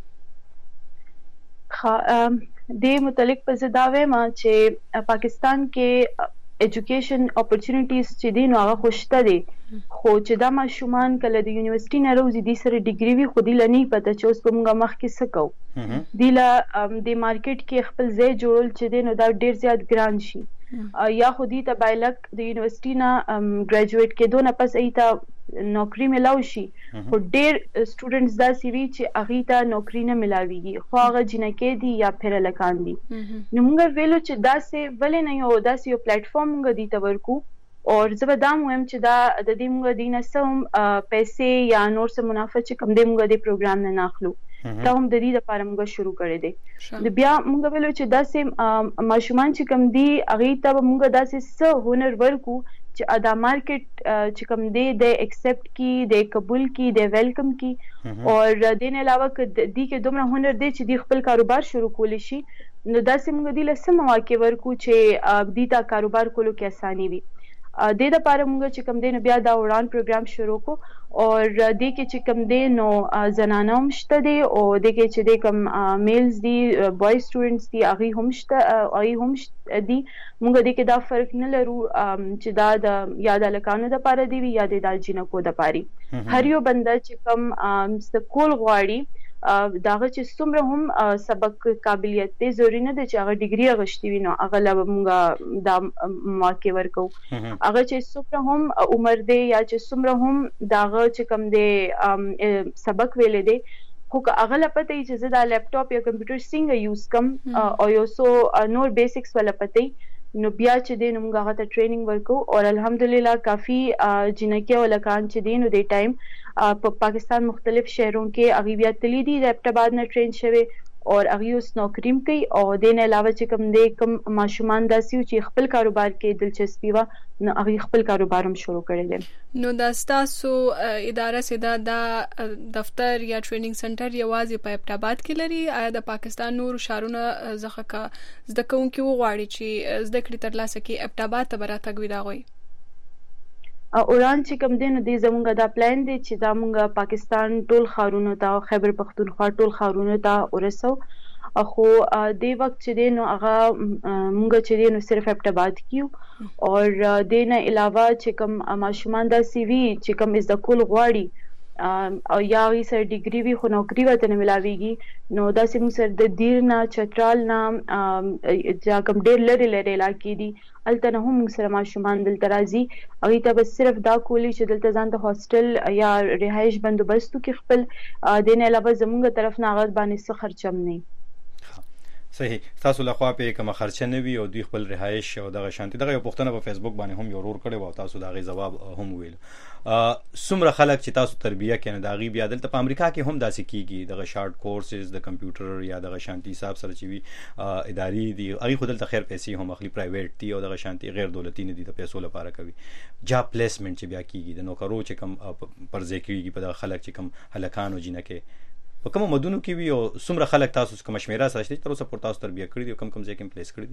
خا د متعلق په زداوي ما چې پاکستان کې اډوکیشن اپورچونټیز چې دي نو هغه خوشته دي خو چې دا ماشومان کله د یونیورسيټي نه راوځي د سره ډیګري وي خو دی لنی پته چې اوس په موږ مخ کې سکو دی لا د مارکیټ کې خپل ځای جوړول چې دي نو دا ډیر زیات ګران شي یا خو دی ته بایلک د یونیورسيټي نه ګریجویټ کېدو نه پس ایته نوکری ملاو شي خو ډیر سټوډنټس دا سی وی چې اغه ته نوکری نه ملاويږي خو هغه جنکه دي یا پھر لکان دي نو موږ ویلو چې دا سه ولې نه یو دا سه یو پلیټ فارم موږ دي تورکو او زبردام هم چې دا د دې موږ دینه سم پیسې یا نور څه منافع چې کم دې موږ دې پروګرام نه ناخلو دا هم د دې لپاره موږ شروع کړی دی د بیا موږ ویلو چې دا سه ماشومان چې کم دي اغه ته موږ دا سه هنر ورکو چې ادا مارکیټ چې کوم دی د ایکسپټ کی د قبول کی د ویلکم کی او دین علاوه ک دی کې دومره هنر دی چې دی خپل کاروبار شروع کولی شي نو دا سیمه دی لسم مواقع ورکو چې دی تا کاروبار کولو کې اساني وي د دې لپاره موږ چې کوم دی نو بیا دا وړاند پروګرام شروع کو او د کې چې کوم دی نو زنانه هم شته دي او د کې چې د کوم میلز دي بوای سټوډنټس دي هغه هم شته هغه هم دي موږ د کې دا فرق نه لرو چې دا د یاد لکانو د لپاره دی یا د جنکو د لپاره هر یو بنده چې کوم سکول غواړي داغه چې څومره هم سبق قابلیت ته ضروري نه ده چې هغه ډیګري غشتي وي نو هغه لا موږ دا مواقع ورکو هغه چې څومره هم عمر دی یا چې څومره هم داغه چې کم دی سبق ویلې دی خو هغه لا پته چې زه دا لپټاپ یا کمپیوټر څنګه یوز کوم او یو سو نور بیسکس ولا پته نو بیا چې دین موږ هغه ته ټریننګ ورکو او الحمدلله کافی جنکه ولکان چې دین د ټایم په پاکستان مختلف شهروں کې هغه بیا تللی دي رپټاباد نه ټرین شوه او هغه اوس نوکریم کوي او دین علاوه چې کوم دې کوم ماشومان داسي چې خپل کاروبار کې دلچسپي و نو هغه خپل کاروبار هم شروع کړی دی نو دا تاسو اداره سیدا دا دفتر یا ټریننګ سنټر یوازې په رپټاباد کې لري آیا د پاکستان نور شهرونه زخه کا زده کوونکي وغواړي چې زده کړې تر لاسه کې رپټاباد ته براتګ وي دا غوي اوران چې کوم دین د زمونږ دا پلان دی چې دا مونږ پاکستان ټول خارونو ته خیبر پختونخوا ټول خارونو ته ورسو خو د وخت چې دین هغه مونږ چې دین صرف رپټاباد کیو او دین علاوه چې کوم ماشومان دا سی وی چې کوم از د کول غواړي او یا وی سر ډیګری وی خو نوکری وته نه ملاويږي نو دا سیم سر د دیر نه چترال نه جا کوم ډیر لري لري علاقې دي الته نه هم سره ماشومان دلته راځي او ته بس صرف دا کولی چې دلته ځان ته هاستل یا رهائش بندوبستو کې خپل دین علاوه زمونږ طرف نه غږ باندې څه خرچم نه صحیح تاسو له خوا په کوم خرچه نه وی او دوی خپل رهائش او دغه شانتي دغه یو پښتنه په فیسبوک باندې هم یو ورور کړي او تاسو دغه جواب هم ویل سمره خلک چې تاسو تربیه کینې د غي بیا دلته په امریکا کې هم داسې کیږي دغه شارټ کورسز د کمپیوټر یا دغه شانتي حساب سره چې وی اداري دي هغه خود دلته خیر پیسې هم اخلي پرایویټ دي او دغه شانتي غیر دولتي نه دي د پیسو لپاره کوي جاب پلیسمنت چې بیا کیږي د نوکرو چې کم پر ذکرېږي په دغه خلک چې کم هلکانو جنکه په کوم مدونو کې وی او څومره خلک تاسو کوم شمیره سره چې تر اوسه پر تاسو تربیه کړی دي کم کم ځای کې پلیس کړی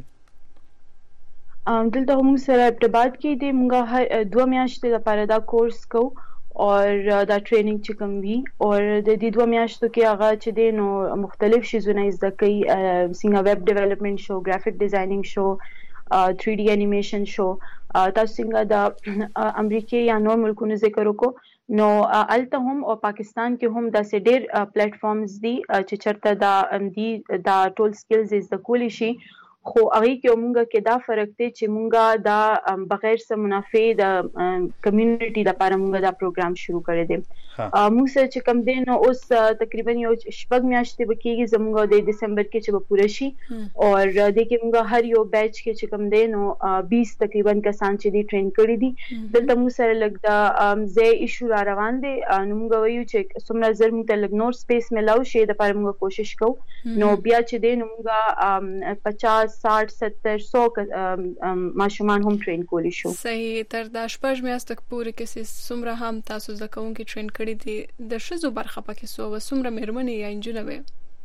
دي ام دلته موږ سره ارتباط کې دي موږ هر دوه میاشتې لپاره دا کورس کو او دا ټریننګ چې کوم وی او د دې دوه میاشتو کې هغه چې دي نو مختلف شیزونه زده کوي څنګه ویب ډیولپمنٹ شو ګرافیک ډیزاینینګ شو تھری ډي انیمیشن شو تاسو څنګه د امریکای یا نور ملکونو ذکر وکړو نو الته هم او پاکستان کې هم د سډیر پلیټ فارمز دي چې چرته دا ام دي دا ټول سکلز از د کولی شي خو هغه کې موږ کې دا فرق دی چې موږ دا بغیر سم منافع د کمیونټي د لپاره موږ دا پروګرام شروع کړی دی. موږ سره چې کم دی نو اوس تقریبا یو شپږ میاشتې بکیږي زموږ د دسمبر کې چې به پوره شي او د کې موږ هر یو بیچ کې چې کم دی نو بیس تقریبا کسان چې دی ټرین کړی دي. دلته موږ سره لګ دا زه ایشو را روان دي نو موږ وایو چې څومره زر موږ لګ نور سپیس ملاو شي د لپاره موږ کوشش کوو. نو بیا چې دی نو موږ پچاس ساठ ستر سو ماشومان هم ټرین کولی شو. صحیح. تر د شپږ میاشتې پورې کې څومره هم تاسو زده کوونکي ټرین کړي دي د ښځو برخه پکې سو و څومره مېرمنې یا نجونې وې؟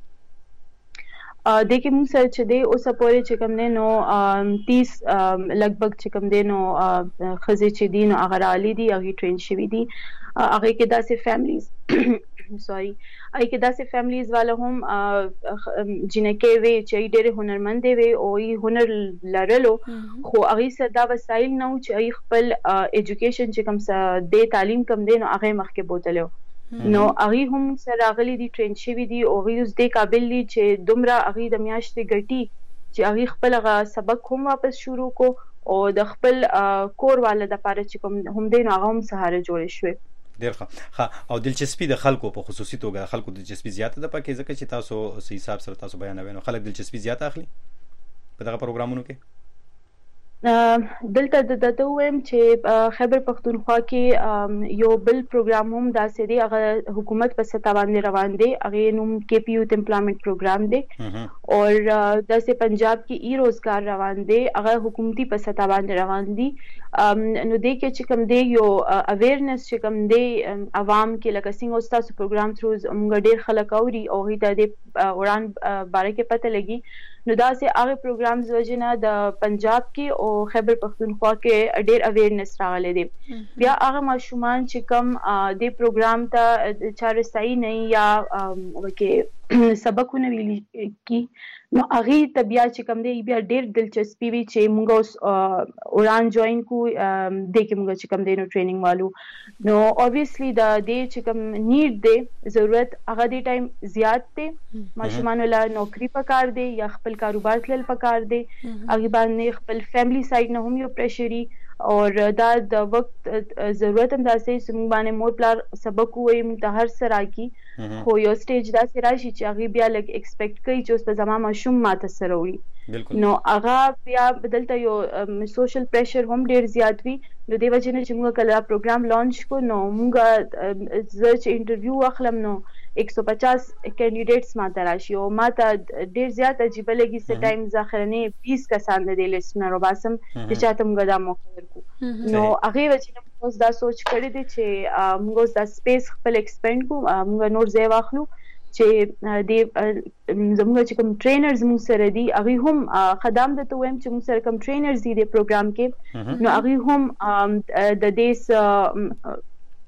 د کې موږ سره چې دی اوس پورې چې کوم دی نو تیس لګبګ چې کوم دی نو ښځې چې دي نو هغه رالي دي هغې ټرین شوي دي. هغې کې داسې فیملیز سوري هغې کې داسې فیملیز والا هم جنکۍ وې چې ډېرې هنرمندې وې او یې هنر لرلو خو هغې سره دا وسایل نه و چې هغې خپل ایجوکیشن چې کوم څه دی تعلیم کم دی نو هغې مخکې بوتلی و. نو هغې هم سره راغلي دي ټرین شوي دي او هغې اوس دې قابل دي چې دومره هغې د میاشتې ګټي چې هغې خپل هغه سبق هم واپس شروع کو او د خپل کور والا دپاره چې کوم هم دی نو هغه هم سهاره جوړې شوې. ډېر ښه. ښه او دلچسپي د خلکو په خصوصي توګه خلکو دلچسپي زیاته ده پکې ځکه چې تاسو څه حساب سره تاسو بیانوئ نو خلک دلچسپي زیاته اخلي په دغه پروګرامونو کې؟ دلته د دته وایم چې خیبر پختونخوا کې یو بل پروګرام هم داسې دی هغه حکومت په سطح باندې روان دی هغې نوم کې پی یوت امپلایمنټ پروګرام دی او داسې پنجاب کې ای روزګار روان دی هغه حکومتي په سطح باندې روان دي. نو دې کې چې کوم دی یو اویرنس چې کوم دی عوام کې لکه څنګه اوس تاسو پروګرام تھرو موږ ډېر خلک اوري او هغوی ته د اوران باره کې پته لګي نو داسې هغه پروګرامز وجې نه د پنجاب کې او خیبر پختونخوا کې ډېر اویرنس راغلی دی. بیا هغه ماشومان چې کوم دې پروګرام ته چا رسایي نه یا کې سبقونه ویلي کی نو هغې ته بیا چې کوم دی بیا ډېر دلچسپي وي چې موږ اوس اوران جوین کو دې کې موږ چې کوم دی نو ټریننګ والو نو اوبویسلی د دې چې کوم نیډ دی ضرورت هغه دې ټایم زیات دی. ماشومانو له نوکري پکار دی یا خپل کاروبار تلل پکار دی هغې باندې خپل فیملی سایډ نه هم یو پریشري او دا د وخت ضرورت هم داسې چې موږ باندې مور پلار سبق ووایي موږ ته هر څه راکړي خو یو سټیج داسې راشي چې هغې بیا لږ ایکسپیکټ کوي چې اوس به زما ماشوم ماته سره وړي نو هغه بیا دلته یو سوشل پریشر هم ډېر زیات وي. نو دې وجې نه چې موږ کله پروګرام لانچ کړو نو موږ زه چې انټرویو واخلم نو ایک سو پچاس کینډیډیټس ماته راشي او ماته ډېر زیات عجیبه لګي څه ټایم زه اخرنۍ بیس کسان د دې لیسټ نه راباسم چې چاته موږ دا موقع ورکړو. نو هغې وجې نه موږ اوس دا سوچ کړی دی چې موږ اوس دا سپیس خپل ایکسپینډ کړو موږ نور ځای واخلو چې د زموږ چې کوم ټرینرز موږ سره دي هغوی هم خدام درته وایم چې موږ سره کوم ټرینرز دي د پروګرام کې نو هغوی هم د دې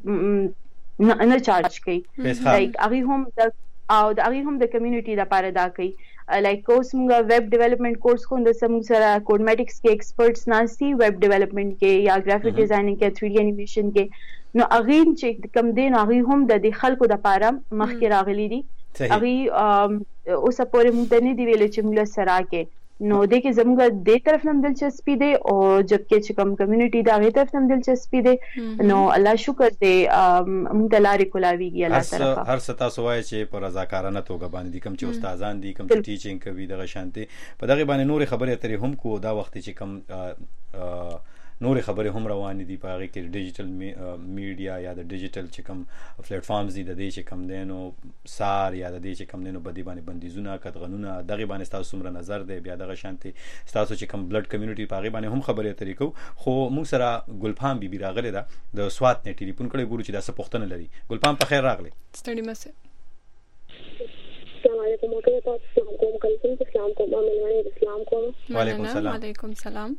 نه چارج کوي لایک هغوی هم د او د هغوی هم د کمیونټي دپاره دا کوي لایک اوس موږ ویب ډیولپمنټ کورس کوو داسې موږ سره کوډمیټکس کې ایکسپرټس ناست دي ویب ډیولپمنټ کې یا ګرافیک ډیزاینینګ کې تھری ډي انیمیشن کې نو هغوی چې کوم دی نو هغوی هم د دې خلکو دپاره مخکې راغلي دي هغوی اوسه پورې موږ ته نه دي ویلي چې موږ له سره راکړې نو دې کې زموږ دې طرف نه هم دلچسپي دی او جبکې چې کوم کمیونټي د هغې طرف نه هم دلچسپي دی نو الله شکر دی موږ ته لارې کولاویږي الله طرفه. هر څه تاسو وایئ چې په رضاکارانه توګه باندې دي کوم چې استادان دي کوم چې ټیچینګ کوي دغه شانتې په دغې باندې نورې خبرې اترې هم کوو دا وخت چې کوم نورې خبرې هم روانې دي په هغې کې ډیجیټل میډیا یا د ډیجیټل چې کوم پلیټ فارمز دي د دې چې کوم دی نو سار یا د دې چې کوم دی نو په دې باندې بندیزونه قطغنونه دغې باندې ستاسو څومره نظر دی بیا دغه شانتې ستاسو چې کوم بلډ کمیونټي په هغې باندې هم خبرې اترې کوو خو موږ سره ګلپام بیبي راغلې ده د سوات نه ټلیفون کړی ګورو چې دا څه پوښتنه لري. ګلپام په خیر راغلی. ستړي مه سئ. السلام علیکم موقع ته اسلام کوم کلکم اسلام کوم امنوانه اسلام کوم. وعلیکم السلام. وعلیکم السلام.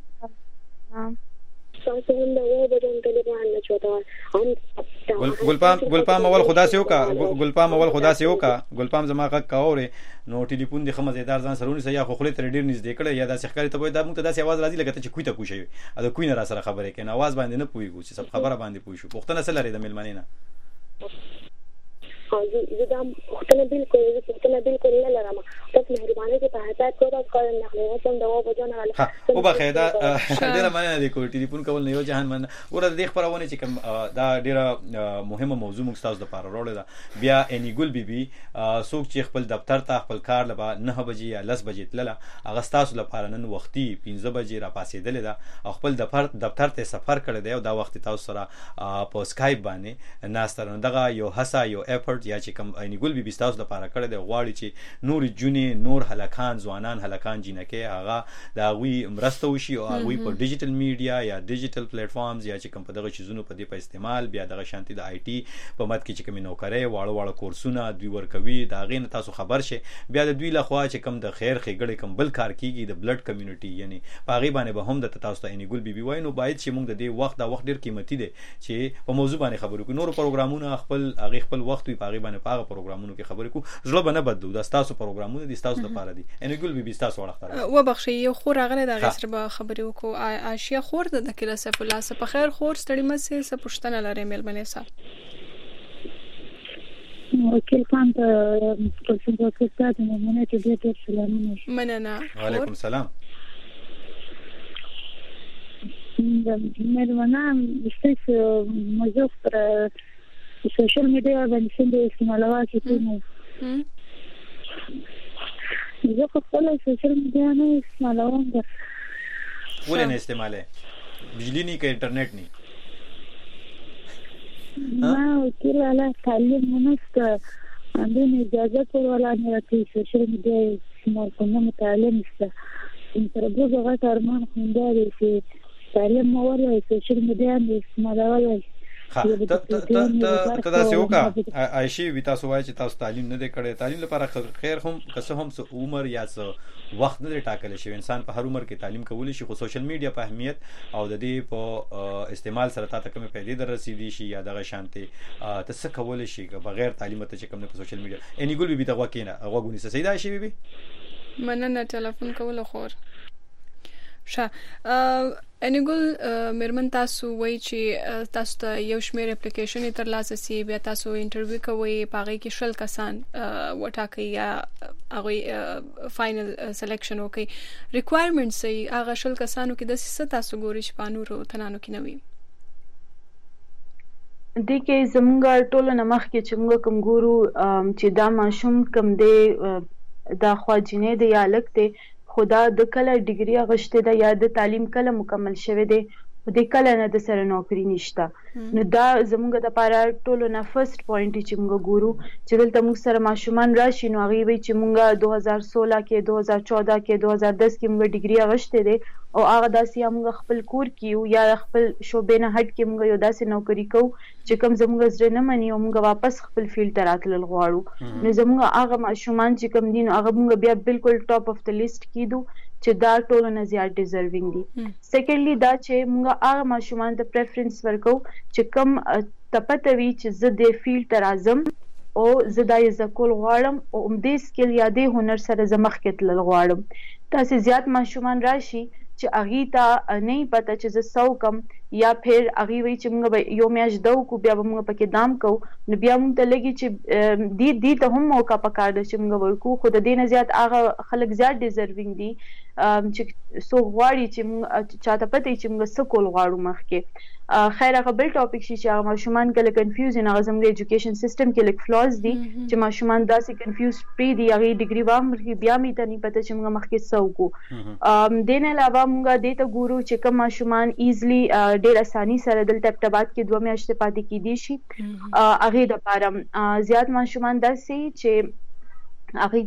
ګلپام ګلپام اول خدا سي وکا ګلپام اول خدا سي وکا ګلپام زما غږ کاوره نو ټلیفون د خمزیدار ځان سرونی سیا خو خله تر ډیر نږدې کړه یا د ښکاری ته وای دا موږ ته داسې आवाज راځي لکه ته چې کوی ته کوشي ا د کوی نه را سره خبرې کین आवाज باندې نه پويګو چې سب خبره باندې پوي شو پښتنه سره لري د ملمنې نه ها زه دا پښتنه بالکل زه پښتنه بالکل نه لرم بس مهرباني کې په هدایت کوو کار نقل وسم دا و بجونه ها او بخیدا ډیره مننه د کوټی ټلیفون کول نه یو جهان من ورته د خبرونه چې کوم دا ډیره مهمه موضوع موږ تاسو د پاره وروړل دا بیا اني ګل بیبي څوک چې خپل دفتر ته خپل کار لبا نه بجې یا لس بجې تلله هغه تاسو لپاره نن وختي پنځه بجې را پاسېدلې ده او خپل دفتر دفتر ته سفر کړی دی او دا وخت تاسو سره په اسکایپ باندې ناستره دغه یو هڅه یو ایفورت یا چې کوم اني ګل بیبي تاسو لپاره کړی دی غواړي چې نور جونې نور هلکان ځوانان هلکان جنکه هغه دا وی مرسته وشي او هغه په ډیجیټل میډیا یا ډیجیټل پلیټ فارمز یا چې کوم په دغه چیزونو په دې په استعمال بیا دغه شانتي د آی ټي په مد کې چې کوم نوکري واړه واړه کورسونه دوی ورکوي دا غین تاسو خبر شي بیا د دوی لخوا چې کوم د خیر خېګړې کوم بل کار کیږي د بلډ کمیونټي یعنی پاغي باندې به هم د تاسو ته اني ګل بیبي وای نو باید چې موږ د دې وخت دا وخت ډیر قیمتي دی چې په موضوع باندې خبرو کوو نور پروګرامونه خپل هغه خپل وخت وي پاغي باندې پاغه پروګرامونو کې خبرې کوو زړه باندې بدو دا تاسو پروګرامونه دي تاسو لپاره دي اني ګل بیبي تاسو ورخته و بخښي یو خور هغه د غسر به خبرې وکړو اشیا خور د کله سف الله سف خیر خور ستړي مسه سف پښتنه لري مل باندې صاحب وکیل خان ته تاسو د کتاب نه مونږ ته ډېر سلامونه مننه وعلیکم السلام مېرمنه مستې موضوع پر سوشل میډیا باندې څنګه استعمالوي چې زه خپل سوشل میډیا نه استعمالوم ولې نه استعماله بجلی نه کې انټرنیټ نه ما وکیل علی تعلیم منست عندنا اجازه ولا نه في سوشل میډیا استعمال کوم تعلیم است تر دغه کارمان خونداري چې تعلیم ولا سوشل میډیا استعمالوي ها ته ته ته دا سیوکا عائشی وی تاسو وای چې تاسو تعلیم نه دی کړی تعلیم لپاره خیر هم کسه هم څه عمر یا څه وخت نه ټاکل شي انسان په هر عمر کې تعلیم کولی شي خو سوشل میډیا په اهمیت او د دې په استعمال سره تاسو کومه پیدا در رسیدي شي یا دغه شانتي تاسو کول شي بغیر تعلیم ته چې کوم نه په سوشل میډیا اني ګل بي دغه کینه هغه غونی څه سیدا شي بي مننه ټلیفون کول خور ښه اني ګل مېرمن تاسو وای چې تاسو ته یو شمېر اپلیکیشن تر لاسه سی بیا تاسو انټرویو کوي پاغي کې شل کسان وټاکي یا هغه فائنل سلیکشن وکي ریکوایرمنټس یې هغه شل کسانو کې د څه تاسو ګوري چې پانورو تنانو کې نوي د کې زمونږ ټولو نمخ کې چې موږ کوم ګورو چې دا ماشوم کوم دی دا خواجینې دی یا لکته خدا د کله ډیګري غشته ده یا د تعلیم کله مکمل شوه دی خو د کله نه د سره نوکری نشته نو دا زموږ د پاره ټولو نه فرست پوینټ چې موږ ګورو چې دلته موږ سره ماشومان راشي نو هغه وی چې موږ دو هزار سولہ کې دو هزار چودہ کې دو هزار دس کې موږ ډیګري غشته دي او هغه داسې موږ خپل کور کې یا خپل شوبې نه هټ کې موږ یو داسې نوکری کوو چې کوم زموږ زړه نه مني او موږ واپس خپل فیلډ ته راتلل غواړو نو زموږ هغه ماشومان چې کوم دي نو هغه موږ بیا بالکل ټاپ اف د لیست کیدو چې دا ټولو نه زیات ډیزروینګ دي سیکنډلی دا چې موږ هغه ماشومان ته پریفرنس ورکو چې کوم تپتوي چې زه د فیلډ ته راځم او زه دا یې زکول غواړم او دې سکل یا دې هنر سره زمخ کې تلل غواړم تاسو زیات ماشومان راشي چې اغي ته نه پته چې زه سو کم یا پھر اغي وی چې موږ یو میاش دو کو بیا موږ پکې دام کو نو بیا موږ ته لګي چې دی دی ته هم موقع پکار د چې موږ ورکو خو د دې نه زیات هغه خلک زیات ډیزروینګ دي چې سو غواړي چې موږ چاته پته چې موږ سکول غواړو مخ کې خیر هغه بل ټاپک شي چې هغه ماشومان کله کنفیوز نه غزم د ایجوکیشن سیستم کې لیک فلاز دي چې ماشومان داسې کنفیوز پری دي هغه ډیګري وام بیا می ته نه پته چې موږ مخ کې سو کو ام دین علاوه موږ د ته ګورو چې کوم ماشومان ایزلی ډیر اساني سره دلته ابتبات کې دوه میاشتې پاتې کیدي شي هغه د پاره زیات ماشومان داسې چې هغه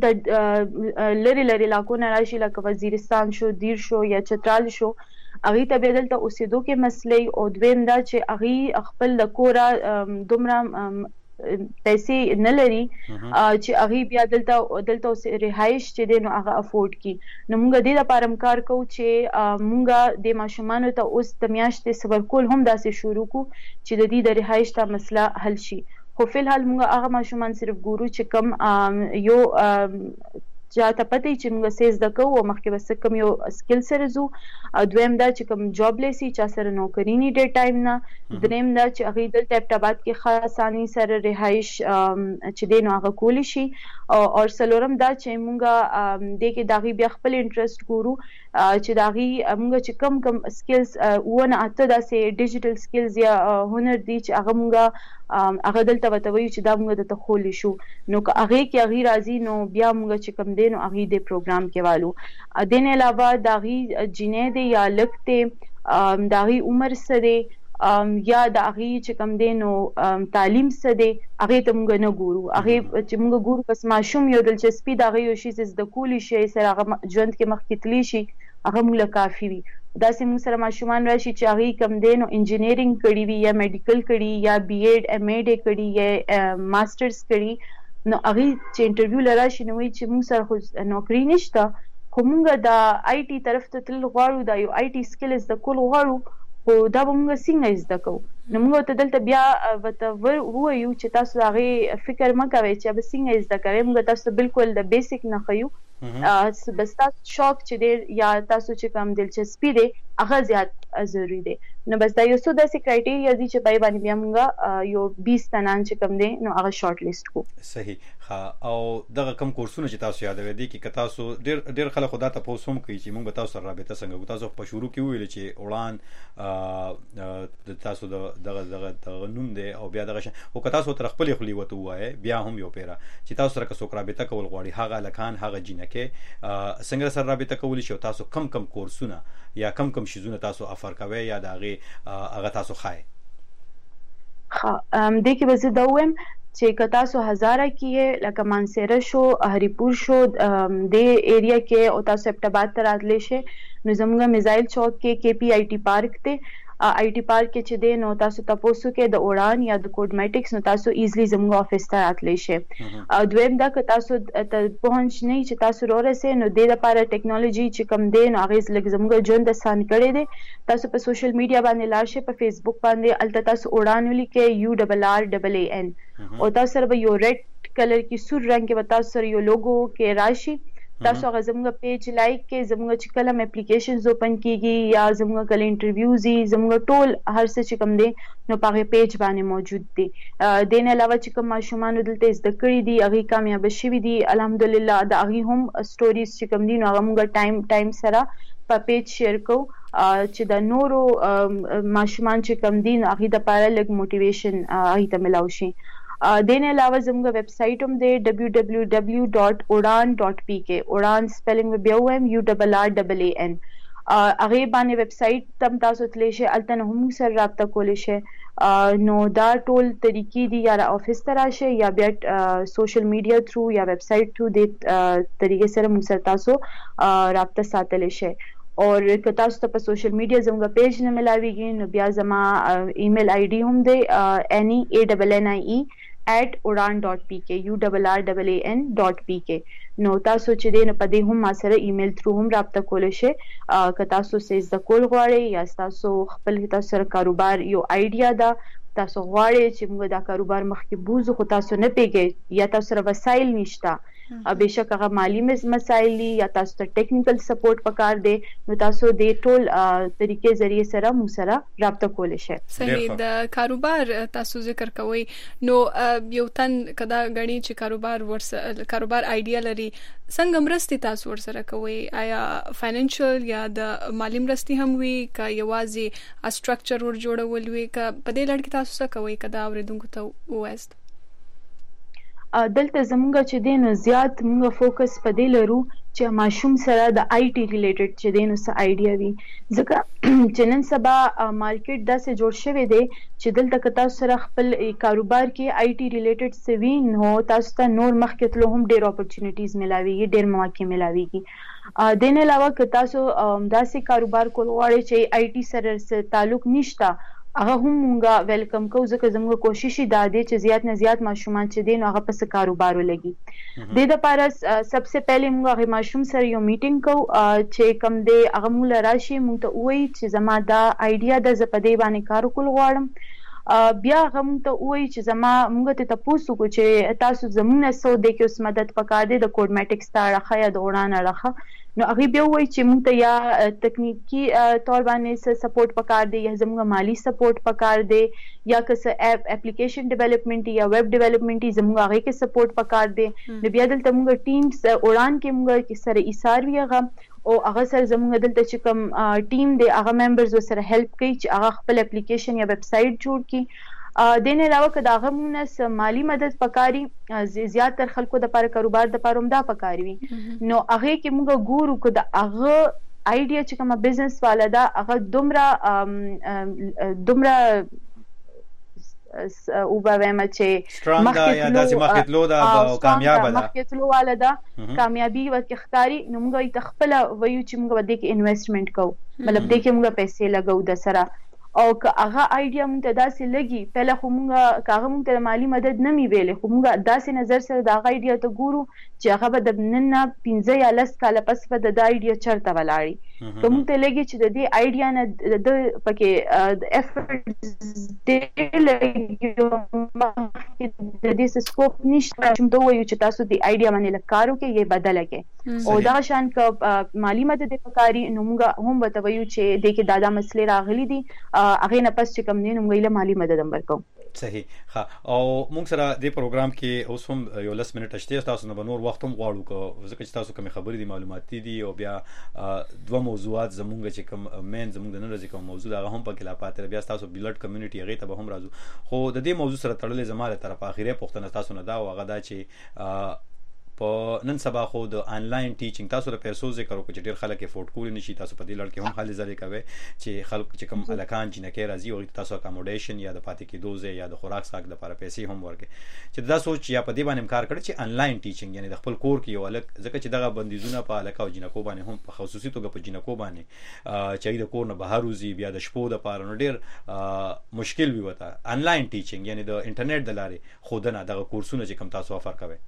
ته لری لری لاکونه راشي لکه وزیرستان شو دیر شو یا چترال شو هغه ته بدل ته اوسېدو کې مسلې او دویم دا چې هغه خپل د کورا دومره پیسې نه لري چې هغه بیا دلته دلته رهایش چې دی نو هغه افورد کی نو موږ دې لپاره کار کوو چې موږ د ماشومانو ته اوس د میاشتې صبر کول هم داسې شروع کو چې د دې د رهایش ته مسله حل شي خو فل حال موږ هغه ماشومان صرف ګورو چې کم یو چاته پته چې موږ سیز د کوو مخکې بس کوم یو سکل سره زو دویم دا چې کوم جاب لیسي چا سره نوکری نه ډیر ټایم نه دریم دا چې هغه د ټاپټابات کې خاصانی سره رهایش چې دین هغه کولی شي او سلورم دا چې موږ د کې داغي بیا خپل انټرست ګورو چې داغي موږ چې کم کم سکلز ونه اته داسې ډیجیټل سکلز یا هنر دي چې هغه موږ هغه دلته وتوي چې دا موږ د تخول شو نو که هغه کې هغه راځي نو بیا موږ چې کم دین او هغه د پروګرام کې والو دین علاوه داغي جنې دی یا لکته داغي عمر سره یا د هغه چې کم دین او تعلیم سره دی هغه ته موږ نه ګورو هغه چې موږ ګورو پس ماشوم یو دلچسپي داغي یو شی د کولی شي سره هغه ژوند کې مخ کې تلی شي هغه موږ کافي وي دا سیم سره ماشومان راشي چې هغه کم دین او انجینیرینګ کړي وي یا میډیکل کړي یا بی ایډ ایم ایډ کړي یا ماسترز کړي نو هغه چې انټرویو لراشي نو چې موږ سره خو نوکری نشته خو موږ د آی ټي طرف ته تل غواړو دا یو آی ټي سکلز د کول غواړو خو دا موږ څنګه زده کوو نو موږ ته دلته بیا وته وایو چې تاسو هغه فکر مکوئ چې به څنګه زده کوئ موږ تاسو بالکل د بیسیک نه خيو بس تاسو شوق چې دی یا تاسو چې کوم دلچسپي دی هغه زیات ضروری دی نو بس دا یو څه د کرایټیریا دي چې پای باندې بیا موږ یو بیس تنان چې کوم دی نو هغه شارټ لیست کو صحیح ها او دغه کم کورسونه چې تاسو یادوي دي کې تاسو ډیر ډیر خلک خدا ته پوسوم کوي چې موږ تاسو سره رابطه څنګه تاسو په شروع کې ویل چې وړاند تاسو دغه دغه دغه نوم دی او بیا دغه او که تاسو تر خپل خلی وته وای بیا هم یو پیرا چې تاسو سره څوک رابطه کول غواړي هغه لکان هغه جنکه څنګه سره رابطه کولی شي تاسو کم کم کورسونه یا کم کم شیزونه تاسو افر کوي یا دغه هغه تاسو خای ها ام د کې به زه دا وایم چې که تاسو هزاره کې لکه مانسیره شو هریپور شو د ایریا کې او تاسو اپټاباد ته راتلی شي نو زموږ میزایل چوک کې کې پی آی ټي پارک ته آی ټي پارک کې چې دی نو تاسو تاسو کې د اوران یا د کوډمیټکس نو تاسو ایزلی زموږ افیس ته راتلی شي دویم دا که تاسو ته پہنچ نه چې تاسو ورسه نو د لپاره ټیکنالوژي چې کم دی نو هغه لږ زموږ ژوند آسان کړی دی تاسو په سوشل میډیا باندې لاړ شئ په فیسبوک باندې الته تاسو اوران ولیکئ یو ډبل آر ډبل ای ان او تاسو سره یو ریډ کلر کې سور رنگ کې وتا سره یو لوګو کې راشي تاسو هغه زموږ پیج لایک کې زموږ چې کلم اپلیکیشنز اوپن کیږي یا زموږ کله انټرویوز یې زموږ ټول هر څه چې کوم دی نو په پیج باندې موجود دي د نه علاوه چې کوم ماشومان دلته زده کړی دي هغه کامیاب شوي دي الحمدلله د هغه هم سټوریز چې کوم دي نو هغه موږ ټایم ټایم سره په پیج شیر کوو چې د نورو ماشومان چې کوم دي نو هغه د لپاره لږ موټیویشن هغه ته ملاوي شي دین علاوه زموږ ویب سټ هم دی ڈبلیو ڈبلیو ڈبلیو ډاٹ اوران ډاٹ پی کے اوران سپیلنګ بیا وایم یو ډبل آر ډبل ای ان هغه باندې ویب سټ تم تاسو تلی شي الته هم سره رابطه کولی شي نو دا ټول طریقې دي یا افیس ته راشي یا بیا سوشل میډیا تھرو یا ویب سټ تھرو د طریقې سره موږ سره تاسو رابطه ساتلی شي اور که تاسو ته په سوشل میډیا زموږ پیج نه ملاويږي نو بیا زما ایمیل آی ډی هم دی ان ای ډبل ان آی ای at uran dot p k u r r a a n dot p k نو تاسو چې دین په دې هم ما سره ایمیل تھرو هم رابطه کولای شئ که تاسو سیز د کول غواړئ یا تاسو خپل تاسو سره کاروبار یو آیډیا ده تاسو غواړئ چې موږ دا کاروبار مخکې بوزو خو تاسو نه پیګئ یا تاسو سره وسایل نشته بهشکه هغه مالی مسایل یا تاسو ته ټیکنیکل سپورټ پکار دی نو تاسو د ټول طریقې ذریعہ سره مو سره رابطه کولی شئ صحیح د کاروبار تاسو ذکر کوئ نو یو تن کدا غړي چې کاروبار ورسره کاروبار آیډیا لري څنګه مرستي تاسو ورسره کوئ آیا فاینانشل یا د مالی مرستي هم وي کا یوازې ا سټرکچر ور جوړول وي کا په دې لړ کې تاسو څه کوئ کدا اوریدونکو ته وایست دلته زمونږ چې دی نو زیات موږ فوکس په دې لرو چې ماشوم سره د آی ټي ریلیټډ چې دی نو څه آیډیا وي ځکه چې نن سبا مارکیټ داسې جوړ شوی دی چې دلته که تاسو سره خپل کاروبار کې آی ټي ریلیټډ څه وي نو تاسو ته نور مخکې تلو هم ډېر اپورچونیټیز ملاويږي ډېر مواقع ملاويږي د نه علاوه که تاسو داسې کاروبار کول غواړئ چې آی ټي سره تعلق نشته هغه هم مونږه ویلکم کوو ځکه زموږ کوشش دا دی چې زیات نه زیات ماشومان چې دي نو هغه په کاروبار ولګي د دې لپاره سبسه پہله موږ هغه ماشوم سره یو میټینګ کوو چې کوم دی هغه موږ راشي موږ ته وایي چې زما دا آیډیا د زپدې باندې کار کول غواړم بیا غم ته وای چې زما موږ ته تاسو کو چې تاسو زمونه سو د کې اوس مدد پکار دی د کوډمټکس ته راخه یا د وړاندې راخه نو هغه بیا وای چې موږ ته یا تکنیکی تور باندې سپورټ پکار دی یا زموږ مالی سپورټ پکار دی یا که اپ اپلیکیشن ډیولپمنٹ یا ویب ډیولپمنٹ زموږ هغه کې سپورټ پکار دی نو بیا دلته موږ ټیمز وړاندې کې موږ کې سره ایثار وی هغه او هغه سره زموږ دلته چې کوم ټیم دی هغه ممبرز سره هیلپ کوي چې هغه خپل اپلیکیشن یا ویب سټ جوړ کړي دین علاوه که دا غمونه مالی مدد پکاري زیات تر خلکو د لپاره کاروبار د لپاره هم دا پکاري وي نو هغه کې موږ ګورو که د هغه آیډیا چې کومه بزنس والا دا هغه دومره دومره او به وایم چې سترونګ دا یا داسې مخکې تلو دا او کامیابه ده مخکې تلو والا ده کامیابي ورکې ښکاري نو موږ یې خپله وایو چې موږ به دې کې انویسټمنټ کوو مطلب دې کې موږ پیسې لګوو د سره او که هغه آیډیا موږ ته داسې لګي پهله خو موږ که هغه موږ ته مالي مدد نه وي ویلې خو موږ داسې نظر سره د هغه آیډیا ته ګورو چې هغه به د نن نه پنځه یا لس کاله پس به د دا آیډیا چېرته ولاړي که موږ ته لګي چې د دې آیډیا نه د پکې د افرټ ډېر لګي د دې څه سکوپ نشته چې موږ ووایو چې تاسو د آیډیا باندې لږ کار وکړئ یا بدله کړئ او دغه شان که مالي مدد یې پکاري نو موږ هم ورته وایو چې دې کې دا دا مسلې راغلي دي هغه نه پس چې کوم نه موږ له مالی مدد هم ورکو صحیح ها او موږ سره د پروګرام کې اوس هم یو لس منټ شته تاسو نه بنور وخت هم غواړو کو ځکه چې تاسو کوم خبرې دي معلوماتي دي او بیا دوه موضوعات زمونږ چې کوم مین زمونږ د نن ورځې کوم موضوع هغه هم پکې لا پاتې بیا تاسو بلډ کمیونټي هغه ته به هم راځو خو د دې موضوع سره تړلې زماره طرف اخیری پوښتنه تاسو نه دا هغه دا چې په نن سبا خو د انلاین ټیچینګ تاسو د پیسو ذکر وکړو چې ډیر خلک افورد کول نشي تاسو په دې لړ کې هم حل ځلې کوي چې خلک چې کوم الکان جنکه راځي او تاسو اکاموډیشن یا د پاتې کې دوزه یا د خوراک ساک د لپاره پیسې هم ورکړي چې دا سوچ یا په دې باندې کار کړی چې انلاین ټیچینګ یعنی د خپل کور کې یو الک ځکه چې دغه بندیزونه په الکا او جنکو باندې هم په خصوصي توګه په جنکو باندې چې د کور نه بهر وځي بیا د شپو د پاره نو ډیر مشکل وي وته انلاین ټیچینګ یعنی د انټرنیټ د لارې خودنه دغه کورسونه چې کوم تاسو افر کوي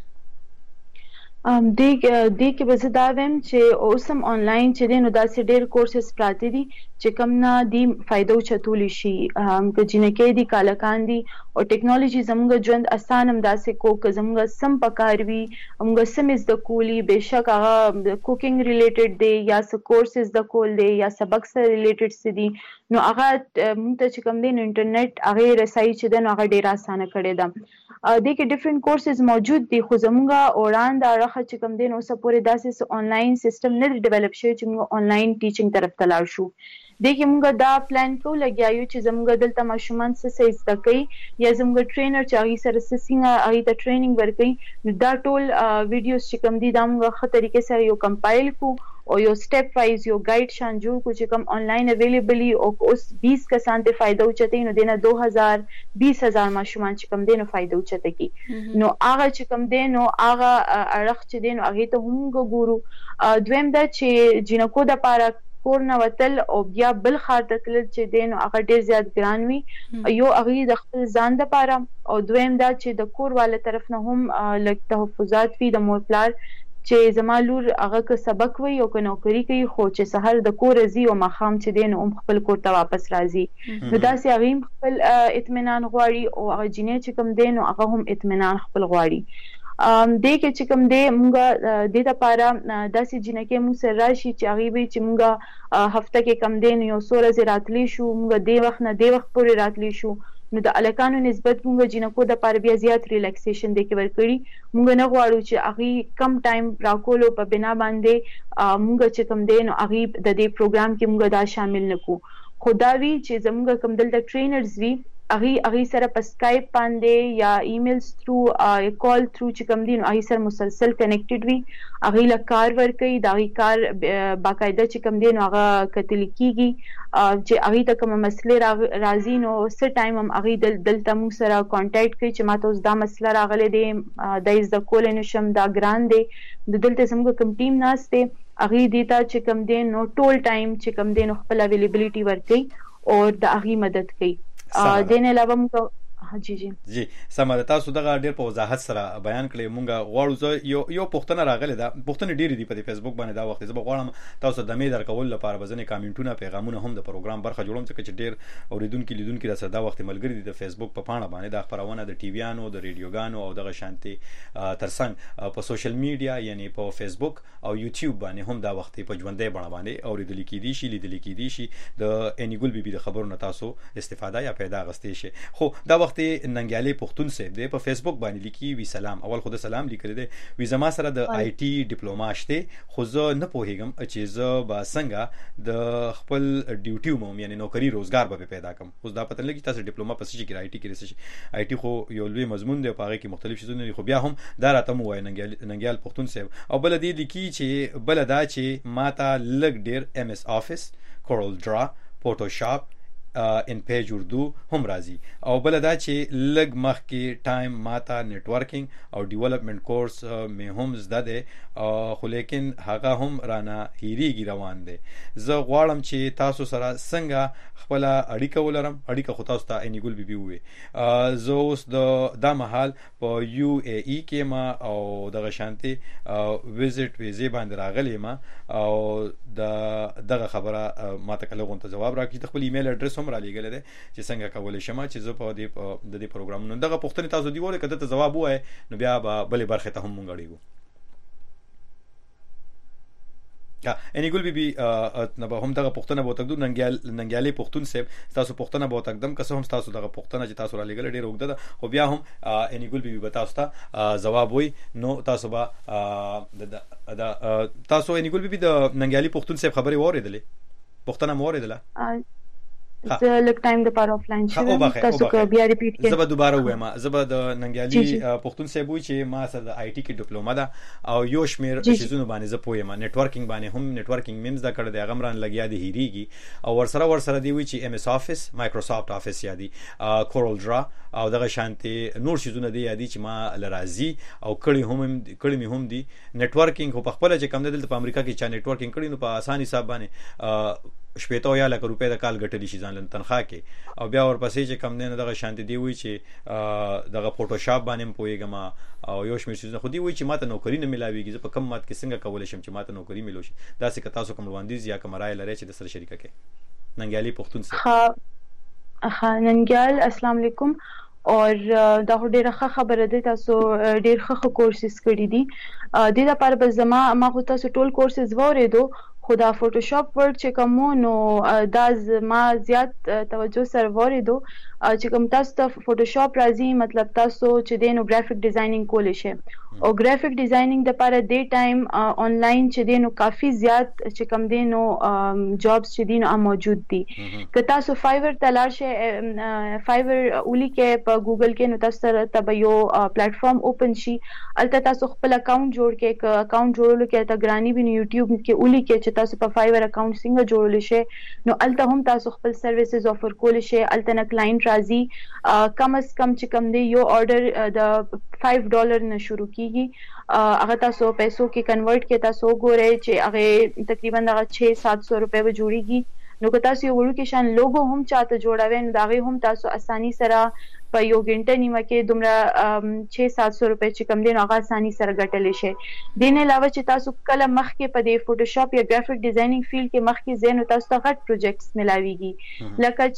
ام دیګ دیګ کې به زه دا وایم چې اوس هم آنلاین چې دی نو داسې ډېر کورسز پراته دي چې کوم نه دی فایده چتولی شي هم که جنکې دي کالکان دي او ټیکنالوژي زموږ ژوند اسان هم داسې کو که زموږ سم پکار وي موږ سم از د کولی بهشک هغه کوکینګ ریلیټډ دی یا س کورسز د کول دی یا سبق سره ریلیټډ سي دي نو هغه موږ ته چې کوم دی نو انټرنیټ هغه رسایي چې دی نو هغه ډېر اسانه کړی ده د کې ډیفرنٹ کورسز موجود دي خو زموږ وړاندې راخه چې کوم دی نو سپورې داسې آنلاین سیستم نه ډیولپ شوی چې موږ آنلاین ټیچینګ طرف ته لاړ شو د کې موږ دا پلان کو لګیایو چې زموږ دلته ماشومان څه څه زده کوي یا زموږ ټرینر چې هغه سره څنګه هغه ته ټریننګ ورکوي دا ټول ویډیوز چې کوم دي دا موږ ښه طریقې سره یو کمپایل کو او یو سټپ وایز یو گایډ شان جوړ کو چې کوم آنلاین اویلیبلی او اوس بیس کسان ته فائدہ اوچته نو دینه دو هزار بیس هزار ماشومان چې کوم دینو فائدہ اوچته کی نو هغه چې کوم دینو هغه اړخ چې دینو هغه ته موږ ګورو دویم دا چې جنکو د پاره کور نه وتل او بیا بل خار ته تلل چې دینو هغه ډیر زیات ګران وي یو هغه د خپل ځان د پاره او دویم دا چې د کور والا طرف نه هم لږ تحفظات وي د مور پلار چې زما لور هغه که سبق وي او که نوکری کوي خو چې سحر د کور ځي او مخام چې دین هم خپل کور ته واپس راځي نو داسې هغه خپل اطمینان غواړي او هغه جنې چې کوم دین او هغه هم اطمینان خپل غواړي ام دې کې چې کوم دې مونږه د دې لپاره داسې جنکه مو سره راشي چې هغه به چې مونږه هفته کې کم دین یو سوره زراتلی شو مونږه دې وخت نه دې وخت پورې راتلی شو نو د الکانو نسبت مونږ جنکو د لپاره بیا زیات ریلیکسیشن د کې ورکړي مونږ نه غواړو چې هغه کم ټایم راکولو په بنا باندې مونږ چې کوم دین او هغه د دې پروګرام کې مونږ دا شامل نکو خداوی چې زمونږ کوم دلته ټرینرز وی هغه هغه سره په سکایپ باندې یا ایمیلز تھرو کال تھرو چې کوم دین هغه سره مسلسل کنیکټډ وي هغه له کار ورکي دا هغه کار باقاعده چې کوم دین هغه کتل کیږي چې هغه ته کوم مسلې راځي نو څه ټایم هم هغه دل دلته موږ سره کانټیکټ کوي چې ماته اوس دا مسله راغله دی د از د کول نشم دا ګران دی د دلته زموږ کوم ټیم ناشته هغه دیتا چې کوم دین نو ټول ټایم چې کوم دین خپل اویلیبিলিټي ورکي او د هغه مدد کوي دین علاوه موږ جی جی جی سمه تاسو دغه ډیر په وضاحت سره بیان کړی. مونږ غواړو زه یو یو پوښتنه راغله ده، پوښتنه ډیره دي په فیسبوک باندې دا وخت زه غواړم تاسو د مې درکول لپاره بزنه کامنټونه پیغامونه هم د پروګرام برخه جوړوم چې ډیر اوریدونکو لیدونکو را سره دا وخت ملګری دي د فیسبوک په پاڼه باندې د خبرونه د ټي ویانو د ریډیوګانو او دغه شانتي ترڅنګ په سوشل میډیا یعنی په فیسبوک او یوټیوب باندې هم دا وخت په ژوندۍ بڼه باندې اوریدل کیدي شي لیدل کیدي شي د انیګل بیبي د خبرونو تاسو استفاده یا پیدا غستې شي. خو دا وخت ننګیالي پښتون صاحب دی په فیسبوک باندې لیکي وی سلام، اول خو د سلام لیکل دی وی زما سره د آی ټي ډیپلوما شته خو زه نه پوهیږم چې زه با څنګه د خپل ډیوټي موم یعنی نوکری روزګار به پیدا کوم. اوس دا پته لګی تاسو ډیپلوما پسې کې آی ټي کې رسېږي. آی ټي خو یو لوی مضمون دی په هغه کې مختلف شیزونه دي، خو بیا هم دا راته مو وای ننګیال ننګیال پښتون صاحب. او بل دی لیکي چې بل دا چې ماته لګ ډیر ایم اس افیس، کورل ډرا، فوټوشاپ ان پیج اردو هم راځي. او بل دا چې لګ مخ کې ټایم ماته نتورکینګ او ډیولپمنٹ کورس مې هم زده ده خو لیکن هغه هم رانه هیریږي روان دی. زه غواړم چې تاسو سره څنګه خپل اړیکه ولرم. اړیکه خو تاسو ته انیګل بیبي وي. زه اوس د دا مهال په یو ای ای کې ما او دغه شانتي ویزټ ویزه باندې راغلی ما او د دغه خبره ماته کله غونته جواب راکړي. خپل ایمیل اډرس را لګل دي چې څنګه کولای شم چې زه په دې د دې پروګرامونو دغه پوښتنه تاسو دی وله کده ته جواب وای نو بیا به بلې برخه ته هم مونږ اړیږو. کا انیګل بیبي نه به هم دغه پوښتنه به تکدو ننګیال ننګیالي پښتون صاحب تاسو پوښتنه به تکدم که هم تاسو دغه پوښتنه چې تاسو را لګل ډیر وګړه ده خو بیا هم انیګل بیبي به تاسو ته جواب وای نو تاسو به د تاسو انیګل بیبي د ننګیالي پښتون صاحب خبري اوریدلې پوښتنه مو اوریدله زه لک ټایم د پاره آفلاین شوم تاسو کو بیا ریپیټ کړئ. زه به دوباره وایم زه به د ننګیالي پښتون صاحب وی چې ما سره د آی ټي کې ډیپلوما ده او یو شمیر شیزونه باندې زه پوهیم. نتورکینګ باندې هم نتورکینګ میمز دا کړی دی هغه مران لګیا دی هیریږي او ورسره ورسره دی وی چې ام اس افیس، مایکروسافټ افیس یادي، کورل ډرا او دغه شانتي نور شیزونه دی یادي چې ما لرازي او کړي هم کړي می هم دي. نتورکینګ په خپل چې کم دلته په امریکا کې چا نتورکینګ کړي نو په اساني حساب باندې شپېته یا لکه روپۍ د کال ګټلی شي ځان له تنخواه کې او بیا ورپسې چې کم دی نه دغه شانتي دی وی چې دغه فوټوشاپ باندې هم پوهېږم او یو شمېر څیزونه خو دی وی چې ماته نوکري نه میلاویږي. زه په کم مات کې څنګه کولی شم چې ماته نوکري میلو شي. داسې که تاسو کوم وړاندیز یا کوم رایه لرئ چې د سره شریکه کړئ. ننګیالي پښتون صاحب ها ننګیال السلام علیکم. اور دا ډیره ښه خبره ده تاسو ډیر ښه کورسز کړی دي. د دې لپاره به زما ما خو تاسو ټول کورسز واورېدو خو دا فوټوشاپ ورډ چې کوم نو دا ما زیات توجه سره واورېدو چې کوم تاسو ته فوټوشاپ راځي مطلب تاسو چې دینو ګرافیک ډیزاینینګ کولی شئ او ګرافیک ډیزاینینګ د لپاره د ټایم آنلاین چې دینو کافي زیات چې کوم دینو جابز چې دینو موجود دي. که تاسو فایور ته لاړ شئ فایور اولی کې په ګوګل کې نو تاسو سره ته یو پلیټ فارم اوپن شي الته تاسو خپل اکاونټ جوړ کې ک اکاونټ جوړولو کې ته ګرانی بن یوټیوب کې اولی کې چې تاسو په فایور اکاونټ څنګه جوړول شي نو الته هم تاسو خپل سرویسز افر کول شي. الته نه کلاینټ راځي کم از کم چې کم دی یو آرډر د پنځه ډالر نه شروع کیږي هغه تاسو پیسو کې کنورټ کې تاسو ګورئ چې هغه تقریبا دغه شش سات سو روپے به جوړیږي. نو که تاسو یو وړو کې شان لوګو هم چاته جوړاوي نو دا هم تاسو اساني سره په یو غنټه نیمه کې دومره شش سات سو روپے چې کم دین هغه اساني سره ګټل شي. دین علاوه چې تاسو کله مخ کې په دې فوټوشاپ یا ګرافیک ډیزاینینګ فیلډ کې مخ کې زین تاسو ته غټ پروجیکټس ملاويږي لکه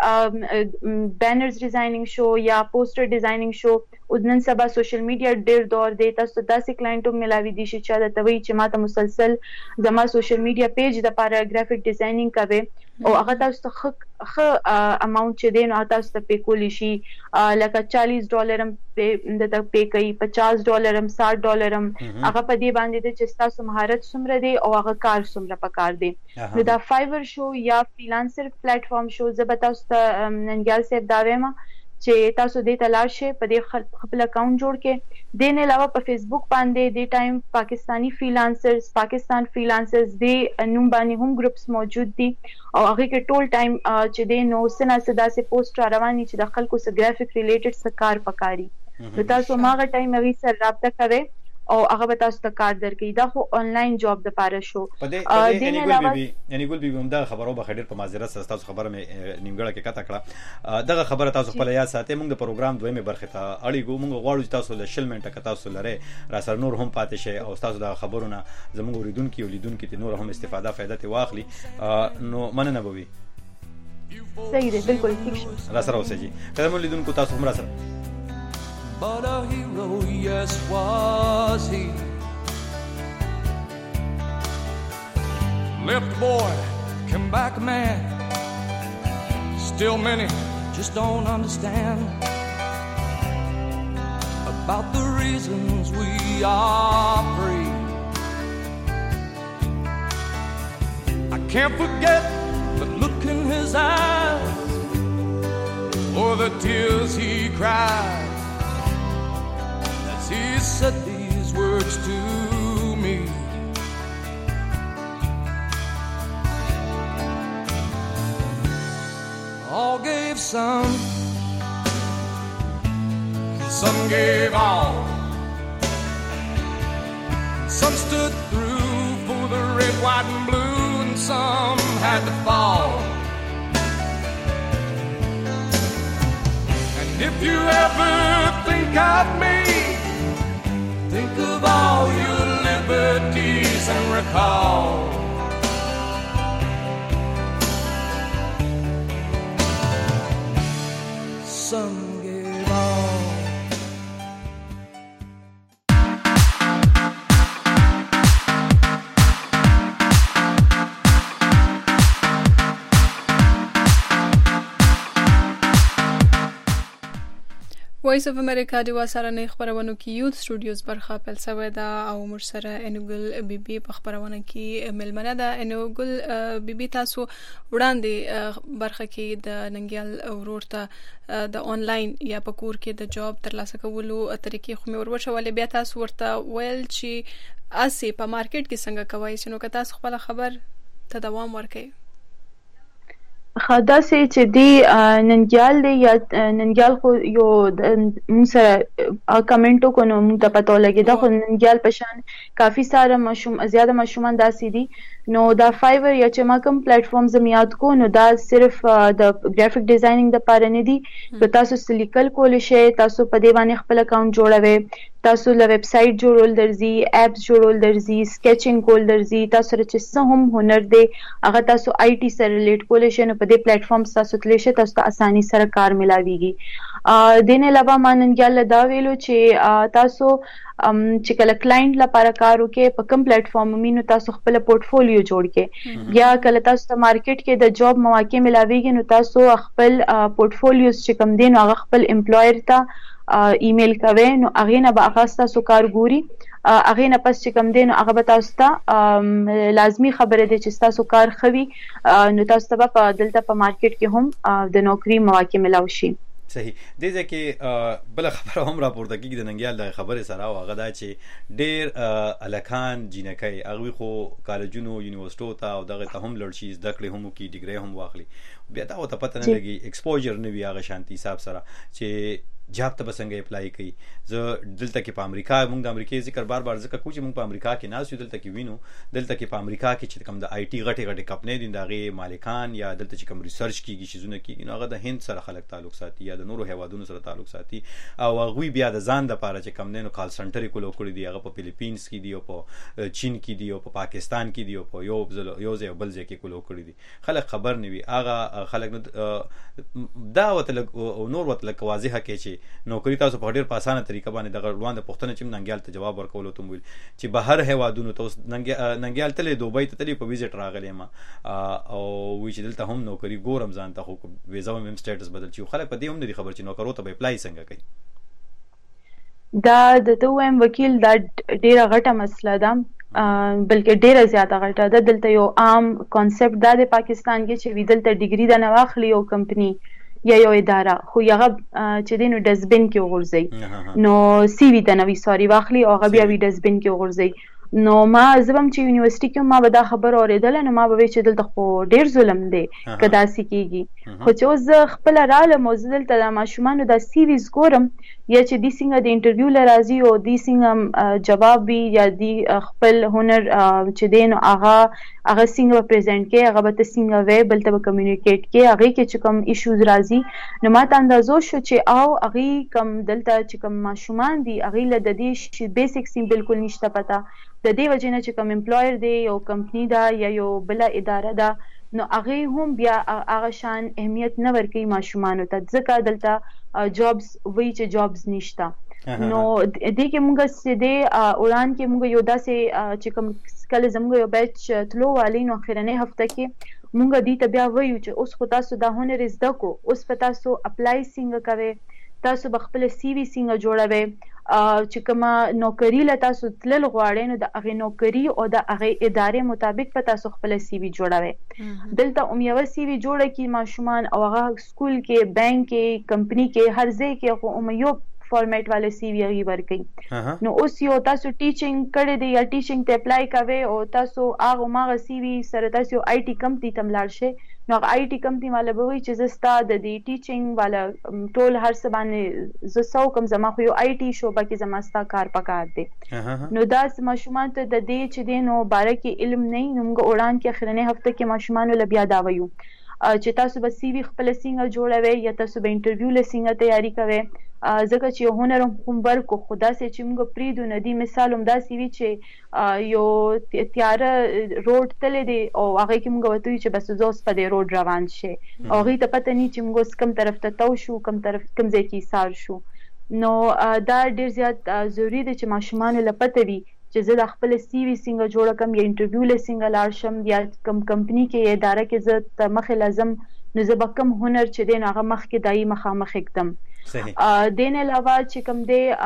چې بینرز ډیزاینینګ شو یا پوسټر ډیزاینینګ شو. نن سبا سوشل میډیا ډیر دور دی تاسو داسې کلاینټو ملاوي دي چې دا توي چې ماته مسلسل زما سوشل میډیا پیج د لپاره ګرافیک ډیزاینینګ کوي او هغه تاسو ته خ اماونت چې دین او تاسو ته پې کولی شي لکه چالیس ډالر هم د ته پې کوي پچاس ډالر هم ساठ ډالر هم هغه په دې باندې چې تاسو مهارت څومره دی او هغه کار څومره پکار دی. نو دا فایور شو یا فریلانسر پلیټ فارم شو زه به تاسو ته ننګیال صاحب دا وایم چې تاسو دې ته لاړ شئ په دې خپل اکاونټ جوړ کې. دین علاوه په فیسبوک باندې د ټایم پاکستانی فریلانسرز پاکستان فریلانسرز د نوم باندې هم ګروپس موجود دي او هغه کې ټول ټایم چې د نو سنا صدا سه پوسټ رواني چې د خلکو سره ګرافیک ریلیټډ څه کار پکاري نو تاسو ماغه ټایم اوی سره رابطه کوئ او هغه به تاسو ته کار درکړي. دا خو آنلاین جاب د پاره شو. په دې یعنی ګل بیبي یعنی ګل بیبي هم دا خبرو به خډیر په معذرت سره تاسو خبره مې نیمګړه کې کته کړه. دغه خبره تاسو خپل یاد ساتئ. موږ د پروګرام دویمه برخه ته اړیږو. موږ غواړو تاسو له شل منټه تاسو لره را سره نور هم پاتې شي او تاسو د خبرونه زموږ اوریدونکو ولیدونکو ته نور هم استفاده فائدہ ته واخلي. نو مننه بوي. صحیح دی بالکل ٹھیک شو. را سره اوسئ جی. کله مو لیدونکو تاسو هم را سره. But a hero, yes, was he. Left a boy, came back a man. Still many just don't understand about the reasons we are free. I can't forget the look in his eyes or the tears he cried. He said these words to me. All gave some, some gave all. Some stood through for the red, white, and blue, and some had to fall. And if you ever think of me, think of all your liberties and recall some gave all. وایس اف امریکا د وسارنې خبرونه کې یوث سټوډیوز برخه پیل شوې ده او مرسره انوګل بیبي په خبرونه کې ملمنه ده. انوګل بیبي تاسو وړاندې برخه کې د ننګیال ورورته د آنلاین یا په کور کې د جاب ترلاسه کولو طریقې خو مې وروښولې. بیا تاسو ورته ویل چې اسی په مارکیټ کې څنګه کوي چې نو که تاسو خپل خبر ته دوام ورکړئ. خدا سي چې دی ننګیال دی یا ننګیال خو یو موږ سره کمنټو کو نو موږ ته پته لګی دا خو ننګیال پشان کافی ساره مشوم زیاده مشومان داسې دي. نو دا فایور یا چې ما کوم پلیټ فارم زمیات کو نو دا صرف د ګرافیک ډیزاینینګ د پاره نه دي. نو تاسو سلیکل کول شي، تاسو په دی باندې خپل اکاونټ جوړوي، تاسو له ویب سټ جوړول درځي، اپس جوړول درځي، سکیچینګ کول درځي، تاسو چې څه هم هنر دی هغه تاسو آی ټي سره ریلیټ کول شي نو په دې پلیټ فارم تاسو تل شي تاسو ته اساني سره کار ملاويږي. دین علاوه ماننګل دا ویلو چې تاسو چې کله کلاینټ لپاره کار وکړي په کوم پلیټ فارم مینو تاسو خپل پورټفولیو جوړ کړئ یا کله تاسو ته مارکیټ کې د جاب مواقع ملاويږي نو تاسو خپل پورټفولیوز چې کوم دین هغه خپل امپلویر ته ایمیل کوي نو هغه نه به هغه تاسو کار ګوري. هغه نه پس چې کوم دین هغه به تاسو ته لازمی خبره ده چې تاسو کار خوي نو تاسو ته په دلته په مارکیټ کې هم د نوکری مواقع ملاوي شي. صحیح. دې ځکه بل خبره هم راپورته کیږي د ننګیال د خبرې سره او هغه دا چې ډېر الکان جنکای هغه خو کالجونو یونیورسيټو ته او دغه ته هم لړ شي زده کړې هم کی ډیګری هم واخلي بیا دا ته پته نه لګي ایکسپوجر نه وی هغه شانتي حساب سره چې جاب ته بسنګ اپلای کوي. زه دلته کې په امریکا موږ د امریکای ذکر بار بار ذکر کوم چې موږ په امریکا کې ناس یو دلته کې وینو دلته کې په امریکا کې چې کوم د آی ټي غټي غټي کمپنۍ دي دغه مالکان یا دلته چې کوم ریسرچ کیږي چې زونه کیږي نو هغه د هند سره خلک تعلق ساتي یا د نورو هیوادونو سره تعلق ساتي او هغه بیا د ځان د پاره چې کوم نه نو کال سنټر کولو کړی دی هغه په فلیپینز کې دی او په چین کې دی او په پاکستان کې دی او په یو یو ځای بل ځای کې کولو کړی دي. خلک خبر نه وي هغه خلک دا وته نور وته واضحه کې چې نوکری تاسو په ډیر په اسانه طریقه باندې دغه روان د پښتنه چې ننګیال ته جواب ورکولو ته ویل چې بهر هیوادونو ته ننګیال ته دوبۍ ته تلی په ویزټ راغلی ما او وی چې دلته هم نوکری ګورم ځان ته خو ویزا هم سټیټس بدل چې خلک په دې هم نه خبر چې نوکرو ته اپلای څنګه کوي. دا د دویم وکیل دا ډیره غټه مسله ده بلکې ډیره زیاته غټه ده. دلته یو عام کانسپټ دا د پاکستان کې چې دلته ډیګري د نواخلی یو کمپنی یا یو اداره خو هغه چې دینو ډسبین کې وغورځي نو سی وی د نوې سوري واخلي او هغه بیا وی ډسبین کې وغورځي نو ما زبم چې یونیورسيټي کې ما به دا خبر اوریدل نو ما به چې دلته خو ډیر ظلم دی کدا سې کیږي خو چې اوس خپل رالم او دلته د ماشومان د سیریز ګورم یا چې د څنګه د انټرویو لرازي او د څنګه جواب وی یا د خپل هنر چې دین هغه هغه څنګه پریزنټ کې هغه به څنګه وی بل ته کمیونیکیټ کې هغه کې چې کوم ایشوز راځي نو ما ته اندازو شو چې او هغه کوم دلته چې کوم ماشومان دي هغه له د دې بیسیک سیم بالکل نشته پتا د دې وجه نه چې کوم امپلایر دی یو کمپنی دا یا یو بل اداره ده نو هغه هم بیا هغه شان اهمیت نه ورکوي ماشومان ته ځکه دلته جابز وی چې جابز نشته نو دې کې موږ سده اوران کې موږ یو داسې چې کوم کله زموږ یو بیچ تلو والی نو اخرنه هفته کې موږ دې ته بیا وایو چې اوس خو تاسو دا هنر زده کو اوس په تاسو اپلای څنګه کوي تاسو بخپل سی وی څنګه جوړوي چې کومه نوکری له تاسو تلل غواړئ نو د هغه نوکری او د هغه ادارې مطابق په تاسو خپل سی وی جوړوي دلته هم یو سی وی جوړه کی ماشومان او هغه سکول کې بانک کې کمپنی کې هر ځای کې خو هم یو فارمیټ والے سی وی هغه ورکړي نو اوس یو تاسو ټیچینګ کړی دی یا ټیچینګ ته اپلای کوي او تاسو هغه ماغه سی وی سره تاسو آی ټی کمپنی تم لاړ شئ نو آی ټی کمپنی والا به وي چې زستا د دې ټیچینګ والا ټول هر څه باندې ز سو کم زما خو یو آی ټی شوبه کې زما ستا کار پکار دی نو دا ماشومان ته د دې چې دین او باره کې علم نه نو موږ وړاندې کې اخرنه هفته کې ماشومان ول بیا دا وایو چې تاسو به سی وی خپل څنګه جوړوي یا تاسو به انټرویو لسنګه تیاری کوي ځکه چې هنر هم ورکو خدا سي چې موږ پریدو ندي مثال هم دا سی وی چې یو تیار روډ تل دی او هغه کې موږ وته چې بس زوس په دې روډ روان شي او هغه ته پته نه چې موږ کم طرف ته تو شو کم طرف کم ځای کې سار شو نو دا ډیر زیات ضروری دی چې ماشومان له پته وي چې زه د خپل سی وی څنګه جوړ کم یا انټرویو لسنګ لاړ شم یا کم کمپنی کې اداره کې زه مخه لازم نو زه به کم هنر چې دین هغه مخ کې دای مخامخ اکدم صحیح دین علاوه چې کوم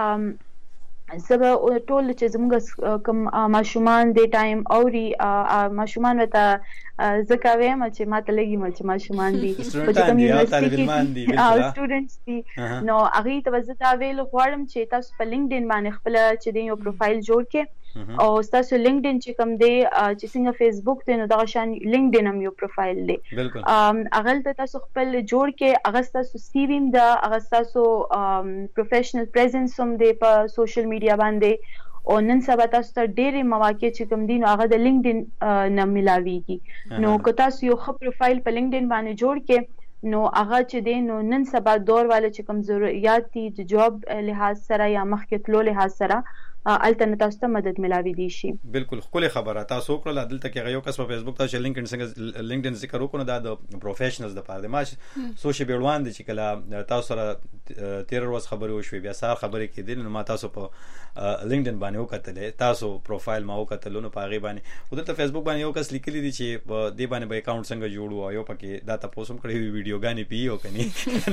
دی زه ټول چې زموږ کوم ماشومان دی ټایم اوري ماشومان وته زکه وایم چې ماته لګي مل چې ماشومان دي په کوم یونیورسيټي او سټوډنټس دي نو هغه ته زه دا ویل غواړم چې تاسو په لینکډین باندې خپل چې دی یو پروفایل جوړ کړئ او تاسو لینکډین چې کوم دی چې څنګه فیسبوک ته نو دا شان لینکډین هم یو پروفایل دی هغه ته تاسو خپل جوړ کې هغه تاسو سی وی دا هغه تاسو پروفیشنل پریزنس هم دی په سوشل میډیا باندې او نن سبا تاسو ته ډېرې مواقع چې کوم دي نو هغه د لینکډین نه ملاويږي نو که تاسو یو ښه پروفایل په لینکډین باندې جوړ کې نو هغه چې دی نو نن سبا دور والے چې کوم ضرورت دي د جاب لحاظ سره یا مخکې تلو لحاظ سره الټرنیټ تاسو ته مدد ملاوي دي شي بالکل خپل خبره تاسو کړل دلته کې یو کس په فیسبوک تاسو لینکډین څنګه لینکډین ذکر وکړو دا د پروفیشنلز د پاره د ماش سوشل بیلوان دي چې کله تاسو سره تیر ورځ خبرې وشوي بیا سار خبرې کېدل نو ما تاسو په لینکډین باندې وکړل تاسو پروفایل ما وکړل نو په غي باندې ودلته فیسبوک باندې یو کس لیکلی دي چې په دې باندې به اکاونټ څنګه جوړو او پکې دا تاسو هم کړی ویډیو غانې پیو کني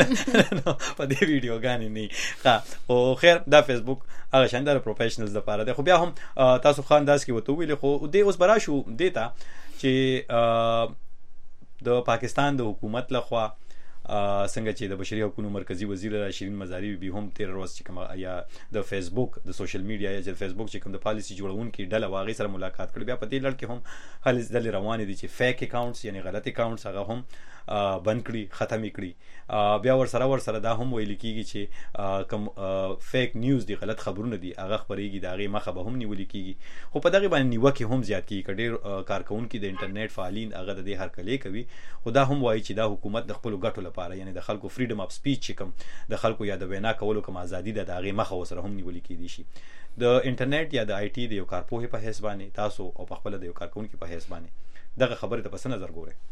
په دې ویډیو غانې نه ها او خیر دا فیسبوک هغه شاندار پروفیشنلز د پاره ده خو بیا هم تاسو خان داس کې وته ویل خو دې اوس برا شو دیتا چې د پاکستان د حکومت لخوا څنګه چې د بشري حقوقو مرکزی وزیر شیرین مزاری به هم تیر ورځ چې کوم یا د فیسبوک د سوشل میډیا یا د فیسبوک چې کوم د پالیسی جوړونکو ډله واغې سره ملاقات کړې بیا په دې لړ کې هم هلي ځل روان دي چې فیک اکاونټس یعنی غلط اکاونټس هغه هم بند کړي ختم کړي بیا ور سره ور سره دا هم ویل کیږي چې کوم فیک نیوز دي غلط خبرونه دي هغه خبريږي دا غي مخه به هم نیول کیږي خو په دغه باندې نیوکه هم زیات کیږي کډیر کارکونکو د انټرنیټ فعالین هغه د دې هر کلی کوي خدا هم وایي چې دا حکومت د خپل ګټو لپاره یعنی د خلکو فریډم اف سپیچ کوم د خلکو یا د وینا کولو کوم ازادي د هغه مخه وسره هم نیول کیږي شي د انټرنیټ یا د آی ټي د یو کارپوهې په حساب باندې تاسو او په خپل د یو کارکونکو په حساب باندې دغه خبره ته پس نظر ګورئ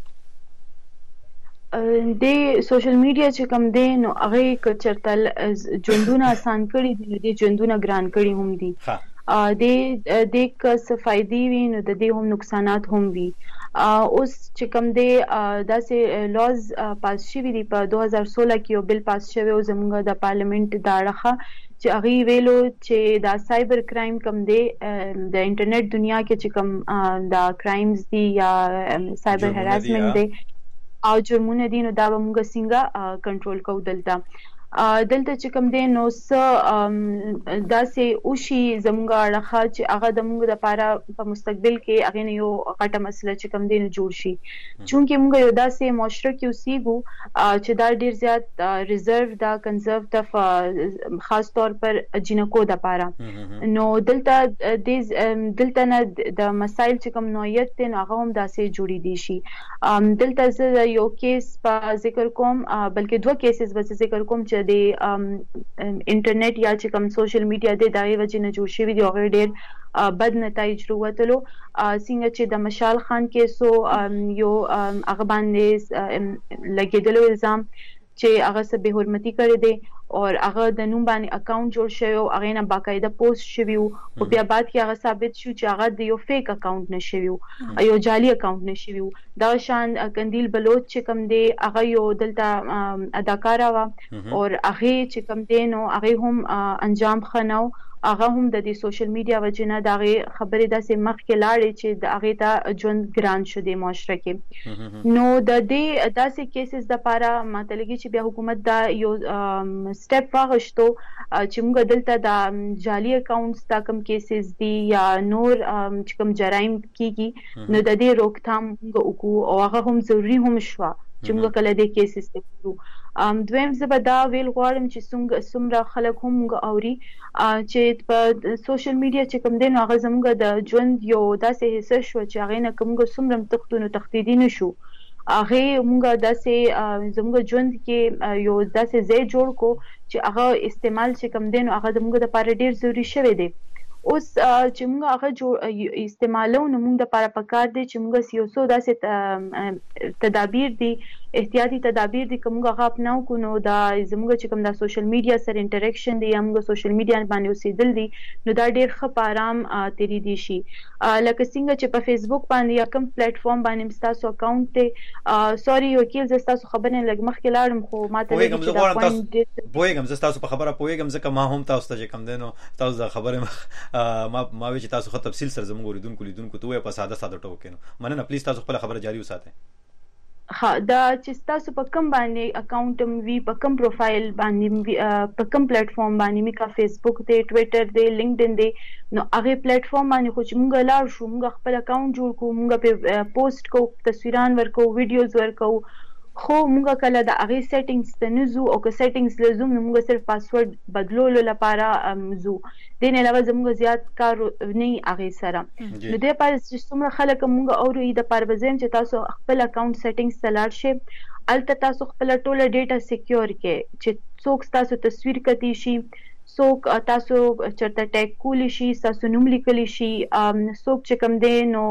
د سوشل میډیا چې کوم دی نو هغه کچرتل ژوندونه آسان کړي دي د ژوندونه ګران کړي هم دي د د ک صفایدي وي نو د دې هم نقصانات هم وي اوس چې کوم دی داسې لاز پاس شوی دی په دوه هزار سولہ کې یو بل پاس شوی او زموږ د پارلیمنت داړه چې هغه ویلو چې دا سایبر کرایم کم دی د انټرنیټ دنیا کې چې کوم دا کرایمز دي یا سایبر هراسمنت دی او جرمونه دي نو دا به موږ څنګه کنټرول کوو دلته دلته چې کوم دی نو څه داسې وشي زموږ اړخه چې هغه د موږ دپاره په مستقبل کې هغې نه یو غټه مسله چې کوم دی نو جوړ شي. چونکې موږ یو داسې معاشره کې اوسېږو چې دا ډېر زیات ریزرو دا کنزروټیو خاص طور پر جینکو دپاره. نو دلته دلته نه د مسایل چې کوم نوعیت دی نو هغه هم داسې جوړېدی شي. دلته زه یو کیس په ذکر کوم بلکې دوه کیسز به زه ذکر کوم چې د انټرنیټ یا چې کوم سوشل میډیا دی د هغې وجې نه جوړ شوي دي او هغې ډېر بد نتایج راوتلو. څنګه چې د مشال خان کیسو یو هغه باندې لګېدلو الزام چې هغه څه بې حرمتي کړې دی او هغه د نوم باندې اکاونټ جوړ شوی او هغې نه باقاعده پوسټ شوي وو خو بیا بعد کې هغه ثابت شو چې هغه د یو فیک اکاونټ نه شوي وو یو جعلي اکاونټ نه شوي وو. دغه شان قندیل بلوچ چې کوم دی هغه یو دلته اداکاره وه او هغې چې کوم دی نو هغې هم انجام ښه نه و. هغه هم د دې سوشل میډیا وجې نه د هغې خبرې داسې مخکې لاړې چې د هغې ته ژوند ګران شو دې معاشره کې. نو د دې داسې کیسز دپاره ماته لګي چې بیا حکومت دا یو سټپ واخیستو چې موږ دلته د جعلي اکاونټس دا کوم کیسز دي یا نور چې کوم جرایم کېږي نو د دې روکتھام موږ وکړو او هغه هم ضروري هم شوه چې موږ کله دې کیسز ته کړو. دویم زه به دا ویل غواړم چې څومره څومره خلک هم موږ اوري چې په سوشل میډیا چې کوم دی نو هغه زموږ د ژوند یو داسې حصه شوه چې هغې نه که موږ څومره هم تښتو نو تښتېدي نه شو. هغې موږ داسې زموږ ژوند کې یو داسې ځای جوړ کړو چې هغه استعمال چې کوم دی نو هغه زموږ دپاره ډېر ضروري شوی دی. اوس چې موږ هغه جوړ استعمالو نو موږ دپاره پکار دی چې موږ یو څو داسې تدابیر دي احتیاطي تدابیر دي که موږ هغه اپناو کړو نو دا زموږ چې کوم دا سوشل میډیا سره انټریکشن دی یا موږ سوشل میډیا باندې اوسېدل دي نو دا ډېر ښه په ارام تېرېدی شي. لکه څنګه چې په فیسبوک باندې یا کوم پلیټ فارم باندې ستاسو اکاونټ دی سوري وکیل زه ستاسو خبرې نه لږ مخکې لاړم خو ما ته لګي چې دا پوینټ پوهېږم زه ستاسو په خبره پوهېږم ځکه ما هم تاسو ته چې کوم دی نو تاسو د خبرې ما ما وی چې تاسو خو تفصیل سره زموږ اوریدونکو لیدونکو ته ووایه په ساده ساده ټکو کې نو مننه پلیز تاسو خپله خبره جاري وساتئ. ها دا چې تاسو په کوم باندې اکاونټ وی په کوم پروفایل باندې په کوم پلیټ فارم باندې می کا فیسبوک دی ټویټر دی لینکډین دی نو هغه پلیټ فارم باندې خو چې موږ لاړ شو موږ خپل اکاونټ جوړ کړو موږ په پوسټ کو تصویران ورکو ویډیوز ورکو خو موږ کله د هغې سیټینګز ته نه ځو او که سیټینګز له ځو نو موږ صرف پاسورډ بدلولو لپاره ځو دې نه علاوه زموږ زیات کار نه وي هغې سره. نو دې لپاره چې څومره خلک موږ اورو یې دپاره به زه یم چې تاسو خپل اکاونټ سیټینګز ته لاړ شئ هلته تاسو خپله ټوله ډیټا سیکیور کړئ چې څوک ستاسو تصویر کتی شي څوک تاسو چېرته ټیګ کولی شي ستاسو نوم لیکلی شي څوک چې کوم دی نو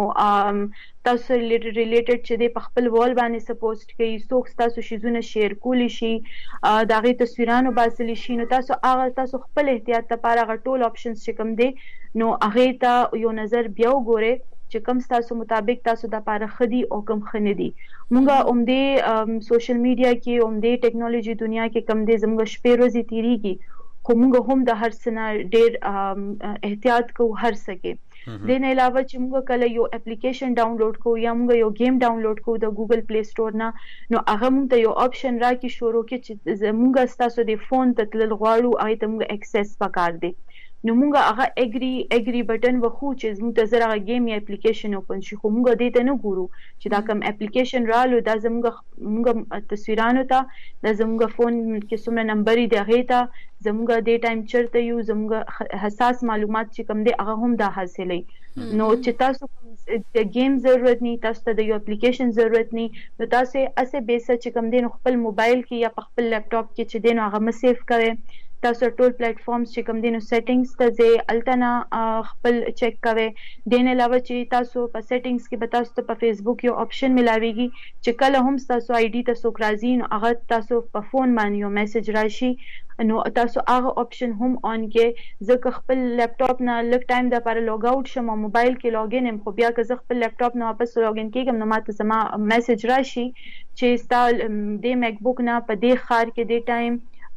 تاسو ریلیټډ چې دی په خپل وال باندې څه پوسټ کوي څوک ستاسو شیزونه شیر کولی شي د هغې تصویرانو باسلی شي نو تاسو هغه تاسو خپل احتیاط لپاره هغه ټول آپشنز چې کوم دی نو هغې ته یو نظر بیا وګورئ چې کوم ستاسو مطابق تاسو دپاره ښه دي او کوم ښه نه دي. موږ همدې سوشل میډیا کې همدې ټیکنالوژي دنیا کې کوم دی زموږ شپې ورځې تېرېږي خو موږ هم د هر څه نه ډېر احتیاط کوو هر څه کې. دې نه علاوه چې موږ کله یو اپلیکیشن ډاونلوډ کوو یا موږ یو گیم ډاونلوډ کوو د ګوګل پلی سټور نه نو هغه موږ ته یو آپشن راکړي شروع کې چې موږ ستاسو د فون ته تلل غواړو هغې ته موږ اکسس پکار دی نو موږ هغه اګري اګري بټن وخو چې موږ ته زر هغه گیم یا اپلیکیشن اوپن شي خو موږ دې ته نه ګورو چې دا کوم اپلیکیشن رالو دا زموږ موږ تصویرانو ته دا زموږ فون کې څومره نمبر دی هغې ته زموږ دې ټایم چېرته یو زموږ حساس معلومات چې کوم دی هغه هم دا حاصلوي نو چې تاسو د گیم ضرورت نی تاسو ته د یو اپلیکیشن ضرورت نی نو تاسو اسه بیسه چې کوم دی نو خپل موبایل کې یا په خپل لپټاپ کې چې دی نو هغه م سیف کوئ تاسو ټول پلیټ فارمز چې کوم دي نو سیټینګز ته ځئ هلته نه خپل چیک کوئ. دې نه علاوه چې تاسو په سیټینګز کې به تاسو ته په فیسبوک یو آپشن ملاویږي چې کله هم ستاسو آی ډي ته څوک راځي نو هغه تاسو په فون باندې یو میسج راشي نو تاسو هغه آپشن هم آن کې ځکه خپل لپټاپ نه لږ ټایم دپاره لاګ آوټ شم او موبایل کې لاګ ان یم خو بیا که زه خپل لپټاپ نه واپس لاګ ان کېږم نو ماته زما میسج راشي چې ستا دې میک بک نه په دې ښار کې دې ټایم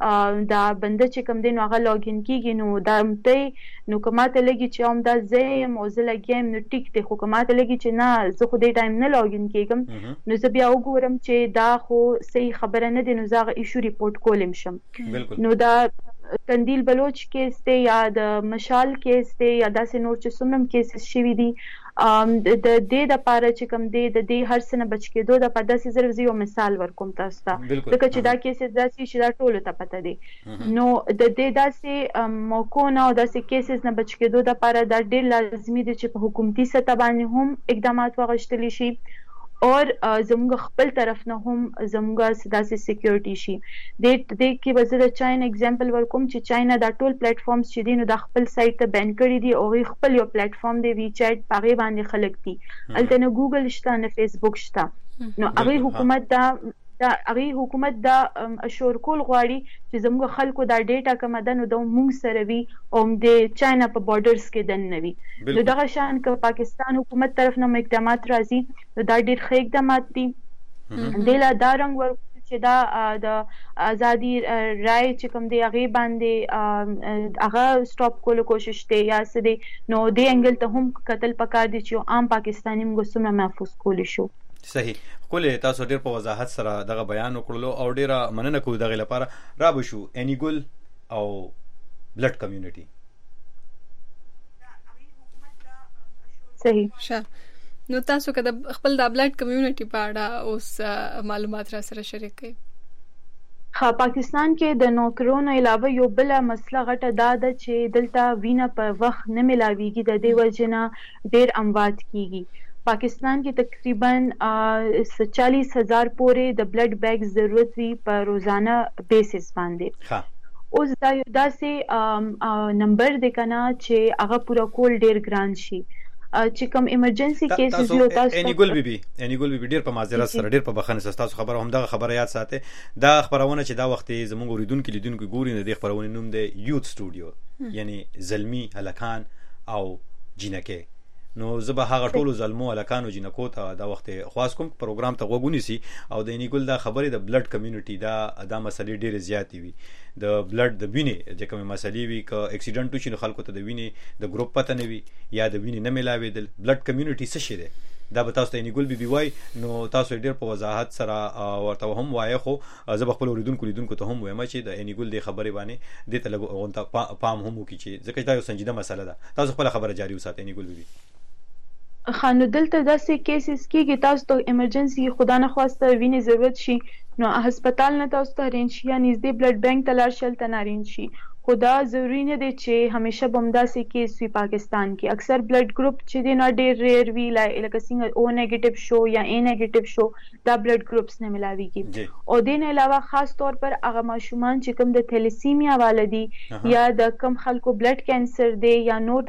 دا بنده چې کوم دی نو هغه لاګین کیږي نو دا ته نو کوماته لګي چې هم دا زم او زه لګیم نو ټیک دی خو کوماته لګي چې نه زه خو دې ټایم نه لاګین کیږم نو زه بیا وګورم چې دا خو صحیح خبره نه دی نو زه ایشو ریپورت کولم شم نو دا قندیل بلوچ کیس دی یا د مشال کیس دی یا داسې نور چې څومره کیسز شوي دي د دې د پاره چې کوم دی د دې هر څه نه بچ کېدو د په داسې ضرور یو مثال ورکوم تاسو ته ځکه چې دا کیسز داسې چې دا ټولو ته پته دی نو د دې داسې موقعو نه او داسې کیسز نه بچ کېدو د پاره دا ډېر لازمي دی چې په حکومتي سطح باندې هم اقدامات واخیستل شي اور زموږ خپل طرف نه هم زموږ داسې سکیورټي شي د دې کې به زه د چاینا اگزامپل ورکوم چې چاینا دا ټول پلیټ فارمز چې دي نو د خپل سایت ته بین کړي دي او خپل یو پلیټ فارم دی وی چیټ پاغه باندې خلک دي الته نه ګوګل شته نه فیسبوک شته نو هغه حکومت دا دا هغه حکومت دا اشور کول غواړي چې زموږ خلکو دا ډیټا کوم ده نو د موږ سره وي او د چاینا په بارډرز کې دن نوي نو دغه شان ک پاکستان حکومت طرف نه اقدامات راځي نو دا ډیر ښه اقدامات دي دلا دا رنګ ور چې دا د ازادي رائے چې کوم دی هغه باندې هغه سټاپ کولو کوشش دی یا څه دی نو د انګل ته هم قتل پکار دي چې عام پاکستانی موږ سم محفوظ کولی شو صحیح کله تاسو ډیر په وضاحت سره دغه بیان وکړلو او ډیره مننه کوم دغه لپاره را بشو انیګل او بلډ کمیونټي صحیح شه نو تاسو کده خپل د بلډ کمیونټي په اړه اوس معلومات را سره شریک کړئ ها پاکستان کې د نوکرونو علاوه یو بل مسله غټه دا ده چې دلته وینا په وخت نه ملاويږي د دې وجنه ډیر اموات کیږي پاکستان کې تقریبا چالیس ہزار پورې د بلډ بیگ ضرورت وی په روزانه بیسس باندې ها اوس دا یو داسې نمبر دی کنه چې هغه پورا کول ډیر ګران شي چې کوم ایمرجنسي کیسز یو تاسو انیګل بیبي انیګل بیبي ډیر په معذرت سره ډیر په بخښنه تاسو خبره هم دغه خبره یاد ساتي دا خبرونه چې دا وخت زموږ اوریدونکو لیدونکو ګوري نه د خبرونه نوم دی یوت سټوډیو یعنی زلمی هلکان او جنکه نو زه به هغه ټولو زلمو الکانو جنکو ته دا وخت خاص کوم پروګرام ته وګونی سي او د انیګل دا خبره د بلډ کمیونټي دا د مسلې ډېر زیاتې وي د بلډ د وینې چې کوم مسلې وي ک اکسیډنټ وشي نو خلکو ته د وینې د ګروپ پته نه وي یا د وینې نه ملاوي د بلډ کمیونټي څه شي ده دا به تاسو ته انیګل بي بي وای نو تاسو ډېر په وضاحت سره ورته هم وایي خو زه خپل اوریدونکو لیدونکو ته هم وایم چې د انیګل د خبرې باندې د تلګو پام هم وکړي چې ځکه دا یو سنجیده مسله ده تاسو خپل خبره جاری وساتئ انیګل بي بي خانو دلته داسې کیسز کېږي تاسو ته ایمرجنسي خدا نه خواسته وینې ضرورت شي نو هسپتال نه تاسو ته رینج شي یا نږدې بلډ بانک ته لاړ شئ ته نه رینج شي خو دا ضروري نه دی چې همیشه به همداسې کیس وي پاکستان کې اکثر بلډ ګروپ چې دی نو ډېر ریئر وي لکه څنګه او نیگیټیو شو یا اے نیگیټیو شو دا بلډ ګروپس نه ملاويږي او دین علاوه خاص طور پر هغه ماشومان چې کوم د تھیلیسیمیا والدي یا د کم خلکو بلډ کینسر دی یا نور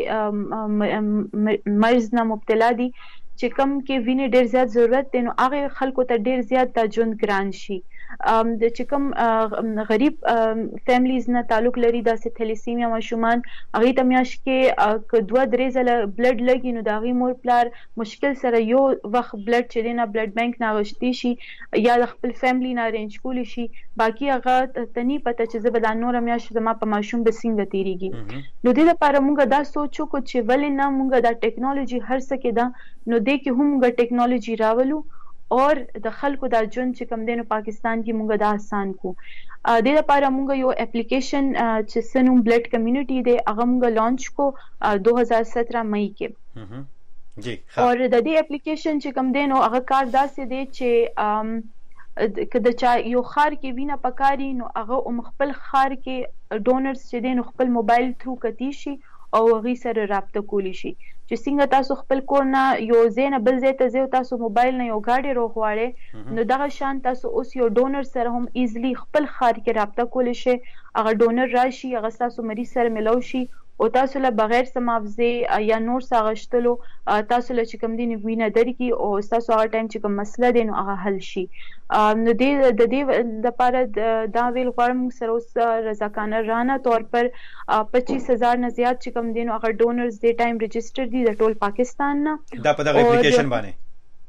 داسې مرض نه مبتلا دي چې کم کې وینې ډېر زیات ضرورت دی نو هغه خلکو ته ډېر زیات د ژوند ګران شي د چې کوم غریب فیملیز نه تعلق لري داسې تھیلیسیمیا ماشومان هغه ته میاش کې دوه درې ځله بلډ لګي نو دا غي مور پلار مشکل سره یو وخت بلډ چې دی نه بلډ بانک نه غشتي شي یا د خپل فیملی نه ارینج کولی شي باقي هغه تني پته چې زه بل نور میاش زما په ماشوم به څنګه تیریږي نو د لپاره مونږ دا سوچو کو چې ولې نه مونږ دا ټیکنالوژي هر څه کې دا نو د کې هم مونږ ټیکنالوژي راولو اور د خلکو دا جون چې کم دینو پاکستان کې مونږ دا آسان کو د لپاره مونږ یو اپلیکیشن چې سنوم بلډ کمیونټي دی هغه مونږ لانچ کو دو هزار سترہ مئی کې جی اور د دې اپلیکیشن چې کم دینو هغه کار داسې دی چې کله چې یو خار کې وینا پکاري نو هغه خپل خار کې ډونرز چې دینو خپل موبایل تھرو کتی شي او غي سره رابطه کولی شي چې څنګه تاسو خپل کور نه یو زین بل زی ته زی تاسو موبایل نه یو گاډي روغواړي نو دغه شان تاسو اوس یو ډونر سره هم ایزلی خپل خار کې رابطه کولی شي هغه ډونر راشي هغه تاسو مریض سره ملو شي او تاسو له بغیر سمافزي یا نور ساغشتلو تاسو له چې کوم دین وینه درکې او تاسو هغه ټایم چې کوم مسله دی نو هغه حل شي نو د د دې لپاره دا ویل غواړم سره اوس رضاکانه رانه طور پر پچیس هزار نه زیات چې کوم دین هغه ډونرز د ټایم رجستر دي د ټول پاکستان نه دا په دغه اپلیکیشن باندې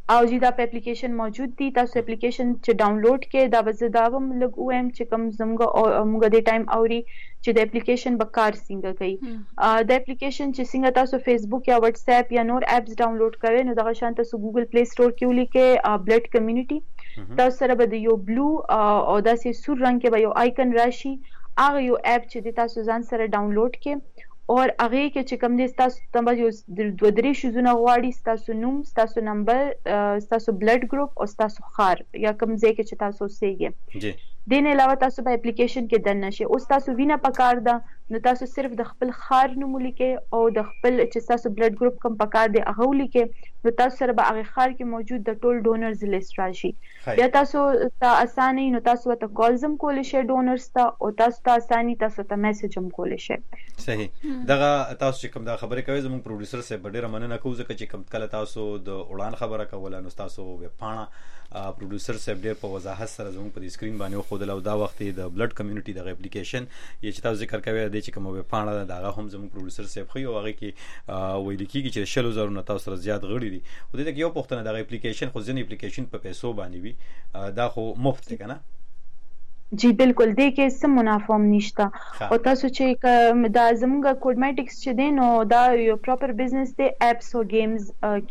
او جی دا په اپلیکیشن موجود دي تاسو اپلیکیشن چې ډاونلوډ کې دا وزداوم لګ ویم چې کوم زموږ موږ د ټایم اوري چې د اپلیکیشن به کار څنګه کوي د اپلیکیشن چې څنګه تاسو فیسبوک یا واتس اپ یا نور اپس ډاونلوډ کوئ نو دغه شان تاسو ګوګل پلی سٹور کې ولیکئ بلډ کمیونټي تاسو سره به د یو بلو او داسې سور رنگ کې به یو آیکن راشي هغه یو اپ چې د تاسو ځان سره ډاونلوډ کې او هغه کې چې کوم دې تاسو تم یو دوه درې شوزونه غواړي تاسو نوم تاسو نمبر تاسو بلډ ګروپ او تاسو خار یا کوم ځای کې چې تاسو اوسېږئ جی دین علاوه تاسو په اپلیکیشن کې دنه شي اوس تاسو وینه پکار ده نو تاسو صرف د خپل خار نوم لیکئ او د خپل چې تاسو بلډ ګروپ کوم پکار دی هغه لیکئ نو تاسو سره به هغه خار کې موجود د ټول ډونرز لیست راشي بیا تاسو ته اسانه نو تاسو ته کالز هم کولای شئ ډونرز ته او تاسو ته اسانه تاسو ته میسج هم کولای شئ صحیح دغه تاسو چې کوم دا خبره کوي زموږ پروډوسر سره ډیره مننه کوم ځکه چې کوم کله تاسو د اوران خبره کوله نو تاسو به پاڼه پروډوسر سره ډیر په وضاحت سره زموږ په سکرین باندې خو د دا وخت د بلډ کمیونټي د اپلیکیشن یی چې تاسو ذکر کوي د چې کوم به پاڼه دغه هم زموږ پروډوسر سره خو هغه کې ویل کیږي چې شلو زره نه تاسو سره زیات غړي دي او دغه یو پښتنه دغه اپلیکیشن خو ځینې اپلیکیشن په پیسو باندې وي دا خو مفت دی کنه جی بالکل دی کې سم منافع نشته او تاسو چې دا زموږ کوډمیټکس چې دی نو دا یو پراپر بزنس دی اپس او گیمز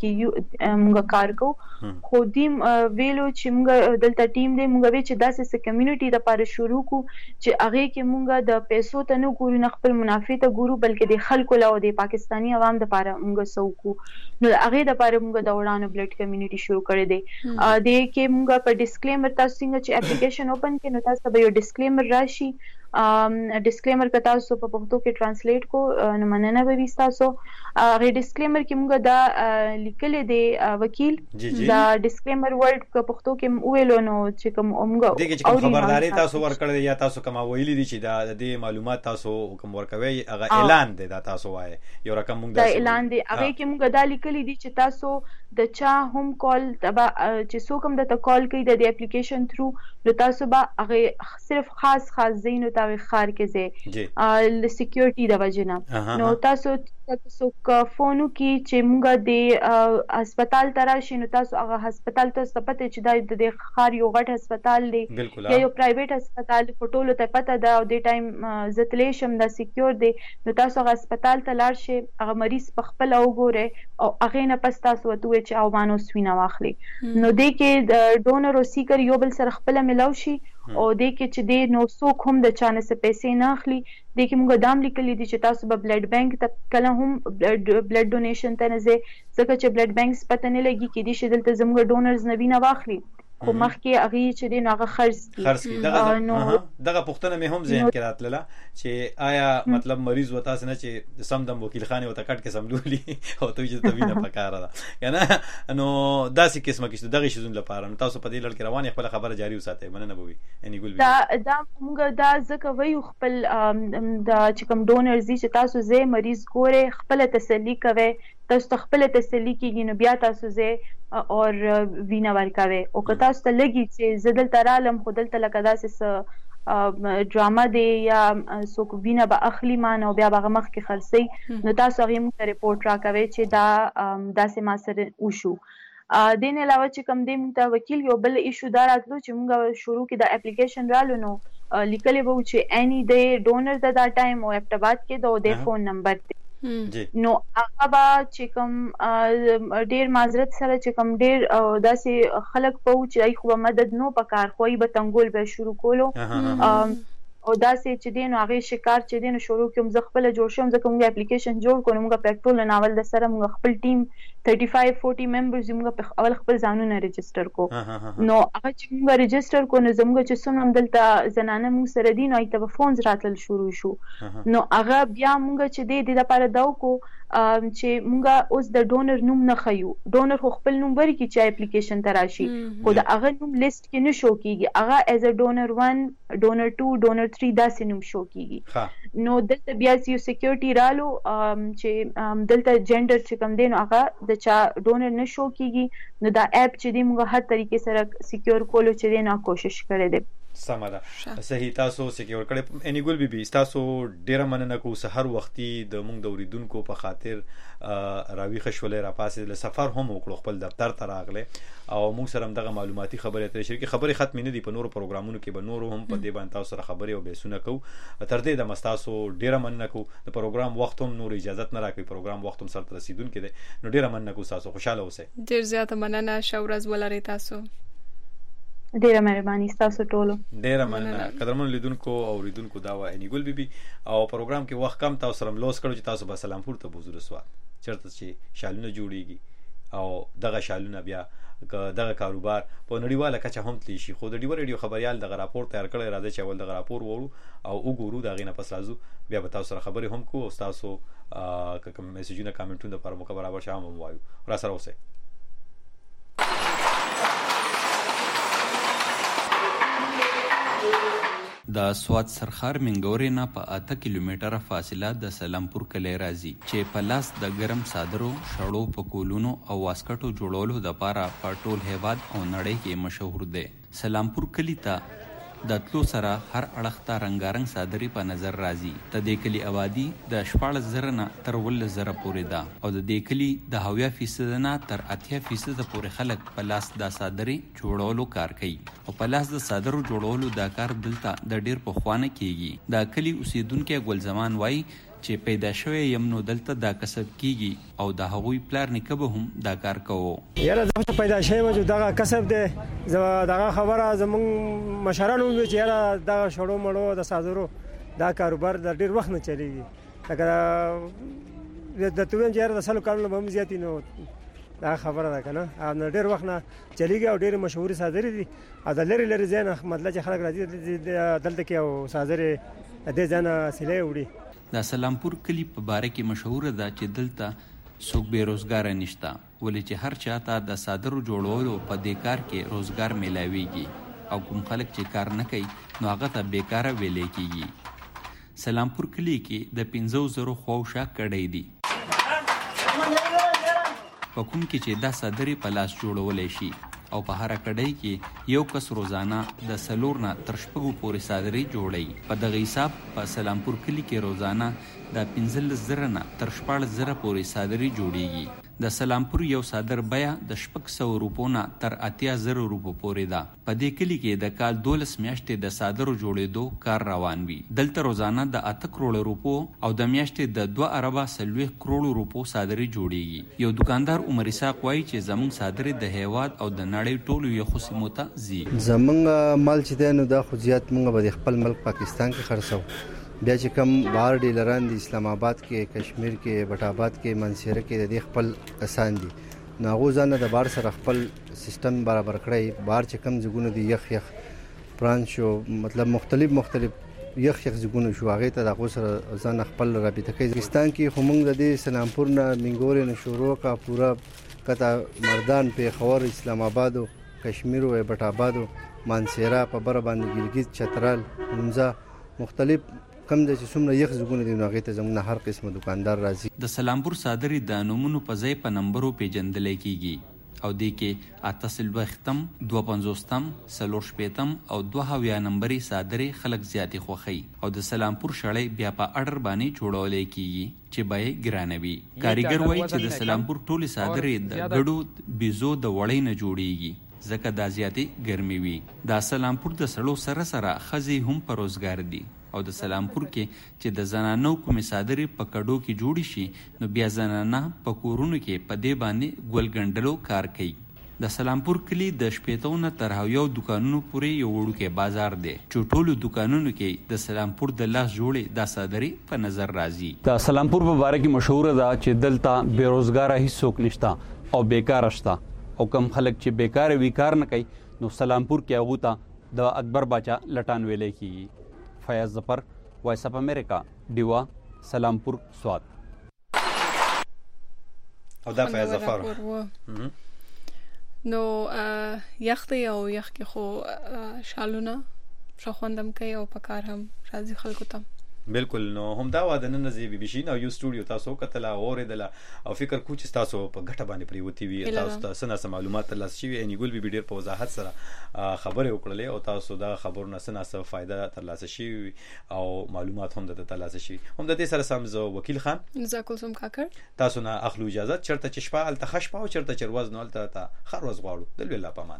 کې موږ کار کوو خو دیم ویلو چې موږ دلته ټیم دی موږ وی چې داسې س کمیونټي د لپاره شروع کو چې هغه کې موږ د پیسو ته نه ګورو نه خپل منافع ته ګورو بلکې د خلکو له د پاکستانی عوام د لپاره موږ سوکو نو هغه د لپاره موږ د وړانو بلډ کمیونټي شروع کړی دی د کې موږ په ډیسکلیمر تاسو څنګه چې اپلیکیشن اوپن کړئ نو تاسو به یو ډیسکلیمر راشي ډیسکلیمر که تاسو په پښتو کې ترانسلیټ کو نو مننه به وي تاسو غي ډیسکلیمر کې موږ دا لیکل دی وکیل دا ډیسکلیمر ورډ په پښتو کې ویلو نو چې کوم موږ دغه چې خبرداري تاسو ورکړل یا تاسو کوم ویلي دي چې دا د معلومات تاسو کوم ورکوي هغه اعلان دی دا تاسو وایي یو رقم موږ دا اعلان دی هغه کې موږ دا لیکل دي چې تاسو د چا هم کال تبا چې څوک هم د کال کوي د اپلیکیشن تھرو نو تاسو به هغه صرف خاص خاص زینو تا خار کې زه ل سکیورټي د وجنه نو تاسو تاسو کا فونو کې چې موږ د هسپتال تراشي نو تاسو هغه هسپتال ته پته چې د خار یو غټ هسپتال دی یا یو پرایویټ هسپتال فټولو ته پته ده او د ټایم زتلې شم د سکیور دی نو تاسو هغه هسپتال ته لاړ شئ هغه مریض په خپل وګوره او هغه نه پس تاسو وته چې او مانو سوینه واخلي نو د کې د ډونر او سیکر یو بل سره خپل ملاو شي او د کې چې د نو څوک هم د چانه څخه پیسې نه اخلي د کې موږ دام لیکلي دي چې تاسو به بلډ بانک ته کله هم بلډ ډونیشن ته نه ځئ ځکه چې بلډ بانک پته نه لګي کې دي چې دلته زموږ ډونرز نه وینه واخلي خو مخکې هغه چې دی نو هغه خرڅ کی خرڅ کی دغه دغه پښتنه مې هم ذهن کې راتله چې آیا مطلب مریض وتا سره چې سم دم وکیل خانه وتا کټ کې سملولي او ته چې توینه پکاره ده کنه نو داسې قسمه کې دغه شیزون لپاره نو تاسو په دې لړ کې روانه خپل خبره جاری وساتئ مننه بوي اني ګل دا دا موږ دا ځکه وایو خپل دا چې کوم ډونرز دي چې تاسو زه مریض ګوره خپل تسلی کوي تاسو خپل تسلی کیږي نو بیا تاسو زه اور وینا ورکاوي او که تاسو ته لګي چې زدل ترالم خودل ته لکه داسې ډراما دی یا څوک وینا به اخلي مان او بیا به مخ کې خرڅي نو تاسو هغه موږ ریپورت راکوي چې دا داسې ما سره وشو دین علاوه چې کوم دی موږ ته وکیل یو بل ایشو دار اتلو چې موږ شروع کې د اپلیکیشن رالو نو لیکلې وو چې اني د ډونر د دا ټایم او اپټاباد کې د فون نمبر دی نو هغه به چې کوم ډیر معذرت سره چې کوم ډیر داسې خلک په چې خو مدد نو پکار خوې به تنګول به شروع کولو او داسې چې دین هغه شکار چې دین شروع کوم ز خپل جوړ شم ځکه موږ اپلیکیشن جوړ کړو موږ په ټول ناول د سره موږ خپل ټیم thirty five forty ممبرز موږ په اول خپل ځانونه ريجستره کو نو هغه چې موږ ريجستره کو نو زموږ چې څومره دلته زنانه موږ سره دین او ته فونز راتل شروع شو نو هغه بیا موږ چې د دې لپاره داو کو چې موږ اوس د ډونر نوم نه خيو ډونر خو خپل نوم بری کی چې اپلیکیشن تراشي خو د هغه نوم لیست کې نه شو کیږي هغه ایز ا ډونر one ډونر two ډونر three داسې نوم شو کیږي نو دلته بیا یو سکیورټي رالو چې دلته جندر چې کوم دین هغه د چا ډونر نه شو کیږي نو دا اپ چې دی موږ هر طریقې سره سکیور کولو چې دی نه کوشش کړی دی سمه ده صحیح. تاسو سکیور کړه انیګل بي بي تاسو ډیره مننه کو سحر وختي د مونږ د اوریدونکو په خاطر راوي خښولې را پاسې له سفر هم وکړو خپل دفتر ته راغله او موږ سره دغه معلوماتي خبره ترې شریکه خبره ختم نه دي په نورو پروګرامونو کې به نورو هم په دې باندې تاسو سره خبرې او بحثونه کوو. تر دې د مستاسو ډیره مننه کو د پروګرام وخت هم نور اجازه نه راکوي پروګرام وخت هم سره رسیدون کې دي نو ډیره مننه کو تاسو خوشاله اوسئ. ډیر زیاته مننه شاورز ولري تاسو. ډیره مهرباني تاسو ټولو. ډیره مننه قدرمن لیدونکو او اوریدونکو دا و انیګل بي بي او پروګرام کې وخت کم تاسو سره لوس کړو چې تاسو به سلامپور ته بوزو رسوا چرته چې شالونه جوړیږي او دغه شالونه بیا دغه کاروبار په نړیواله کچه هم تلی شي. خو د ډیو ریډیو خبريال دغه راپور تیار کړی راځي چې اول دغه راپور وورو او وګورو دا غینه پس راځو بیا به تاسو سره خبرې هم کوو او تاسو کوم میسجونه کامنټونه پر مو برابر شامل وایو را سره اوسئ. د سوات سرخار منګورې نه په اته کیلومتره فاصله د سلامپور کلی راځي چې په لاس د ګرم صادرو شړو په کولونو او واسکټو جوړولو د پاره په ټول هیواد او نړۍ کې مشهور دی. سلامپور کلی ته د تلو سره هر اړخ ته رنګارنګ صادري په نظر راځي. د دې کلی آبادی د شپاړس زره نه تر ولس زره پورې ده او د دې کلی د هویا فیصد نه تر اتیا فیصد پورې خلک په لاس د صادري جوړولو کار کوي او په لاس د صادرو جوړولو دا کار دلته د ډیر پخوانه کیږي. دا کلی اوسیدونکو ګل زمان وای چې پیدا شوی یم نو دلته دا کسب کیږي او د هغوی پلار نیکه به هم دا کار کوو. یاره زه پیدا شوم چې دا کسب دی زه دا خبره زمون مشرانو وی چې یاره دا شړو مړو د صادرو دا کاروبار د ډیر وخت نه چلیږي لکه د تویم چې یاره د سلو کارونه به هم زیاتې نو دا خبره ده کنه او ډیر وخت نه چلیږي او ډیر مشهور صادري دي او د لری لری ځای نه مطلب چې خلک راځي دلته کې او صادري د ځانه سلې وړي. د سلامپور کلی په باره کې مشهور ده چې دلته څوک بیروزګار نشته ولې چې هر چا ته د صادرو جوړولو په دې کار کې روزګار میلاویږي او کوم خلک چې کار نه کوي نو هغه ته بیکاره ویلې کیږي. سلامپور کلی کې د پنځو زرو خواوشا کډۍ دي په کوم کې چې دا صادري په لاس جوړولی شي او په هر کډۍ کې یو کس روزانه د سلور نه تر شپږو پورې صادري جوړوي. په دغه حساب په سلامپور کلی کې روزانه د پنځلس زره نه تر شپاړس زره پورې صادري جوړیږي. د سلامپور یو صادر بیه د شپږ سوه روپو نه تر اتیا زره روپو پورې ده. په دې کلي کې د کال دولس میاشتې د صادرو جوړېدو کار روان وي. دلته روزانه د اته کروړو روپو او د میاشتې د دوه اربه څلوېښت کروړو روپو صادري جوړیږي. یو دکاندار عمر اسحاق وایي چې زموږ صادري د هیواد او د نړۍ ټولو یخو سیمو ته ځي. زموږ مال چې دی نو دا خو زیات موږ به د خپل ملک پاکستان کې خرڅو بیا چې کم بهر ډیلران دي اسلام آباد کې کشمیر کې بټ آباد کې منصیره کې د خپل کسان دي نو هغه ځان د بار سره خپل سیستم برابر کړی. بار چې کم ځګونه دي یخ یخ پران شو مطلب مختلف مختلف یخ یخ ځګونه شو هغه ته د هغه سره ځان خپل رابطه کوي. پاکستان کې خو موږ د سلامپور نه منګورې نه شروع کا پورا کته مردان پیښور اسلام آباد او کشمیر او بټ آباد منصیره په بر باندې ګلګت چترال منځه مختلف کم د چې څومره یخ ځګونه دي نو هغې ته زموږ هر قسمه دکاندار راځي. د سلامپور صادري د نومونو په ځای په نمبرو پیژندلی کیږي او دې کې اته څلوېښتم دوه پنځوستم څلور شپېتم او دوه هویا نمبرې صادري خلک زیاتې خوښوي او د سلامپور شړۍ بیا په اډر باندې جوړولی کیږي چې بیې ګرانه وي. کاریګر وایي چې د سلامپور ټولې صادرې د ګډو بیزو د وړۍ نه جوړیږي ځکه دا زیاتې ګرمي وي. دا سلامپور د سړو سره سره ښځې هم په روزګار دي او د سلامپور کې چې د زنانو کومې صادرې په کډو کې جوړې شي نو بیا زنانه په کورونو کې په دې باندې ګل ګنډلو کار کوي. د سلامپور کلی د شپېتو نه تر هویو دکانونو پورې یو وړوکی بازار دی چې ټولو دکانونو کې د سلامپور د لاس جوړې دا صادرې په نظر راځي. د سلامپور په باره کې مشهوره ده چې دلته بیروزګاره هیڅوک نشته او بیکاره شته او کم خلک چې بیکاره وي کار نه کوي نو سلامپور کې هغو ته د اکبر باچا لټان ویلی کیږي. فیاض ظفر وایس اف امریکا ډیوا سلامپور سوات. او دا فیاض ظفر نو یخ دی او یخ کې خو شالونه شخوندم کوي او په کار هم راځي خلکو ته. بالکل. نو هم دا واده نن زی بي بي سي نو یو سټوډیو تاسو کتل اوریدل او فکر کوچ تاسو په غټه باندې پریوتی وی تاسو ته سنا سم معلومات ترلاسه شي اني ګل بي ډیر په وضاحت سره خبره وکړلې او تاسو دا خبرونه سنا سم فائدہ ترلاسه شي او معلومات هم د ترلاسه شي. هم د دې سره سم زو وکیل خان زکل سم کاکر تاسو نه اخلو اجازه چرته چشپا ال تخش پاو چرته چروز نو ال ته خر وز غواړو دل ویلا پامان.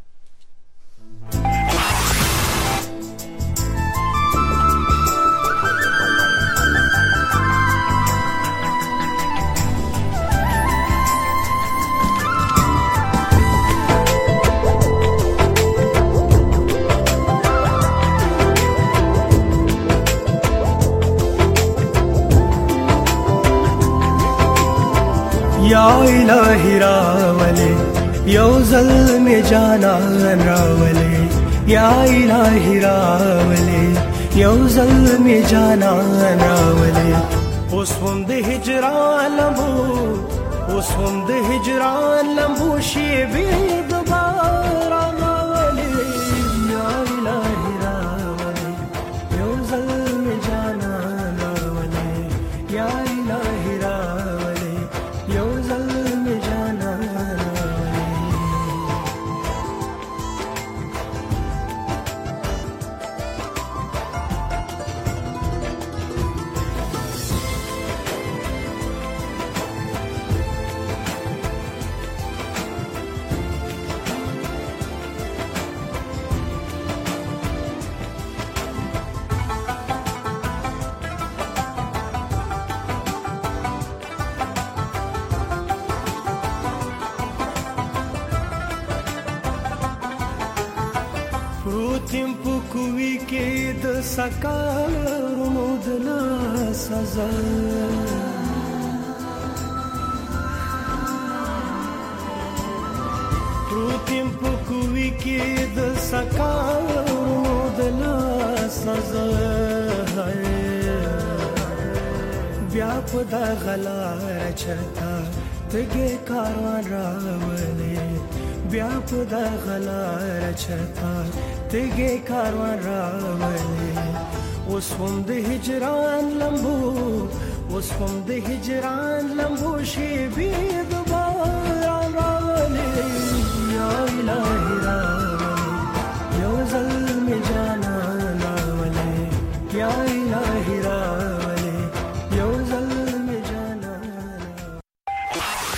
یا الہی راولے یو ظلم جانان راولے یا الہی راولے یو ظلم جانان راولے اوس هم د هجران لمبو اوس هم د هجران لمبو شی به دوباره راولے یا الہی راولے یو ظلم جانان راولے یا الہی راولے یو ظلم جانان پروتیم پکوی کې د سکارونو د سزا پروتیم پکوی کې د سکارونو د سزا بیا په د غلار چرتا تګه کاروان راولې بیا په د غلار چرتا تګه کاروان راولې اوس هم د هجران لمبو اوس هم د هجران لمبو شي بي